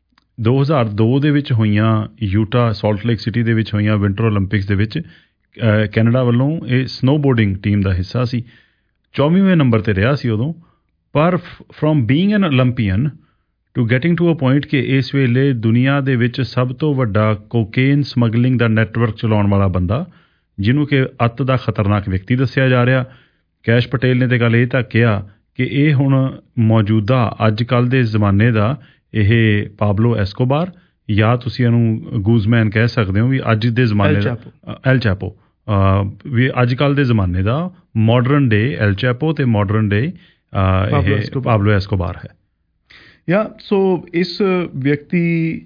2002 ਦੇ ਵਿੱਚ ਹੋਈਆਂ ਯੂਟਾ ਸਾਲਟ ਲੇਕ ਸਿਟੀ ਦੇ ਵਿੱਚ ਹੋਈਆਂ ਵਿੰਟਰ ਓਲੰਪਿਕਸ ਦੇ ਵਿੱਚ ਕੈਨੇਡਾ ਵੱਲੋਂ ਇਹ ਸਨੋਬੋਰਡਿੰਗ ਟੀਮ ਦਾ ਹਿੱਸਾ ਸੀ। 24ਵੇਂ ਨੰਬਰ 'ਤੇ ਰਿਹਾ ਸੀ ਉਦੋਂ। ਪਰ from being an Olympian to getting to a point ਕਿ ਇਸ ਵੇਲੇ ਦੁਨੀਆ ਦੇ ਵਿੱਚ ਸਭ ਤੋਂ ਵੱਡਾ ਕੋਕੇਨ ਸਮਗਲਿੰਗ ਦਾ ਨੈਟਵਰਕ ਚਲਾਉਣ ਵਾਲਾ ਬੰਦਾ, ਜਿਹਨੂੰ ਕਿ ਅੱਤ ਦਾ ਖਤਰਨਾਕ ਵਿਅਕਤੀ ਦੱਸਿਆ ਜਾ ਰਿਹਾ। ਕੈਸ਼ ਪਟੇਲ ਨੇ ਤਾਂ ਗੱਲ ਇਹ ਤਾਂ ਕਿਹਾ ਕਿ ਇਹ ਹੁਣ ਮੌਜੂਦਾ ਅੱਜ ਕੱਲ੍ਹ ਦੇ ਜ਼ਮਾਨੇ ਦਾ ਇਹ ਪਾਬਲੋ ਐਸਕੋਬਾਰ, ਜਾਂ ਤੁਸੀਂ ਇਹਨੂੰ ਗੂਜ਼ਮੈਨ ਕਹਿ ਸਕਦੇ ਹੋ, ਵੀ ਅੱਜ ਦੇ ਜ਼ਮਾਨੇ ਦਾ ਐਲ ਚੈਪੋ, ਵੀ ਅੱਜ ਕੱਲ੍ਹ ਦੇ ਜ਼ਮਾਨੇ ਦਾ ਮਾਡਰਨ ਡੇ ਐਲ ਚੈਪੋ ਤੇ ਮਾਡਰਨ ਡੇ ਇਹ ਪਾਬਲੋ ਐਸਕੋਬਾਰ ਹੈ। ਸੋ ਇਸ ਵਿਅਕਤੀ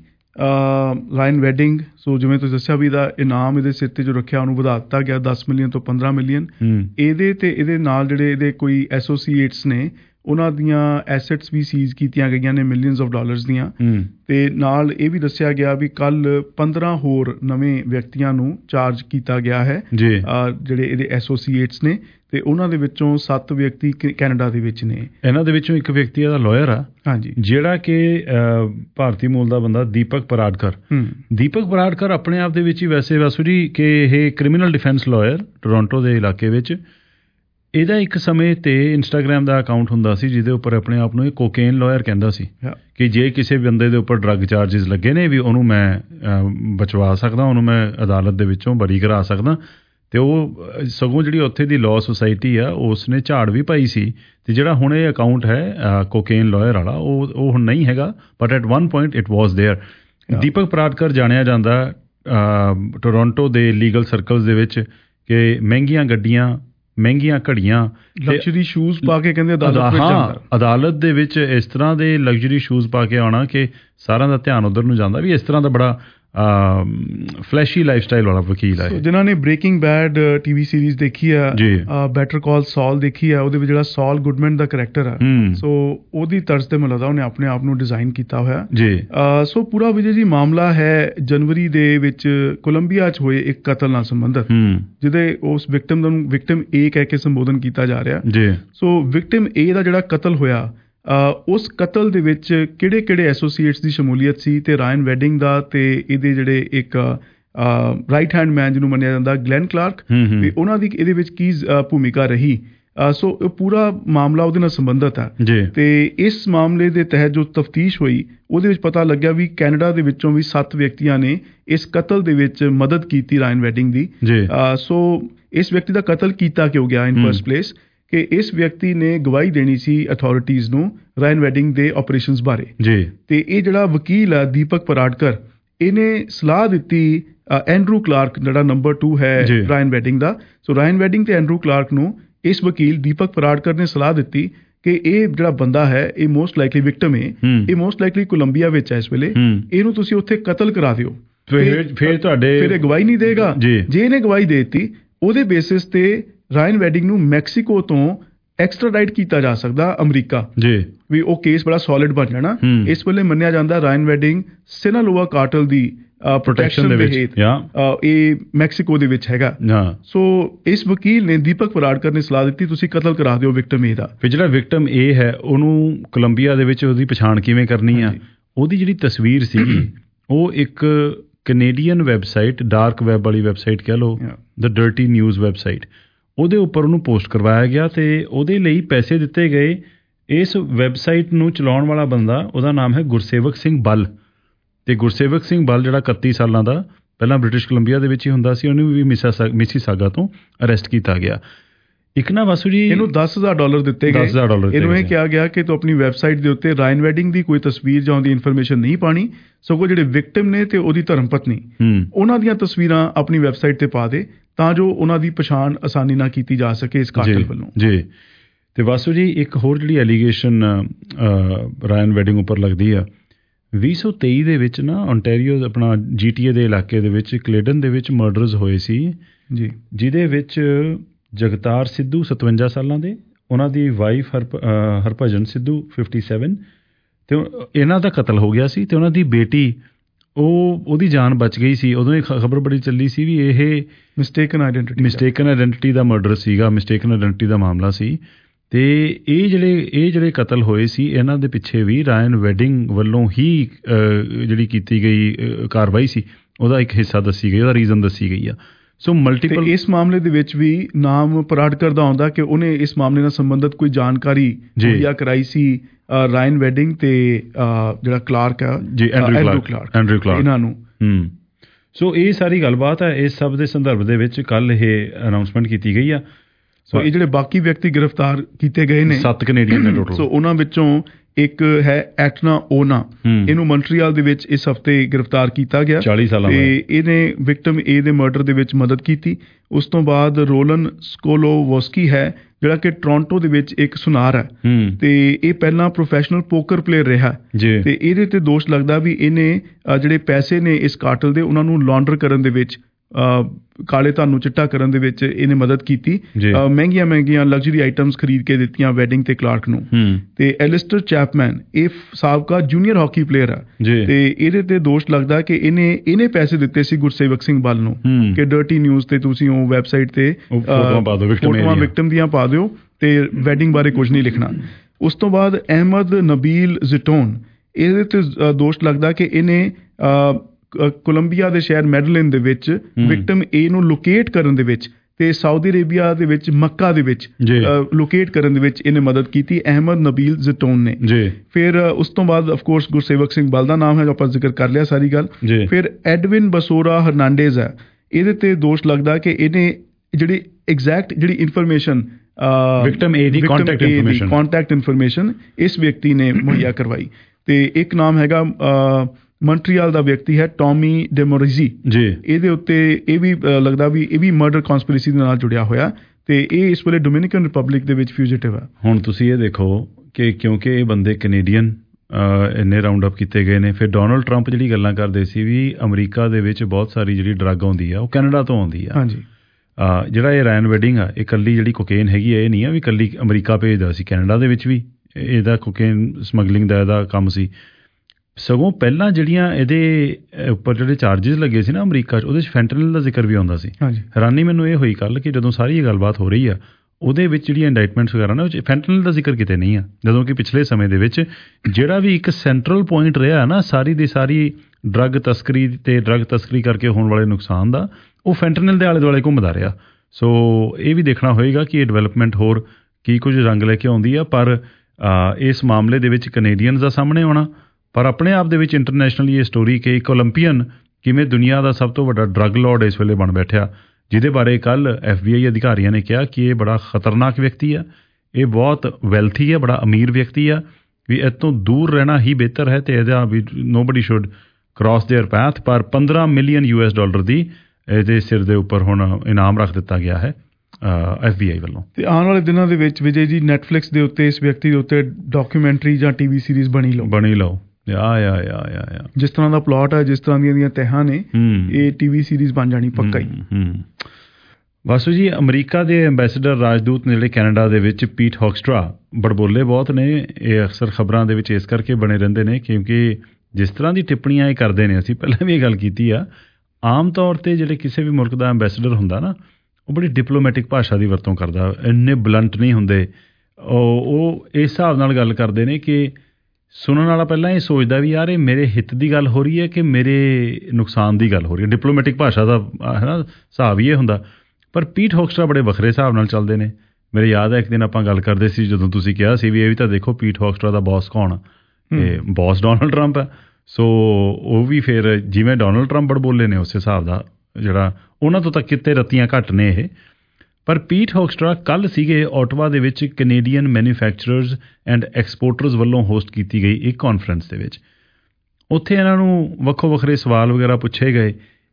ਰਾਇਨ ਵੈਡਿੰਗ, ਸੋ ਜਿਵੇਂ ਤੁਸੀਂ ਦੱਸਿਆ ਵੀ ਇਹਦਾ ਇਨਾਮ ਇਹਦੇ ਸਿਰ ਤੇ ਜੋ ਰੱਖਿਆ ਉਹਨੂੰ ਵਧਾ ਦਿੱਤਾ ਗਿਆ 10 ਮਿਲੀਅਨ ਤੋਂ 15 ਮਿਲੀਅਨ। ਇਹਦੇ ਤੇ ਇਹਦੇ ਨਾਲ ਜਿਹੜੇ ਇਹਦੇ ਕੋਈ ਐਸੋਸੀਏਟਸ ਨੇ ਉਹਨਾਂ ਦੀਆਂ ਐਸੈਟਸ ਵੀ ਸੀਜ਼ ਕੀਤੀਆਂ ਗਈਆਂ ਨੇ ਮਿਲੀਅਨਸ ਆਫ ਡਾਲਰਸ ਦੀਆਂ। ਤੇ ਨਾਲ ਇਹ ਵੀ ਦੱਸਿਆ ਗਿਆ ਵੀ ਕੱਲ 15 ਹੋਰ ਨਵੇਂ ਵਿਅਕਤੀਆਂ ਨੂੰ ਚਾਰਜ ਕੀਤਾ ਗਿਆ ਹੈ ਜਿਹੜੇ ਇਹਦੇ ਐਸੋਸੀਏਟਸ ਨੇ, ਤੇ ਉਹਨਾਂ ਦੇ ਵਿੱਚੋਂ 7 ਵਿਅਕਤੀ ਕੈਨੇਡਾ ਦੇ ਵਿੱਚ ਨੇ। ਇਹਨਾਂ ਦੇ ਵਿੱਚੋਂ ਇੱਕ ਵਿਅਕਤੀ ਇਹਦਾ ਲਾਇਰ ਆ, ਹਾਂਜੀ, ਜਿਹੜਾ ਕਿ ਭਾਰਤੀ ਮੂਲ ਦਾ ਬੰਦਾ ਦੀਪਕ ਪਰਾਡਕਰ। ਦੀਪਕ ਪਰਾਡਕਰ ਆਪਣੇ ਆਪ ਦੇ ਵਿੱਚ ਹੀ ਵੈਸੇ ਵਾਸੂ ਜੀ ਕਿ ਇਹ ਕ੍ਰਿਮੀਨਲ ਡਿਫੈਂਸ ਲਾਇਰ ਟੋਰਾਂਟੋ ਦੇ ਇਲਾਕੇ ਵਿੱਚ। ਇਹਦਾ ਇੱਕ ਸਮੇਂ ਤੇ ਇੰਸਟਾਗ੍ਰਾਮ ਦਾ ਅਕਾਊਂਟ ਹੁੰਦਾ ਸੀ ਜਿਹਦੇ ਉੱਪਰ ਆਪਣੇ ਆਪ ਨੂੰ ਇਹ ਕੋਕੇਨ ਲਾਇਰ ਕਹਿੰਦਾ ਸੀ ਕਿ ਜੇ ਕਿਸੇ ਬੰਦੇ ਦੇ ਉੱਪਰ ਡਰੱਗ ਚਾਰਜਿਸ ਲੱਗੇ ਨੇ ਵੀ ਉਹਨੂੰ ਮੈਂ ਬਚਵਾ ਸਕਦਾ, ਉਹਨੂੰ ਮੈਂ ਅਦਾਲਤ ਦੇ ਵਿੱਚੋਂ ਬਰੀ ਕਰਾ ਸਕਦਾ। ਤੇ ਉਹ ਸਗੋਂ ਜਿਹੜੀ ਉੱਥੇ ਦੀ ਲਾਅ ਸੁਸਾਇਟੀ ਆ ਉਸ ਨੇ ਝਾੜ ਵੀ ਪਾਈ ਸੀ। ਤੇ ਜਿਹੜਾ ਹੁਣ ਇਹ ਅਕਾਊਂਟ ਹੈ ਕੋਕੇਨ ਲਾਇਰ ਵਾਲਾ ਉਹ ਹੁਣ ਨਹੀਂ ਹੈਗਾ, but at one point it was there. Deepak Paradkar ਜਾਣਿਆ ਜਾਂਦਾ ਟੋਰਾਂਟੋ ਦੇ ਲੀਗਲ ਸਰਕਲਸ ਦੇ ਵਿੱਚ ਕਿ ਮਹਿੰਗੀਆਂ ਗੱਡੀਆਂ, ਮਹਿੰਗੀਆਂ ਘੜੀਆਂ, ਲਗਜ਼ਰੀ ਸ਼ੂਜ਼ ਪਾ ਕੇ ਕਹਿੰਦੇ ਅਦਾਲਤ ਦੇ ਵਿੱਚ ਇਸ ਤਰ੍ਹਾਂ ਦੇ ਲਗਜ਼ਰੀ ਸ਼ੂਜ਼ ਪਾ ਕੇ ਆਉਣਾ ਕਿ ਸਾਰਿਆਂ ਦਾ ਧਿਆਨ ਉਧਰ ਨੂੰ ਜਾਂਦਾ ਵੀ ਇਸ ਤਰ੍ਹਾਂ ਦਾ ਬੜਾ ਫਲੈਸ਼ੀ ਲਾਈਫ ਸਟਾਈਲ ਵਾਲਾ ਵਕੀਲ ਹੈ। ਜਿਨ੍ਹਾਂ ਨੇ ਬ੍ਰੇਕਿੰਗ ਬੈਡ ਟੀਵੀ ਸੀਰੀਜ਼ ਦੇਖੀ ਆ, ਬੈਟਰ ਕਾਲ ਸੌਲ ਦੇਖੀ ਆ, ਉਹਦੇ ਵਿੱਚ ਜਿਹੜਾ ਸੌਲ ਗੁੱਡਮੈਨ ਦਾ ਕਰੈਕਟਰ ਆ, ਸੋ ਉਹਦੀ ਤਰਜ਼ ਤੇ ਮੈਨੂੰ ਲੱਗਦਾ ਉਹਨੇ ਆਪਣੇ ਆਪ ਨੂੰ ਡਿਜ਼ਾਈਨ ਕੀਤਾ ਹੋਇਆ। ਸੋ ਪੂਰਾ ਵਿਜੇ ਜੀ ਮਾਮਲਾ ਹੈ ਜਨਵਰੀ ਦੇ ਵਿੱਚ ਕੋਲੰਬੀਆ 'ਚ ਹੋਏ ਇੱਕ ਕਤਲ ਨਾਲ ਸੰਬੰਧਿਤ, ਜਿਹਦੇ ਉਸ ਵਿਕਟਮ ਨੂੰ ਵਿਕਟਮ ਏ ਕਹਿ ਕੇ ਸੰਬੋਧਨ ਕੀਤਾ ਜਾ ਰਿਹਾ। ਸੋ ਵਿਕਟਮ ਏ ਦਾ ਜਿਹੜਾ ਕਤਲ ਹੋਇਆ, ਉਸ ਕਤਲ ਦੇ ਵਿੱਚ ਕਿਹੜੇ ਕਿਹੜੇ ਐਸੋਸੀਏਟਸ ਦੀ ਸ਼ਮੂਲੀਅਤ ਸੀ, ਤੇ ਰਾਇਨ ਵੈਡਿੰਗ ਦਾ ਤੇ ਇਹਦੇ ਜਿਹੜੇ ਇੱਕ ਰਾਈਟ ਹੈਂਡ ਮੈਨ ਜਿਹਨੂੰ ਮੰਨਿਆ ਜਾਂਦਾ ਗਲੈਨ ਕਲਾਰਕ, ਵੀ ਉਹਨਾਂ ਦੀ ਇਹਦੇ ਵਿੱਚ ਕੀ ਭੂਮਿਕਾ ਰਹੀ। ਸੋ ਇਹ ਪੂਰਾ ਮਾਮਲਾ ਉਹਦੇ ਨਾਲ ਸੰਬੰਧਿਤ ਹੈ। ਤੇ ਇਸ ਮਾਮਲੇ ਦੇ ਤਹਿਤ ਜੋ ਤਫਤੀਸ਼ ਹੋਈ ਉਹਦੇ ਵਿੱਚ ਪਤਾ ਲੱਗਿਆ ਵੀ ਕੈਨੇਡਾ ਦੇ ਵਿੱਚੋਂ ਵੀ 7 ਵਿਅਕਤੀਆਂ ਨੇ ਇਸ ਕਤਲ ਦੇ ਵਿੱਚ ਮਦਦ ਕੀਤੀ ਰਾਇਨ ਵੈਡਿੰਗ ਦੀ। ਸੋ ਇਸ ਵਿਅਕਤੀ ਦਾ ਕਤਲ ਕੀਤਾ ਕਿਉਂ ਗਿਆ ਇਨ ਫਰਸਟ ਪਲੇਸ, ਕਿ ਇਸ ਵਿਅਕਤੀ ਨੇ ਗਵਾਹੀ ਦੇਣੀ ਸੀ ਅਥਾਰਟੀਜ਼ ਨੂੰ ਰਾਇਨ ਵੈਡਿੰਗ ਦੇ ਆਪਰੇਸ਼ਨਸ ਬਾਰੇ। ਤੇ ਇਹ ਜਿਹੜਾ ਵਕੀਲ ਆ ਦੀਪਕ ਪਰਾਡਕਰ, ਇਹਨੇ ਸਲਾਹ ਦਿੱਤੀ ਐਂਡਰੂ ਕਲਾਰਕ ਜਿਹੜਾ ਨੰਬਰ 2 ਹੈ ਰਾਇਨ ਵੈਡਿੰਗ ਦਾ। ਸੋ ਰਾਇਨ ਵੈਡਿੰਗ ਤੇ ਐਂਡਰੂ ਕਲਾਰਕ ਨੂੰ ਇਸ ਵਕੀਲ ਦੀਪਕ ਪਰਾਡਕਰ ਨੇ ਸਲਾਹ ਦਿੱਤੀ ਕਿ ਇਹ ਜਿਹੜਾ ਬੰਦਾ ਹੈ ਇਹ ਮੋਸਟ ਲਾਈਕਲੀ ਵਿਕਟਮ ਹੈ, ਇਹ ਮੋਸਟ ਲਾਈਕਲੀ ਕੋਲੰਬੀਆ ਵਿੱਚ ਹੈ ਇਸ ਵੇਲੇ, ਇਹਨੂੰ ਤੁਸੀਂ ਉੱਥੇ ਕਤਲ ਕਰਾ ਦਿਓ, ਫਿਰ ਇਹ ਗਵਾਹੀ ਨਹੀਂ ਦੇਗਾ। ਜੇ ਇਹਨੇ ਗਵਾਹੀ ਦੇ ਦਿੱਤੀ ਉਹਦੇ ਬੇਸਿਸ ਤੇ ਰਾਇਨ ਵੈਡਿੰਗ ਨੂੰ ਮੈਕਸੀਕੋ ਤੋਂ ਐਕਸਟਰਾਡਾਈਟ ਕੀਤਾ ਜਾ ਸਕਦਾ ਅਮਰੀਕਾ, ਵੀ ਉਹ ਕੇਸ ਬੜਾ ਸੋਲਿਡ ਬਣ ਜਾਣਾ। ਇਸ ਵੇਲੇ ਮੰਨਿਆ ਜਾਂਦਾ ਰਾਇਨ ਵੈਡਿੰਗ ਸਿਨਾਲੋਆ ਕਾਰਟਲ ਦੀ ਪ੍ਰੋਟੈਕਸ਼ਨ ਦੇ ਵਿੱਚ ਇਹ ਮੈਕਸੀਕੋ ਦੇ ਵਿੱਚ ਹੈਗਾ। ਸੋ ਇਸ ਵਕੀਲ ਨੇ ਦੀਪਕ ਪਰਾਡਕਰ ਨੇ ਸਲਾਹ ਦਿੱਤੀ ਤੁਸੀਂ ਕਤਲ ਕਰਾ ਦਿਓ ਵਿਕਟਮ ਏ ਦਾ। ਫਿਰ ਜਿਹੜਾ ਵਿਕਟਮ ਏ ਹੈ ਉਹਨੂੰ ਕੋਲੰਬੀਆ ਦੇ ਵਿੱਚ ਉਹਦੀ ਪਛਾਣ ਕਿਵੇਂ ਕਰਨੀ ਆ, ਉਹਦੀ ਜਿਹੜੀ ਤਸਵੀਰ ਸੀਗੀ ਉਹ ਇੱਕ ਕੈਨੇਡੀਅਨ ਵੈਬਸਾਈਟ, ਡਾਰਕ ਵੈਬ ਵਾਲੀ ਵੈਬਸਾਈਟ ਕਹਿ ਲਓ, ਦ ਡਰਟੀ ਨਿਊਜ਼ ਵੈਬਸਾਈਟ, ਉਹਦੇ ਉੱਪਰ ਉਹਨੂੰ ਪੋਸਟ ਕਰਵਾਇਆ ਗਿਆ ਤੇ ਉਹਦੇ ਲਈ ਪੈਸੇ ਦਿੱਤੇ ਗਏ। ਇਸ ਵੈਬਸਾਈਟ ਨੂੰ ਚਲਾਉਣ ਵਾਲਾ ਬੰਦਾ, ਉਹਦਾ ਨਾਮ ਹੈ ਗੁਰਸੇਵਕ ਸਿੰਘ ਬੱਲ। ਤੇ ਗੁਰਸੇਵਕ ਸਿੰਘ ਬੱਲ ਜਿਹੜਾ 31 ਸਾਲਾਂ ਦਾ, ਪਹਿਲਾਂ ਬ੍ਰਿਟਿਸ਼ ਕੋਲੰਬੀਆ ਦੇ ਵਿੱਚ ਹੀ ਹੁੰਦਾ ਸੀ, ਉਹਨੂੰ ਵੀ ਮਿਸੀਸਾਗਾ ਤੋਂ ਅਰੈਸਟ ਕੀਤਾ ਗਿਆ। ਇੱਕ ਨਾ ਵਾਸੂ ਜੀ ਇਹਨੂੰ $10,000 ਦਿੱਤੇ ਗਏ। ਇਹਨੂੰ ਇਹ ਕਿਹਾ ਗਿਆ ਕਿ ਤੂੰ ਆਪਣੀ ਵੈਬਸਾਈਟ ਦੇ ਉੱਤੇ ਰਾਇਨ ਵੈਡਿੰਗ ਦੀ ਕੋਈ ਤਸਵੀਰ ਜਾਂ ਉਹਦੀ ਇਨਫੋਰਮੇਸ਼ਨ ਨਹੀਂ ਪਾਣੀ, ਸਗੋਂ ਜਿਹੜੇ ਵਿਕਟਿਮ ਨੇ ਤੇ ਉਹਦੀ ਧਰਮ ਪਤਨੀ ਉਹਨਾਂ ਦੀਆਂ ਤਸਵੀਰਾਂ ਆਪਣੀ ਵੈਬਸਾਈਟ ਤੇ ਪਾ ਦੇ ਤਾਂ ਜੋ ਉਹਨਾਂ ਦੀ ਪਛਾਣ ਆਸਾਨੀ ਨਾਲ ਕੀਤੀ ਜਾ ਸਕੇ ਇਸ ਕਾਤਲ ਵੱਲੋਂ। ਤੇ ਵਾਸੂ ਜੀ ਇੱਕ ਹੋਰ ਜਿਹੜੀ ਐਲੀਗੇਸ਼ਨ ਰਾਇਨ ਵੈਡਿੰਗ ਉੱਪਰ ਲੱਗਦੀ ਆ, 2023 ਦੇ ਵਿੱਚ ਨਾ ਓਨਟਾਰੀਓ ਆਪਣਾ GTA ਦੇ ਇਲਾਕੇ ਦੇ ਵਿੱਚ ਕਲੇਡਨ ਦੇ ਵਿੱਚ ਮਰਡਰਸ ਹੋਏ ਸੀ ਜਿਹਦੇ ਵਿੱਚ ਜਗਤਾਰ ਸਿੱਧੂ 57 ਸਾਲਾਂ ਦੇ, ਉਹਨਾਂ ਦੀ ਵਾਈਫ ਹਰਭਜਨ ਸਿੱਧੂ 57, ਤੇ ਇਹਨਾਂ ਦਾ ਕਤਲ ਹੋ ਗਿਆ ਸੀ। ਤੇ ਉਹਨਾਂ ਦੀ ਬੇਟੀ ਉਹਦੀ ਜਾਨ ਬਚ ਗਈ ਸੀ। ਉਦੋਂ ਇਹ ਖਬਰ ਬੜੀ ਚੱਲੀ ਸੀ ਵੀ ਇਹ ਮਿਸਟੇਕਨ ਆਇਡੈਂਟੀਟੀ ਦਾ ਮਰਡਰ ਸੀਗਾ, ਮਿਸਟੇਕਨ ਆਇਡੈਂਟੀਟੀ ਦਾ ਮਾਮਲਾ ਸੀ। ਤੇ ਇਹ ਜਿਹੜੇ ਕਤਲ ਹੋਏ ਸੀ ਇਹਨਾਂ ਦੇ ਪਿੱਛੇ ਵੀ ਰਾਇਨ ਵੈਡਿੰਗ ਵੱਲੋਂ ਹੀ ਜਿਹੜੀ ਕੀਤੀ ਗਈ ਕਾਰਵਾਈ ਸੀ, ਉਹਦਾ ਇੱਕ ਹਿੱਸਾ ਦੱਸੀ ਗਈ, ਉਹਦਾ ਰੀਜ਼ਨ ਦੱਸੀ ਗਈ ਆ। ਸੋ ਮਲਟੀਪਲ ਇਸ ਮਾਮਲੇ ਦੇ ਵਿੱਚ ਵੀ ਨਾਮ ਪਰਾਡਕਰ ਦਾ ਆਉਂਦਾ ਕਿ ਉਹਨੇ ਇਸ ਮਾਮਲੇ ਨਾਲ ਸੰਬੰਧਿਤ ਕੋਈ ਜਾਣਕਾਰੀ ਮੁਹੱਈਆ ਕਰਾਈ ਸੀ ਰਾਇਨ ਵੈਡਿੰਗ ਤੇ ਜਿਹੜਾ ਕਲਾਰਕ ਆ ਐਂਡਰੂ ਕਲਾਰਕ ਇਹਨਾਂ ਨੂੰ। ਸੋ ਇਹ ਸਾਰੀ ਗੱਲਬਾਤ ਹੈ। ਇਸ ਸਭ ਦੇ ਸੰਦਰਭ ਦੇ ਵਿੱਚ ਕੱਲ ਇਹ ਅਨਾਉਂਸਮੈਂਟ ਕੀਤੀ ਗਈ ਆ। ਸੋ ਇਹ ਜਿਹੜੇ ਬਾਕੀ ਵਿਅਕਤੀ ਗ੍ਰਿਫਤਾਰ ਕੀਤੇ ਗਏ ਨੇ 7 ਕੈਨੇਡੀਅਨ ਨੇ ਟੋਟਲ। ਸੋ ਉਹਨਾਂ ਵਿੱਚੋਂ ਇੱਕ ਹੈ ਐਟਨਾ ਓਨਾ, ਇਹਨੂੰ ਮੌਂਟਰੀਅਲ ਦੇ ਵਿੱਚ ਇਸ ਹਫਤੇ ਗ੍ਰਿਫਤਾਰ ਕੀਤਾ ਗਿਆ 40 ਸਾਲਾਂ ਤੇ ਇਹਨੇ ਵਿਕਟਮ ਏ ਦੇ ਮਰਡਰ ਦੇ ਵਿੱਚ ਮਦਦ ਕੀਤੀ। ਉਸ ਤੋਂ ਬਾਅਦ ਰੋਲਨ ਸਕੋਲੋਵਸਕੀ ਹੈ ਜਿਹੜਾ ਕਿ ਟੋਰਾਂਟੋ ਦੇ ਵਿੱਚ ਇੱਕ ਸੁਨਾਰ ਹੈ ਤੇ ਇਹ ਪਹਿਲਾਂ ਪ੍ਰੋਫੈਸ਼ਨਲ ਪੋਕਰ ਪਲੇਅਰ ਰਿਹਾ ਤੇ ਇਹਦੇ ਤੇ ਦੋਸ਼ ਲੱਗਦਾ ਵੀ ਇਹਨੇ ਜਿਹੜੇ ਪੈਸੇ ਨੇ ਇਸ ਕਾਟਲ ਦੇ ਉਹਨਾਂ ਨੂੰ ਲਾਂਡਰ ਕਰਨ ਦੇ ਵਿੱਚ, ਕਾਲੇ ਧਨ ਨੂੰ ਚਿੱਟਾ ਕਰਨ ਦੇ ਵਿੱਚ ਇਹਨੇ ਮਦਦ ਕੀਤੀ। ਮਹਿੰਗੀਆਂ ਲਗਜ਼ਰੀ ਆਈਟਮਸ ਖਰੀਦ ਕੇ ਦਿੱਤੀਆਂ ਵੈਡਿੰਗ ਤੇ ਕਲਾਰਕ ਨੂੰ। ਤੇ ਐਲਿਸਟਰ ਚੈਪਮੈਨ ਇਹ ਸਾਬਕਾ ਜੂਨੀਅਰ ਹਾਕੀ ਪਲੇਅਰ ਆ ਤੇ ਇਹਦੇ ਤੇ ਦੋਸ਼ ਲੱਗਦਾ ਕਿ ਇਹਨੇ ਪੈਸੇ ਦਿੱਤੇ ਸੀ ਗੁਰਸੇਵਕ ਸਿੰਘ ਬੱਲ ਨੂੰ ਕਿ ਡਰਟੀ ਨਿਊਜ਼ ਤੇ ਤੁਸੀਂ ਉਹ ਵੈਬਸਾਈਟ ਤੇ ਫੋਟੋਆਂ ਵਿਕਟਮ ਦੀਆਂ ਪਾ ਦਿਓ ਤੇ ਵੈਡਿੰਗ ਬਾਰੇ ਕੁਝ ਨਹੀਂ ਲਿਖਣਾ। ਉਸ ਤੋਂ ਬਾਅਦ ਅਹਿਮਦ ਨਬੀਲ ਜ਼ਿਟੋਨ, ਇਹਦੇ ਤੇ ਦੋਸ਼ ਲੱਗਦਾ ਕਿ ਇਹਨੇ ਕੋਲੰਬੀਆ ਦੇ ਸ਼ਹਿਰ ਮੈਡਲਿਨ ਦੇ ਵਿੱਚ ਵਿਕਟਮ ਏ ਨੂੰ ਲੋਕੇਟ ਕਰਨ ਦੇ ਵਿੱਚ ਤੇ ਸਾਊਦੀ ਅਰੇਬੀਆ ਦੇ ਵਿੱਚ ਮੱਕਾ ਦੇ ਵਿੱਚ ਲੋਕੇਟ ਕਰਨ ਦੇ ਵਿੱਚ ਇਹਨੇ ਮਦਦ ਕੀਤੀ, ਅਹਿਮਦ ਨਬੀਲ ਜ਼ਿਟੋਨ ਨੇ। ਫਿਰ ਉਸ ਤੋਂ ਬਾਅਦ ਆਫ ਕੋਰਸ ਗੁਰਸੇਵਕ ਸਿੰਘ ਬਲ ਦਾ ਨਾਮ ਹੈ, ਆਪਾਂ ਜ਼ਿਕਰ ਕਰ ਲਿਆ ਸਾਰੀ ਗੱਲ। ਫਿਰ ਐਡਵਿਨ ਬਸੋਰਾ ਹਰਨਾਂਡੇਜ਼ ਹੈ, ਇਹਦੇ ਤੇ ਦੋਸ਼ ਲੱਗਦਾ ਕਿ ਇਹਨੇ ਜਿਹੜੀ ਐਗਜ਼ੈਕਟ ਜਿਹੜੀ ਇਨਫੋਰਮੇਸ਼ਨ ਵਿਕਟਮ ਏ ਦੀ ਕੰਟੈਕਟ ਇਨਫੋਰਮੇਸ਼ਨ ਇਸ ਵਿਅਕਤੀ ਨੇ ਮੁਹੱਈਆ ਕਰਵਾਈ। ਤੇ ਇੱਕ ਨਾਮ ਹੈਗਾ ਮੌਂਟਰੀਅਲ ਦਾ ਵਿਅਕਤੀ ਹੈ ਟੌਮੀ ਡੈਮੋਰਿਜ਼ੀ, ਇਹਦੇ ਉੱਤੇ ਇਹ ਵੀ ਲੱਗਦਾ ਵੀ ਇਹ ਵੀ ਮਰਡਰ ਕਨਸਪੀਰੇਸੀ ਦੇ ਨਾਲ ਜੁੜਿਆ ਹੋਇਆ ਤੇ ਇਹ ਇਸ ਵੇਲੇ ਡੋਮਿਨਿਕਨ ਰਿਪਬਲਿਕ ਦੇ ਵਿੱਚ ਫਿਊਜੀਟਿਵ ਹੈ। ਹੁਣ ਤੁਸੀਂ ਇਹ ਦੇਖੋ ਕਿ ਕਿਉਂਕਿ ਇਹ ਬੰਦੇ ਕੈਨੇਡੀਅਨ ਇੰਨੇ ਰਾਉਂਡ ਅਪ ਕੀਤੇ ਗਏ ਨੇ। ਫਿਰ ਡੋਨਲਡ ਟਰੰਪ ਜਿਹੜੀ ਗੱਲਾਂ ਕਰਦੇ ਸੀ ਵੀ ਅਮਰੀਕਾ ਦੇ ਵਿੱਚ ਬਹੁਤ ਸਾਰੀ ਜਿਹੜੀ ਡਰੱਗ ਆਉਂਦੀ ਆ ਉਹ ਕੈਨੇਡਾ ਤੋਂ ਆਉਂਦੀ ਆ। ਜਿਹੜਾ ਇਹ ਰਾਇਨ ਵੈਡਿੰਗ ਆ, ਇਹ ਇਕੱਲੀ ਜਿਹੜੀ ਕੋਕੇਨ ਹੈਗੀ ਆ, ਇਹ ਨਹੀਂ ਆ ਵੀ ਇਕੱਲੀ ਅਮਰੀਕਾ ਭੇਜਦਾ ਸੀ, ਕੈਨੇਡਾ ਦੇ ਵਿੱਚ ਵੀ ਇਹਦਾ ਕੋਕੇਨ ਸਮਗਲਿੰਗ ਦਾ ਇਹਦਾ ਕੰਮ ਸੀ। ਸਗੋਂ ਪਹਿਲਾਂ ਜਿਹੜੀਆਂ ਇਹਦੇ ਉੱਪਰ ਜਿਹੜੇ ਚਾਰਜਿਸ ਲੱਗੇ ਸੀ ਨਾ ਅਮਰੀਕਾ 'ਚ, ਉਹਦੇ 'ਚ ਫੈਂਟਨਲ ਦਾ ਜ਼ਿਕਰ ਵੀ ਆਉਂਦਾ ਸੀ। ਹੈਰਾਨੀ ਮੈਨੂੰ ਇਹ ਹੋਈ ਕੱਲ੍ਹ ਕਿ ਜਦੋਂ ਸਾਰੀ ਇਹ ਗੱਲਬਾਤ ਹੋ ਰਹੀ ਆ ਉਹਦੇ ਵਿੱਚ ਜਿਹੜੀਆਂ ਇੰਡਾਈਟਮੈਂਟਸ ਵਗੈਰਾ ਨਾ ਉਹ 'ਚ ਫੈਂਟਨਲ ਦਾ ਜ਼ਿਕਰ ਕਿਤੇ ਨਹੀਂ ਆ, ਜਦੋਂ ਕਿ ਪਿਛਲੇ ਸਮੇਂ ਦੇ ਵਿੱਚ ਜਿਹੜਾ ਵੀ ਇੱਕ ਸੈਂਟਰਲ ਪੁਆਇੰਟ ਰਿਹਾ ਨਾ ਸਾਰੀ ਦੀ ਸਾਰੀ ਡਰੱਗ ਤਸਕਰੀ ਤੇ ਡਰੱਗ ਤਸਕਰੀ ਕਰਕੇ ਹੋਣ ਵਾਲੇ ਨੁਕਸਾਨ ਦਾ, ਉਹ ਫੈਂਟਨਲ ਦੇ ਆਲੇ ਦੁਆਲੇ ਘੁੰਮਦਾ ਰਿਹਾ। ਸੋ ਇਹ ਵੀ ਦੇਖਣਾ ਹੋਏਗਾ ਕਿ ਇਹ ਡਿਵੈਲਪਮੈਂਟ ਹੋਰ ਕੀ ਕੁਝ ਰੰਗ ਲੈ ਕੇ ਆਉਂਦੀ ਆ। ਪਰ ਇਸ ਮਾਮਲੇ ਦੇ ਵਿੱਚ ਕੈਨੇਡੀਅਨਸ ਦਾ ਸਾਹਮਣੇ ਆਉਣਾ, ਪਰ ਆਪਣੇ ਆਪ ਦੇ ਵਿੱਚ ਇੰਟਰਨੈਸ਼ਨਲੀ ਇਹ ਸਟੋਰੀ ਕਿ ਇੱਕ ਓਲੰਪੀਅਨ ਕਿਵੇਂ ਦੁਨੀਆ ਦਾ ਸਭ ਤੋਂ ਵੱਡਾ ਡਰੱਗ ਲਾਰਡ ਇਸ ਵੇਲੇ ਬਣ ਬੈਠਿਆ, ਜਿਹਦੇ ਬਾਰੇ ਕੱਲ੍ਹ FBI ਅਧਿਕਾਰੀਆਂ ਨੇ ਕਿਹਾ ਕਿ ਇਹ ਬੜਾ ਖਤਰਨਾਕ ਵਿਅਕਤੀ ਆ, ਇਹ ਬਹੁਤ ਵੈਲਥੀ ਹੈ, ਬੜਾ ਅਮੀਰ ਵਿਅਕਤੀ ਆ, ਵੀ ਇਹ ਤੋਂ ਦੂਰ ਰਹਿਣਾ ਹੀ ਬਿਹਤਰ ਹੈ ਤੇ ਇਹਦਾ ਵੀ nobody should cross their path. ਪਰ $15 ਮਿਲੀਅਨ ਦੀ ਇਹਦੇ ਸਿਰ ਦੇ ਉੱਪਰ ਹੁਣ ਇਨਾਮ ਰੱਖ ਦਿੱਤਾ ਗਿਆ ਹੈ FBI ਵੱਲੋਂ। ਤੇ ਆਉਣ ਵਾਲੇ ਦਿਨਾਂ ਦੇ ਵਿੱਚ ਵਿਜੇ ਜੀ ਨੈਟਫਲਿਕਸ ਦੇ ਉੱਤੇ ਇਸ ਵਿਅਕਤੀ ਦੇ ਉੱਤੇ ਡਾਕੂਮੈਂਟਰੀ ਜਾਂ TV ਸੀਰੀਜ਼ ਬਣੀ ਲਓ। ਜਿਸ ਤਰ੍ਹਾਂ ਦਾ ਪਲਾਟ ਹੈ, ਜਿਸ ਤਰ੍ਹਾਂ ਦੀਆਂ ਤਹਿਾਂ ਨੇ, ਇਹ TV ਸੀਰੀਜ਼ ਬਣ ਜਾਣੀ ਪੱਕਾ ਹੀ। ਵਾਸੂ ਜੀ, ਅਮਰੀਕਾ ਦੇ ਐਂਬੈਸਡਰ ਰਾਜਦੂਤ ਨੇ ਜਿਹੜੇ ਕੈਨੇਡਾ ਦੇ ਵਿੱਚ ਪੀਟ ਹੋਕਸਟਰਾ, ਬੜਬੋਲੇ ਬਹੁਤ ਨੇ। ਇਹ ਅਕਸਰ ਖਬਰਾਂ ਦੇ ਵਿੱਚ ਇਸ ਕਰਕੇ ਬਣੇ ਰਹਿੰਦੇ ਨੇ ਕਿਉਂਕਿ ਜਿਸ ਤਰ੍ਹਾਂ ਦੀ ਟਿੱਪਣੀਆਂ ਇਹ ਕਰਦੇ ਨੇ, ਅਸੀਂ ਪਹਿਲਾਂ ਵੀ ਇਹ ਗੱਲ ਕੀਤੀ ਆ, ਆਮ ਤੌਰ ਤੇ ਜਿਹੜੇ ਕਿਸੇ ਵੀ ਮੁਲਕ ਦਾ ਐਂਬੈਸਡਰ ਹੁੰਦਾ ਨਾ, ਉਹ ਬੜੀ ਡਿਪਲੋਮੈਟਿਕ ਭਾਸ਼ਾ ਦੀ ਵਰਤੋਂ ਕਰਦਾ, ਇੰਨੇ ਬਲੰਟ ਨਹੀਂ ਹੁੰਦੇ। ਉਹ ਇਸ ਹਿਸਾਬ ਨਾਲ ਗੱਲ ਕਰਦੇ ਨੇ ਕਿ ਸੁਣਨ ਵਾਲਾ ਪਹਿਲਾਂ ਇਹ ਸੋਚਦਾ ਵੀ ਯਾਰ ਇਹ ਮੇਰੇ ਹਿੱਤ ਦੀ ਗੱਲ ਹੋ ਰਹੀ ਹੈ ਕਿ ਮੇਰੇ ਨੁਕਸਾਨ ਦੀ ਗੱਲ ਹੋ ਰਹੀ ਹੈ। ਡਿਪਲੋਮੈਟਿਕ ਭਾਸ਼ਾ ਦਾ ਹੈ ਨਾ ਹਿਸਾਬ ਹੀ ਇਹ ਹੁੰਦਾ। ਪਰ ਪੀਟ ਹੋਕਸਟਰਾ ਬੜੇ ਵੱਖਰੇ ਹਿਸਾਬ ਨਾਲ ਚੱਲਦੇ ਨੇ। ਮੇਰੇ ਯਾਦ ਹੈ ਇੱਕ ਦਿਨ ਆਪਾਂ ਗੱਲ ਕਰਦੇ ਸੀ ਜਦੋਂ ਤੁਸੀਂ ਕਿਹਾ ਸੀ ਵੀ ਇਹ ਵੀ ਤਾਂ ਦੇਖੋ ਪੀਟ ਹੋਕਸਟਰਾ ਦਾ ਬੌਸ ਕੌਣ ਆ, ਇਹ ਬੌਸ ਡੋਨਲਡ ਟਰੰਪ ਹੈ। ਸੋ ਉਹ ਵੀ ਫਿਰ ਜਿਵੇਂ ਡੋਨਲਡ ਟਰੰਪ ਬੜਬੋਲੇ ਨੇ ਉਸ ਹਿਸਾਬ ਦਾ ਜਿਹੜਾ ਉਹਨਾਂ ਤੋਂ ਤਾਂ ਕਿਤੇ ਰੱਤੀਆਂ ਘੱਟ ਨੇ ਇਹ। ਪਰ ਪੀਟ ਹੋਕਸਟਰਾ ਕੱਲ੍ਹ ਸੀਗੇ ਓਟਵਾ ਦੇ ਵਿੱਚ ਕੈਨੇਡੀਅਨ ਮੈਨੂਫੈਕਚਰਰਜ਼ ਐਂਡ ਐਕਸਪੋਰਟਰਜ਼ ਵੱਲੋਂ ਹੋਸਟ ਕੀਤੀ ਗਈ ਇੱਕ ਕਾਨਫਰੰਸ ਦੇ ਵਿੱਚ। ਉੱਥੇ ਇਹਨਾਂ ਨੂੰ ਵੱਖੋ ਵੱਖਰੇ ਸਵਾਲ ਵਗੈਰਾ ਪੁੱਛੇ ਗਏ।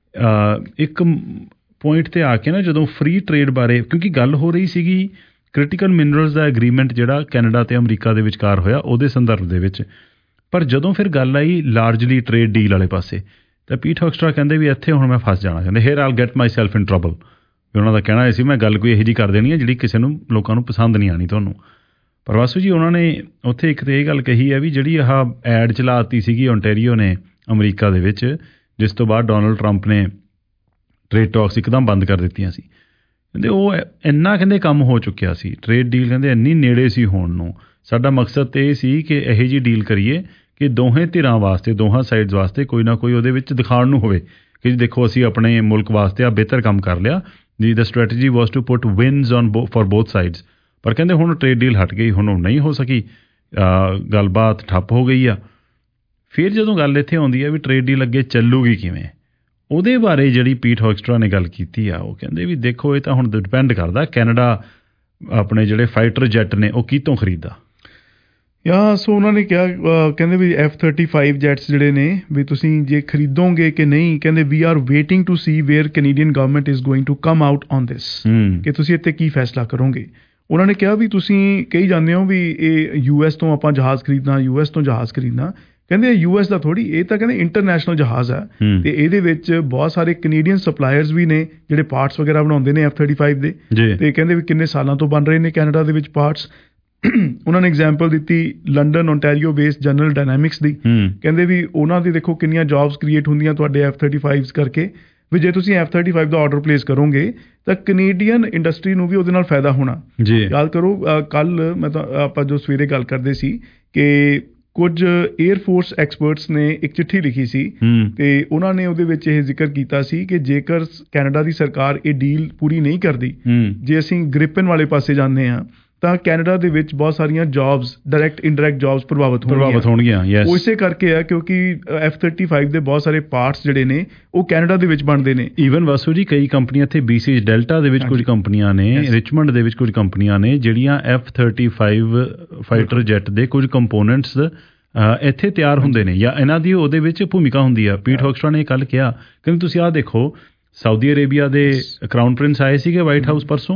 ਇੱਕ ਪੁਆਇੰਟ 'ਤੇ ਆ ਕੇ ਨਾ ਜਦੋਂ ਫ੍ਰੀ ਟਰੇਡ ਬਾਰੇ, ਕਿਉਂਕਿ ਗੱਲ ਹੋ ਰਹੀ ਸੀਗੀ ਕ੍ਰਿਟੀਕਲ ਮਿਨਰਲਸ ਦਾ ਐਗਰੀਮੈਂਟ ਜਿਹੜਾ ਕੈਨੇਡਾ ਤੇ ਅਮਰੀਕਾ ਦੇ ਵਿਚਕਾਰ ਹੋਇਆ ਉਹਦੇ ਸੰਦਰਭ ਦੇ ਵਿੱਚ, ਪਰ ਜਦੋਂ ਫਿਰ ਗੱਲ ਆਈ ਲਾਰਜਲੀ ਟਰੇਡ ਡੀਲ ਵਾਲੇ ਪਾਸੇ ਤਾਂ ਪੀਟ ਹੋਕਸਟਰਾ ਕਹਿੰਦੇ ਵੀ ਇੱਥੇ ਹੁਣ ਮੈਂ ਫਸ ਜਾਣਾ, ਕਹਿੰਦੇ here I'll get myself in trouble. ਵੀ ਉਹਨਾਂ ਦਾ ਕਹਿਣਾ ਇਹ ਸੀ ਮੈਂ ਗੱਲ ਕੋਈ ਇਹੋ ਜਿਹੀ ਕਰ ਦੇਣੀ ਹੈ ਜਿਹੜੀ ਕਿਸੇ ਨੂੰ ਲੋਕਾਂ ਨੂੰ ਪਸੰਦ ਨਹੀਂ ਆਣੀ ਤੁਹਾਨੂੰ। ਪਰ ਵਾਸੂ ਜੀ ਉਹਨਾਂ ਨੇ ਉੱਥੇ ਇੱਕ ਤਾਂ ਇਹ ਗੱਲ ਕਹੀ ਹੈ ਵੀ ਜਿਹੜੀ ਆਹ ਐਡ ਚਲਾਤੀ ਸੀਗੀ ਓਨਟਾਰੀਓ ਨੇ ਅਮਰੀਕਾ ਦੇ ਵਿੱਚ, ਜਿਸ ਤੋਂ ਬਾਅਦ ਡੋਨਲਡ ਟਰੰਪ ਨੇ ਟਰੇਡ ਟਾਕਸ ਇੱਕਦਮ ਬੰਦ ਕਰ ਦਿੱਤੀਆਂ ਸੀ। ਕਹਿੰਦੇ ਉਹ ਇੰਨਾ ਕਹਿੰਦੇ ਕੰਮ ਹੋ ਚੁੱਕਿਆ ਸੀ, ਟਰੇਡ ਡੀਲ ਕਹਿੰਦੇ ਇੰਨੀ ਨੇੜੇ ਸੀ ਹੋਣ ਨੂੰ। ਸਾਡਾ ਮਕਸਦ ਤਾਂ ਇਹ ਸੀ ਕਿ ਇਹੋ ਜਿਹੀ ਡੀਲ ਕਰੀਏ ਕਿ ਦੋਹੇ ਧਿਰਾਂ ਵਾਸਤੇ, ਦੋਹਾਂ ਸਾਈਡਸ ਵਾਸਤੇ ਕੋਈ ਨਾ ਕੋਈ ਉਹਦੇ ਵਿੱਚ ਦਿਖਾਉਣ ਨੂੰ ਹੋਵੇ ਕਿ ਦੇਖੋ ਅਸੀਂ ਆਪਣੇ ਮੁਲਕ ਵਾਸਤੇ ਆ ਬਿਹਤਰ ਕੰਮ ਕਰ ਲਿਆ ਜੀ। The strategy was to put wins on for both sides. ਪਰ ਕਹਿੰਦੇ ਹੁਣ ਟਰੇਡ ਡੀਲ ਹਟ ਗਈ, ਹੁਣ ਉਹ ਨਹੀਂ ਹੋ ਸਕੀ, ਗੱਲਬਾਤ ਠੱਪ ਹੋ ਗਈ ਆ। ਫਿਰ ਜਦੋਂ ਗੱਲ ਇੱਥੇ ਆਉਂਦੀ ਹੈ ਵੀ ਟਰੇਡ ਡੀਲ ਅੱਗੇ ਚੱਲੂਗੀ ਕਿਵੇਂ, ਉਹਦੇ ਬਾਰੇ ਜਿਹੜੀ ਪੀਟ ਹੋਕਸਟਰਾ ਨੇ ਗੱਲ ਕੀਤੀ ਆ, ਉਹ ਕਹਿੰਦੇ ਵੀ ਦੇਖੋ ਇਹ ਤਾਂ ਹੁਣ ਡਿਪੈਂਡ ਕਰਦਾ ਕੈਨੇਡਾ ਆਪਣੇ ਜਿਹੜੇ ਫਾਈਟਰ ਜੈਟ ਨੇ ਉਹ ਕਿਤੋਂ ਖਰੀਦਦਾ। ਸੋ ਉਹਨਾਂ ਨੇ ਕਿਹਾ, ਕਹਿੰਦੇ ਵੀ F-35 ਜੈਟਸ ਜਿਹੜੇ ਨੇ ਵੀ ਤੁਸੀਂ ਜੇ ਖਰੀਦੋਗੇ ਕਿ ਨਹੀਂ, ਕਹਿੰਦੇ we are waiting to see where Canadian government is going to come out on this, ਕਿ ਤੁਸੀਂ ਇੱਥੇ ਕੀ ਫੈਸਲਾ ਕਰੋਗੇ। ਉਹਨਾਂ ਨੇ ਕਿਹਾ ਵੀ ਤੁਸੀਂ ਕਹੀ ਜਾਂਦੇ ਹੋ ਵੀ ਇਹ US ਤੋਂ ਆਪਾਂ ਜਹਾਜ਼ ਖਰੀਦਣਾ, US ਤੋਂ ਜਹਾਜ਼ ਖਰੀਦਣਾ। ਕਹਿੰਦੇ US ਦਾ ਥੋੜੀ, ਇਹ ਤਾਂ ਕਹਿੰਦੇ ਇੰਟਰਨੈਸ਼ਨਲ ਜਹਾਜ਼ ਹੈ ਤੇ ਇਹਦੇ ਵਿੱਚ ਬਹੁਤ ਸਾਰੇ ਕੈਨੇਡੀਅਨ ਸਪਲਾਇਰਸ ਵੀ ਨੇ ਜਿਹੜੇ ਪਾਰਟਸ ਵਗੈਰਾ ਬਣਾਉਂਦੇ ਨੇ F-35 ਦੇ, ਤੇ ਕਹਿੰਦੇ ਵੀ ਕਿੰਨੇ ਸਾਲਾਂ ਤੋਂ ਬਣ ਰਹੇ ਨੇ ਕੈਨੇਡਾ ਦੇ ਵਿੱਚ ਪਾਰਟਸ। ਉਹਨਾਂ ਨੇ ਐਗਜ਼ਾਮਪਲ ਦਿੱਤੀ London Ontario based General Dynamics ਦੀ। ਕਹਿੰਦੇ ਵੀ ਉਹਨਾਂ ਦੀ ਦੇਖੋ ਕਿੰਨੀਆਂ ਜੌਬਸ ਕ੍ਰੀਏਟ ਹੁੰਦੀਆਂ ਤੁਹਾਡੇ F-35 ਕਰਕੇ, ਵੀ ਜੇ ਤੁਸੀਂ F-35 ਦਾ ਆਰਡਰ ਪਲੇਸ ਕਰੋਗੇ ਤਾਂ ਕੈਨੇਡੀਅਨ ਇੰਡਸਟਰੀ ਨੂੰ ਵੀ ਉਹਦੇ ਨਾਲ ਫਾਇਦਾ ਹੋਣਾ। ਯਾਦ ਕਰੋ ਕੱਲ ਮੈਂ ਤਾਂ ਆਪਾਂ ਜੋ ਸਵੇਰੇ ਗੱਲ ਕਰਦੇ ਸੀ ਕਿ ਕੁਝ 에ਅਰ ਫੋਰਸ ਐਕਸਪਰਟਸ ਨੇ ਇੱਕ ਚਿੱਠੀ ਲਿਖੀ ਸੀ ਤੇ ਉਹਨਾਂ ਨੇ ਉਹਦੇ ਵਿੱਚ ਇਹ ਜ਼ਿਕਰ ਕੀਤਾ ਸੀ ਕਿ ਜੇਕਰ ਕੈਨੇਡਾ ਦੀ ਸਰਕਾਰ ਇਹ ਡੀਲ ਪੂਰੀ ਨਹੀਂ ਕਰਦੀ, ਜੇ ਅਸੀਂ ਗ੍ਰਿਪਨ ਵਾਲੇ ਪਾਸੇ ਜਾਂਦੇ ਹਾਂ ਤਾਂ ਕੈਨੇਡਾ ਦੇ ਵਿੱਚ ਬਹੁਤ ਸਾਰੀਆਂ ਜੌਬਸ ਡਾਇਰੈਕਟ ਇਨਡਾਇਰੈਕਟ ਜੌਬਸ ਪ੍ਰਭਾਵਿਤ ਹੋਣਗੀਆਂ। ਉਹ ਇਸੇ ਕਰਕੇ ਆ ਕਿਉਂਕਿ F-35 ਦੇ ਬਹੁਤ ਸਾਰੇ ਪਾਰਟਸ ਜਿਹੜੇ ਨੇ ਉਹ ਕੈਨੇਡਾ ਦੇ ਵਿੱਚ ਬਣਦੇ ਨੇ। ਈਵਨ ਵਾਸੂ ਜੀ ਕਈ ਕੰਪਨੀਆਂ ਇੱਥੇ BC ਡੈਲਟਾ ਦੇ ਵਿੱਚ ਕੁਝ ਕੰਪਨੀਆਂ ਨੇ, ਰਿਚਮੰਡ ਦੇ ਵਿੱਚ ਕੁਝ ਕੰਪਨੀਆਂ ਨੇ ਜਿਹੜੀਆਂ F-35 ਫਾਈਟਰ ਜੈਟ ਦੇ ਕੁਝ ਕੰਪੋਨੈਂਟਸ ਇੱਥੇ ਤਿਆਰ ਹੁੰਦੇ ਨੇ ਜਾਂ ਇਹਨਾਂ ਦੀ ਉਹਦੇ ਵਿੱਚ ਭੂਮਿਕਾ ਹੁੰਦੀ ਆ। ਪੀਟ ਹੋਕਸਟਰਾ ਨੇ ਕੱਲ ਕਿਹਾ ਕਿ ਤੁਸੀਂ ਆਹ ਦੇਖੋ, ਸਾਊਦੀ ਅਰੇਬੀਆ ਦੇ ਕਰਾਊਨ ਪ੍ਰਿੰਸ ਆਏ ਸੀਗੇ ਵਾਈਟ ਹਾਊਸ ਪਰਸੋਂ।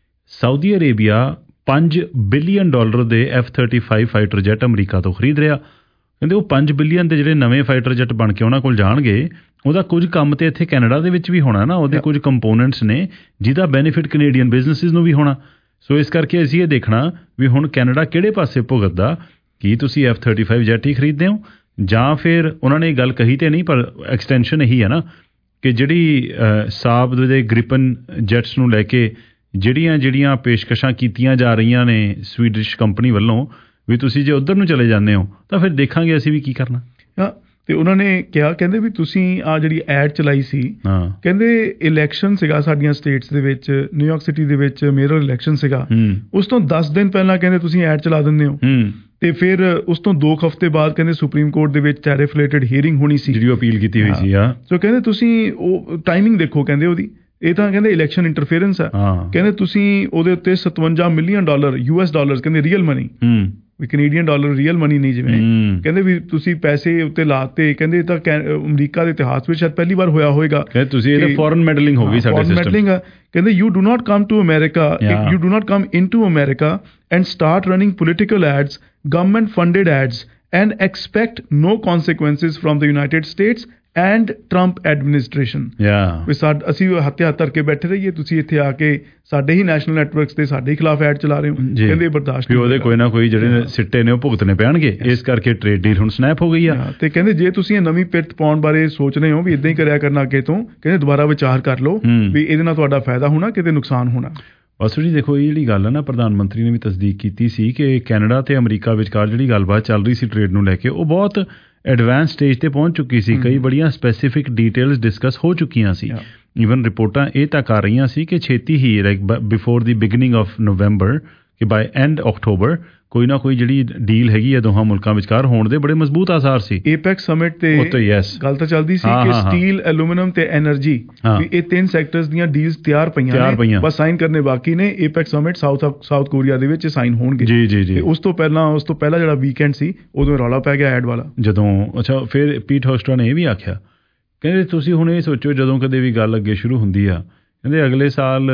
ਸਾਊਦੀ ਅਰੇਬੀਆ $5 ਬਿਲੀਅਨ ਦੇ F-35 ਫਾਈਟਰ ਜੈਟ ਅਮਰੀਕਾ ਤੋਂ ਖਰੀਦ ਰਿਹਾ। ਕਹਿੰਦੇ ਉਹ 5 ਬਿਲੀਅਨ ਦੇ ਜਿਹੜੇ ਨਵੇਂ ਫਾਈਟਰ ਜੈਟ ਬਣ ਕੇ ਉਹਨਾਂ ਕੋਲ ਜਾਣਗੇ, ਉਹਦਾ ਕੁਝ ਕੰਮ ਤੇ ਇੱਥੇ ਕੈਨੇਡਾ ਦੇ ਵਿੱਚ ਵੀ ਹੋਣਾ ਨਾ, ਉਹਦੇ ਕੁਝ ਕੰਪੋਨੈਂਟਸ ਨੇ ਜਿਹਦਾ ਬੈਨੀਫਿਟ ਕੈਨੇਡੀਅਨ ਬਿਜ਼ਨਸਿਸ ਨੂੰ ਵੀ ਹੋਣਾ। ਸੋ ਇਸ ਕਰਕੇ ਅਸੀਂ ਇਹ ਦੇਖਣਾ ਵੀ ਹੁਣ ਕੈਨੇਡਾ ਕਿਹੜੇ ਪਾਸੇ ਭੁਗਤਦਾ, ਕੀ ਤੁਸੀਂ F-35 ਜੈਟ ਹੀ ਖਰੀਦਦੇ ਹੋ ਜਾਂ ਫਿਰ ਉਹਨਾਂ ਨੇ ਗੱਲ ਕਹੀ ਤੇ ਨਹੀਂ ਪਰ ਐਕਸਟੈਂਸ਼ਨ ਇਹੀ ਹੈ ਨਾ ਕਿ ਜਿਹੜੀ ਸਾਬ ਦੇ ਗ੍ਰਿਪਨ ਜੈਟਸ ਨੂੰ ਲੈ ਕੇ ਜਿਹੜੀਆਂ ਪੇਸ਼ਕਸ਼ਾਂ ਕੀਤੀਆਂ ਜਾ ਰਹੀਆਂ ਨੇ ਸਵੀਡਿਸ਼ ਕੰਪਨੀ ਵੱਲੋਂ, ਵੀ ਤੁਸੀਂ ਜੇ ਉੱਧਰ ਨੂੰ ਚਲੇ ਜਾਂਦੇ ਹੋ ਤਾਂ ਫਿਰ ਦੇਖਾਂਗੇ ਅਸੀਂ ਵੀ ਕੀ ਕਰਨਾ। ਤੇ ਉਹਨਾਂ ਨੇ ਕਿਹਾ, ਕਹਿੰਦੇ ਵੀ ਤੁਸੀਂ ਆ ਜਿਹੜੀ ਐਡ ਚਲਾਈ ਸੀ, ਕਹਿੰਦੇ ਇਲੈਕਸ਼ਨ ਸੀਗਾ ਸਾਡੀਆਂ ਸਟੇਟਸ ਦੇ ਵਿੱਚ, ਨਿਊਯਾਰਕ ਸਿਟੀ ਦੇ ਵਿੱਚ ਮੇਅਰ ਇਲੈਕਸ਼ਨ ਸੀਗਾ, ਉਸ ਤੋਂ 10 ਦਿਨ ਪਹਿਲਾਂ ਕਹਿੰਦੇ ਤੁਸੀਂ ਐਡ ਚਲਾ ਦਿੰਦੇ ਹੋ ਤੇ ਫਿਰ ਉਸ ਤੋਂ 2 ਹਫ਼ਤੇ ਬਾਅਦ ਕਹਿੰਦੇ ਸੁਪਰੀਮ ਕੋਰਟ ਦੇ ਵਿੱਚ ਟੈਰਿਫ ਰਿਲੇਟਡ ਹੀਅਰਿੰਗ ਹੋਣੀ ਸੀ ਜਿਹੜੀ ਅਪੀਲ ਕੀਤੀ ਹੋਈ ਸੀ। ਸੋ ਕਹਿੰਦੇ ਤੁਸੀਂ ਉਹ ਟਾਈਮਿੰਗ ਦੇਖੋ, ਕਹਿੰਦੇ ਉਹਦੀ ਇਹ ਤਾਂ ਕਹਿੰਦੇ ਇਲੈਕਸ਼ਨ ਇੰਟਰਫੇਰੈਂਸ ਹੈ। ਕਹਿੰਦੇ ਤੁਸੀਂ ਉਹਦੇ ਉੱਤੇ $57 ਮਿਲੀਅਨ US ਡਾਲਰਸ ਕਹਿੰਦੇ ਰੀਅਲ ਮਨੀ, ਵੀ ਕੈਨੇਡੀਅਨ ਡਾਲਰ ਰੀਅਲ ਮਨੀ ਨਹੀਂ ਜਿਵੇਂ, ਕਹਿੰਦੇ ਵੀ ਤੁਸੀਂ ਪੈਸੇ ਉੱਤੇ ਲਾਤੇ। ਕਹਿੰਦੇ ਤਾਂ ਅਮਰੀਕਾ ਦੇ ਇਤਿਹਾਸ ਵਿੱਚ ਸ਼ਾਇਦ ਪਹਿਲੀ ਵਾਰ ਹੋਇਆ ਹੋਏਗਾ। ਤੁਸੀਂ ਇਹਦਾ ਫੋਰਨ ਮੈਡਲਿੰਗ ਹੋ ਗਈ ਸਾਡੇ ਸਿਸਟਮ। ਕਹਿੰਦੇ you do not come to America, you do not come into America and start running political ads, government funded ads and expect no consequences from the United States and Trump administration। ਵੀ ਅਸੀਂ ਹੱਥ ਧਰ ਕੇ ਬੈਠੇ ਰਹੀਏ, ਤੁਸੀਂ ਇੱਥੇ ਆ ਕੇ ਸਾਡੇ ਹੀ national networks ਤੇ ਸਾਡੇ ਖਿਲਾਫ ਐਡ ਚਲਾ ਰਹੇ ਹੋ। ਕਹਿੰਦੇ ਬਰਦਾਸ਼ਤ ਨਹੀਂ, ਉਹਦੇ ਕੋਈ ਨਾ ਕੋਈ ਜਿਹੜੇ ਸਿੱਟੇ ਨੇ ਉਹ ਭੁਗਤਣੇ ਪੈਣਗੇ। ਇਸ ਕਰਕੇ ਟ੍ਰੇਡ ਡੀਲ ਹੁਣ ਸਨੈਪ ਹੋ ਗਈ ਆ। ਤੇ ਕਹਿੰਦੇ ਜੇ ਤੁਸੀਂ ਇਹ ਨਵੀਂ ਪਿਰਤ ਪਾਉਣ ਬਾਰੇ ਸੋਚ ਰਹੇ ਹੋ ਵੀ ਇਦਾਂ ਹੀ ਕਰਿਆ ਕਰਨਾ ਅੱਗੇ ਤੋਂ, ਕਹਿੰਦੇ ਦੁਬਾਰਾ ਵਿਚਾਰ ਕਰ ਲਓ ਵੀ ਇਹਦੇ ਨਾਲ ਤੁਹਾਡਾ ਫਾਇਦਾ ਹੋਣਾ ਕਿਤੇ ਨੁਕਸਾਨ ਹੋਣਾ। ਵਾਸੂ ਜੀ ਦੇਖੋ, ਇਹ ਜਿਹੜੀ ਗੱਲ ਹੈ ਨਾ, ਪ੍ਰਧਾਨ ਮੰਤਰੀ ਨੇ ਵੀ ਤਸਦੀਕ ਕੀਤੀ ਸੀ ਕਿ ਕੈਨੇਡਾ ਤੇ ਅਮਰੀਕਾ ਵਿਚਕਾਰ ਜਿਹੜੀ ਗੱਲਬਾਤ ਚੱਲ ਰਹੀ ਸੀ ਟ੍ਰੇਡ ਨੂੰ ਲੈ ਕੇ, ਉਹ ਬਹੁਤ ਐਡਵਾਂਸ ਸਟੇਜ ਤੇ ਪਹੁੰਚ ਚੁੱਕੀ ਸੀ। ਕਈ ਬੜੀਆਂ ਸਪੈਸੀਫਿਕ ਡਿਟੇਲਸ ਡਿਸਕਸ ਹੋ ਚੁੱਕੀਆਂ ਸੀ। ਈਵਨ ਰਿਪੋਰਟਾਂ ਇਹ ਤੱਕ ਆ ਰਹੀਆਂ ਸੀ ਕਿ ਛੇਤੀ ਹੀ like before the beginning of November ਕਿ ਬਾਈ ਐਂਡ ਅਕਤੂਬਰ ਕੋਈ ਨਾ ਕੋਈ ਜਿਹੜੀ ਡੀਲ ਹੈਗੀ ਆ ਦੋਹਾਂ ਮੁਲਕਾਂ ਵਿਚਕਾਰ ਹੋਣ ਦੇ ਬੜੇ ਮਜ਼ਬੂਤ ਆਸਾਰ ਸੀ। ਏਪੈਕ ਸਮਿਟ ਤੇ ਗੱਲ ਤਾਂ ਚੱਲਦੀ ਸੀ ਕਿ ਸਟੀਲ, ਐਲੂਮੀਨੀਅਮ ਤੇ ਐਨਰਜੀ, ਵੀ ਇਹ 3 ਸੈਕਟਰਸ ਦੀਆਂ ਡੀਲਸ ਤਿਆਰ ਪਈਆਂ, ਬਸ ਸਾਈਨ ਕਰਨੇ ਬਾਕੀ ਨੇ। ਏਪੈਕ ਸਮਿਟ ਸਾਊਥ ਕੋਰੀਆ ਦੇ ਵਿੱਚ ਸਾਈਨ ਹੋਣਗੇ। ਜੀ। ਉਸ ਤੋਂ ਪਹਿਲਾਂ ਜਿਹੜਾ ਵੀਕਐਂਡ ਸੀ ਉਦੋਂ ਰੌਲਾ ਪੈ ਗਿਆ ਐਡ ਵਾਲਾ ਜਦੋਂ। ਅੱਛਾ, ਫਿਰ ਪੀਟ ਹੋਕਸਟਰਾ ਨੇ ਇਹ ਵੀ ਆਖਿਆ, ਕਹਿੰਦੇ ਤੁਸੀਂ ਹੁਣ ਇਹ ਸੋਚੋ ਜਦੋਂ ਕਦੇ ਵੀ ਗੱਲ ਅੱਗੇ ਸ਼ੁਰੂ ਹੁੰਦੀ ਆ, ਕਹਿੰਦੇ ਅਗਲੇ ਸਾਲ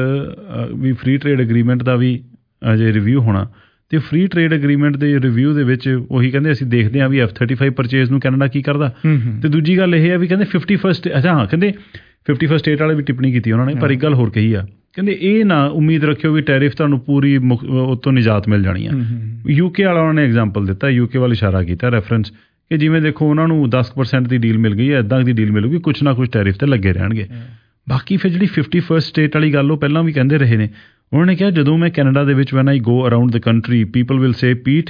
ਵੀ ਫ੍ਰੀ ਟ੍ਰੇਡ ਐਗਰੀਮੈਂਟ ਦਾ ਵੀ ਅਜੇ ਰਿਵਿਊ ਹੋਣਾ ਤੇ ਫ੍ਰੀ ਟ੍ਰੇਡ ਐਗਰੀਮੈਂਟ ਦੇ ਰਿਵਿਊ ਦੇ ਵਿੱਚ ਉਹੀ ਕਹਿੰਦੇ ਅਸੀਂ ਦੇਖਦੇ ਹਾਂ ਵੀ F-35 ਪਰਚੇਜ਼ ਨੂੰ ਕੈਨੇਡਾ ਕੀ ਕਰਦਾ। ਤੇ ਦੂਜੀ ਗੱਲ ਇਹ ਹੈ ਵੀ ਕਹਿੰਦੇ 51st ਕਹਿੰਦੇ 51st ਸਟੇਟ ਵਾਲੇ ਵੀ ਟਿੱਪਣੀ ਕੀਤੀ ਉਹਨਾਂ ਨੇ, ਪਰ ਇੱਕ ਗੱਲ ਹੋਰ ਕਹੀ ਆ, ਕਹਿੰਦੇ ਇਹ ਨਾ ਉਮੀਦ ਰੱਖਿਓ ਵੀ ਟੈਰਿਫ ਤੁਹਾਨੂੰ ਪੂਰੀ ਉਤੋਂ ਨਿਜਾਤ ਮਿਲ ਜਾਣੀ ਆ। UK ਵਾਲਾ ਉਹਨਾਂ ਨੇ ਐਗਜ਼ਾਮਪਲ ਦਿੱਤਾ, UK ਵੱਲ ਇਸ਼ਾਰਾ ਕੀਤਾ ਰੈਫਰੈਂਸ, ਕਿ ਜਿਵੇਂ ਦੇਖੋ ਉਹਨਾਂ ਨੂੰ 10% ਦੀ ਡੀਲ ਮਿਲ ਗਈ ਹੈ, ਇੱਦਾਂ ਦੀ ਡੀਲ ਮਿਲੂਗੀ, ਕੁਛ ਨਾ ਕੁਛ ਟੈਰਿਫ ਤੇ ਲੱਗੇ ਰਹਿਣਗੇ। ਬਾਕੀ ਫਿਰ ਜਿਹੜੀ 51st ਸਟੇਟ ਵਾਲੀ ਗੱਲ ਉਹ ਪਹਿਲਾਂ ਵੀ ਕਹਿੰਦੇ ਰਹੇ ਨੇ। ਉਹਨਾਂ ਨੇ ਕਿਹਾ ਜਦੋਂ ਮੈਂ ਕੈਨੇਡਾ ਦੇ ਵਿੱਚ when I go around the country people will say Pete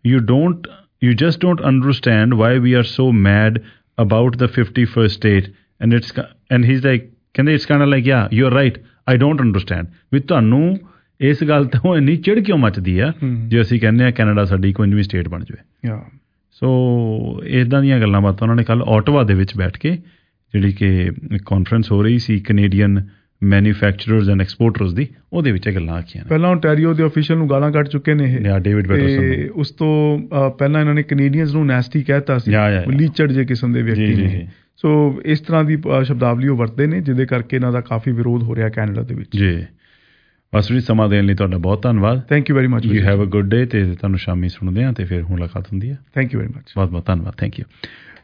you just don't understand why we are so mad about the 51st state and he's like ਕਹਿੰਦੇ it's kind of like yeah you're right I don't understand ਵੀ ਤੁਹਾਨੂੰ ਇਸ ਗੱਲ ਤੋਂ ਇੰਨੀ ਚਿੜ ਕਿਉਂ ਮੱਚਦੀ ਆ ਜੇ ਅਸੀਂ ਕਹਿੰਦੇ ਆ ਕੈਨੇਡਾ ਸਾਡੀ 51ਵੀਂ ਸਟੇਟ ਬਣ ਜਾਵੇ। ਸੋ ਇੱਦਾਂ ਦੀਆਂ ਗੱਲਾਂ ਬਾਤਾਂ ਉਹਨਾਂ ਨੇ ਕੱਲ ਓਟਵਾ ਦੇ ਵਿੱਚ ਬੈਠ ਕੇ ਜਿਹੜੀ ਕਿ ਕਾਨਫਰੰਸ ਹੋ ਰਹੀ ਸੀ ਕੈਨੇਡੀਅਨ ਮੈਨੂਫੈਕਚਰਰਸ ਐਂਡ ਐਕਸਪੋਰਟਰਸ ਦੀ, ਉਹਦੇ ਵਿੱਚ ਇਹ ਗੱਲਾਂ ਆਖੀਆਂ। ਪਹਿਲਾਂ ਓਨਟਾਰੀਓ ਦੇ ਅਫੀਸ਼ੀਅਲ ਨੂੰ ਗਾਲਾਂ ਕੱਢ ਚੁੱਕੇ ਨੇ ਇਹ, ਡੇਵਿਡ ਪੈਟਰਸਨ। ਉਸ ਤੋਂ ਪਹਿਲਾਂ ਇਹਨਾਂ ਨੇ ਕੈਨੇਡੀਅਨਸ ਨੂੰ ਨੈਸਟੀ ਕਹਿਤਾ ਸੀ, ਲੀਚੜ ਜੇ ਕਿਸਮ ਦੇ ਵਿਅਕਤੀ ਨੇ। ਸੋ ਇਸ ਤਰ੍ਹਾਂ ਦੀ ਸ਼ਬਦਾਵਲੀ ਉਹ ਵਰਤਦੇ ਨੇ ਜਿਹਦੇ ਕਰਕੇ ਇਹਨਾਂ ਦਾ ਕਾਫੀ ਵਿਰੋਧ ਹੋ ਰਿਹਾ ਕੈਨੇਡਾ ਦੇ ਵਿੱਚ। ਜੀ ਵਾਸੂ ਜੀ ਸਮਾਂ ਦੇਣ ਲਈ ਤੁਹਾਡਾ ਬਹੁਤ ਧੰਨਵਾਦ। Thank you very much. You have a good day. ਤੇ ਤੁਹਾਨੂੰ ਸ਼ਾਮੀ ਸੁਣਦੇ ਹਾਂ ਤੇ ਫਿਰ ਮੁਲਾਕਾਤ ਹੁੰਦੀ ਹੈ। Thank you very much. ਬਹੁਤ ਬਹੁਤ ਧੰਨਵਾਦ। Thank you.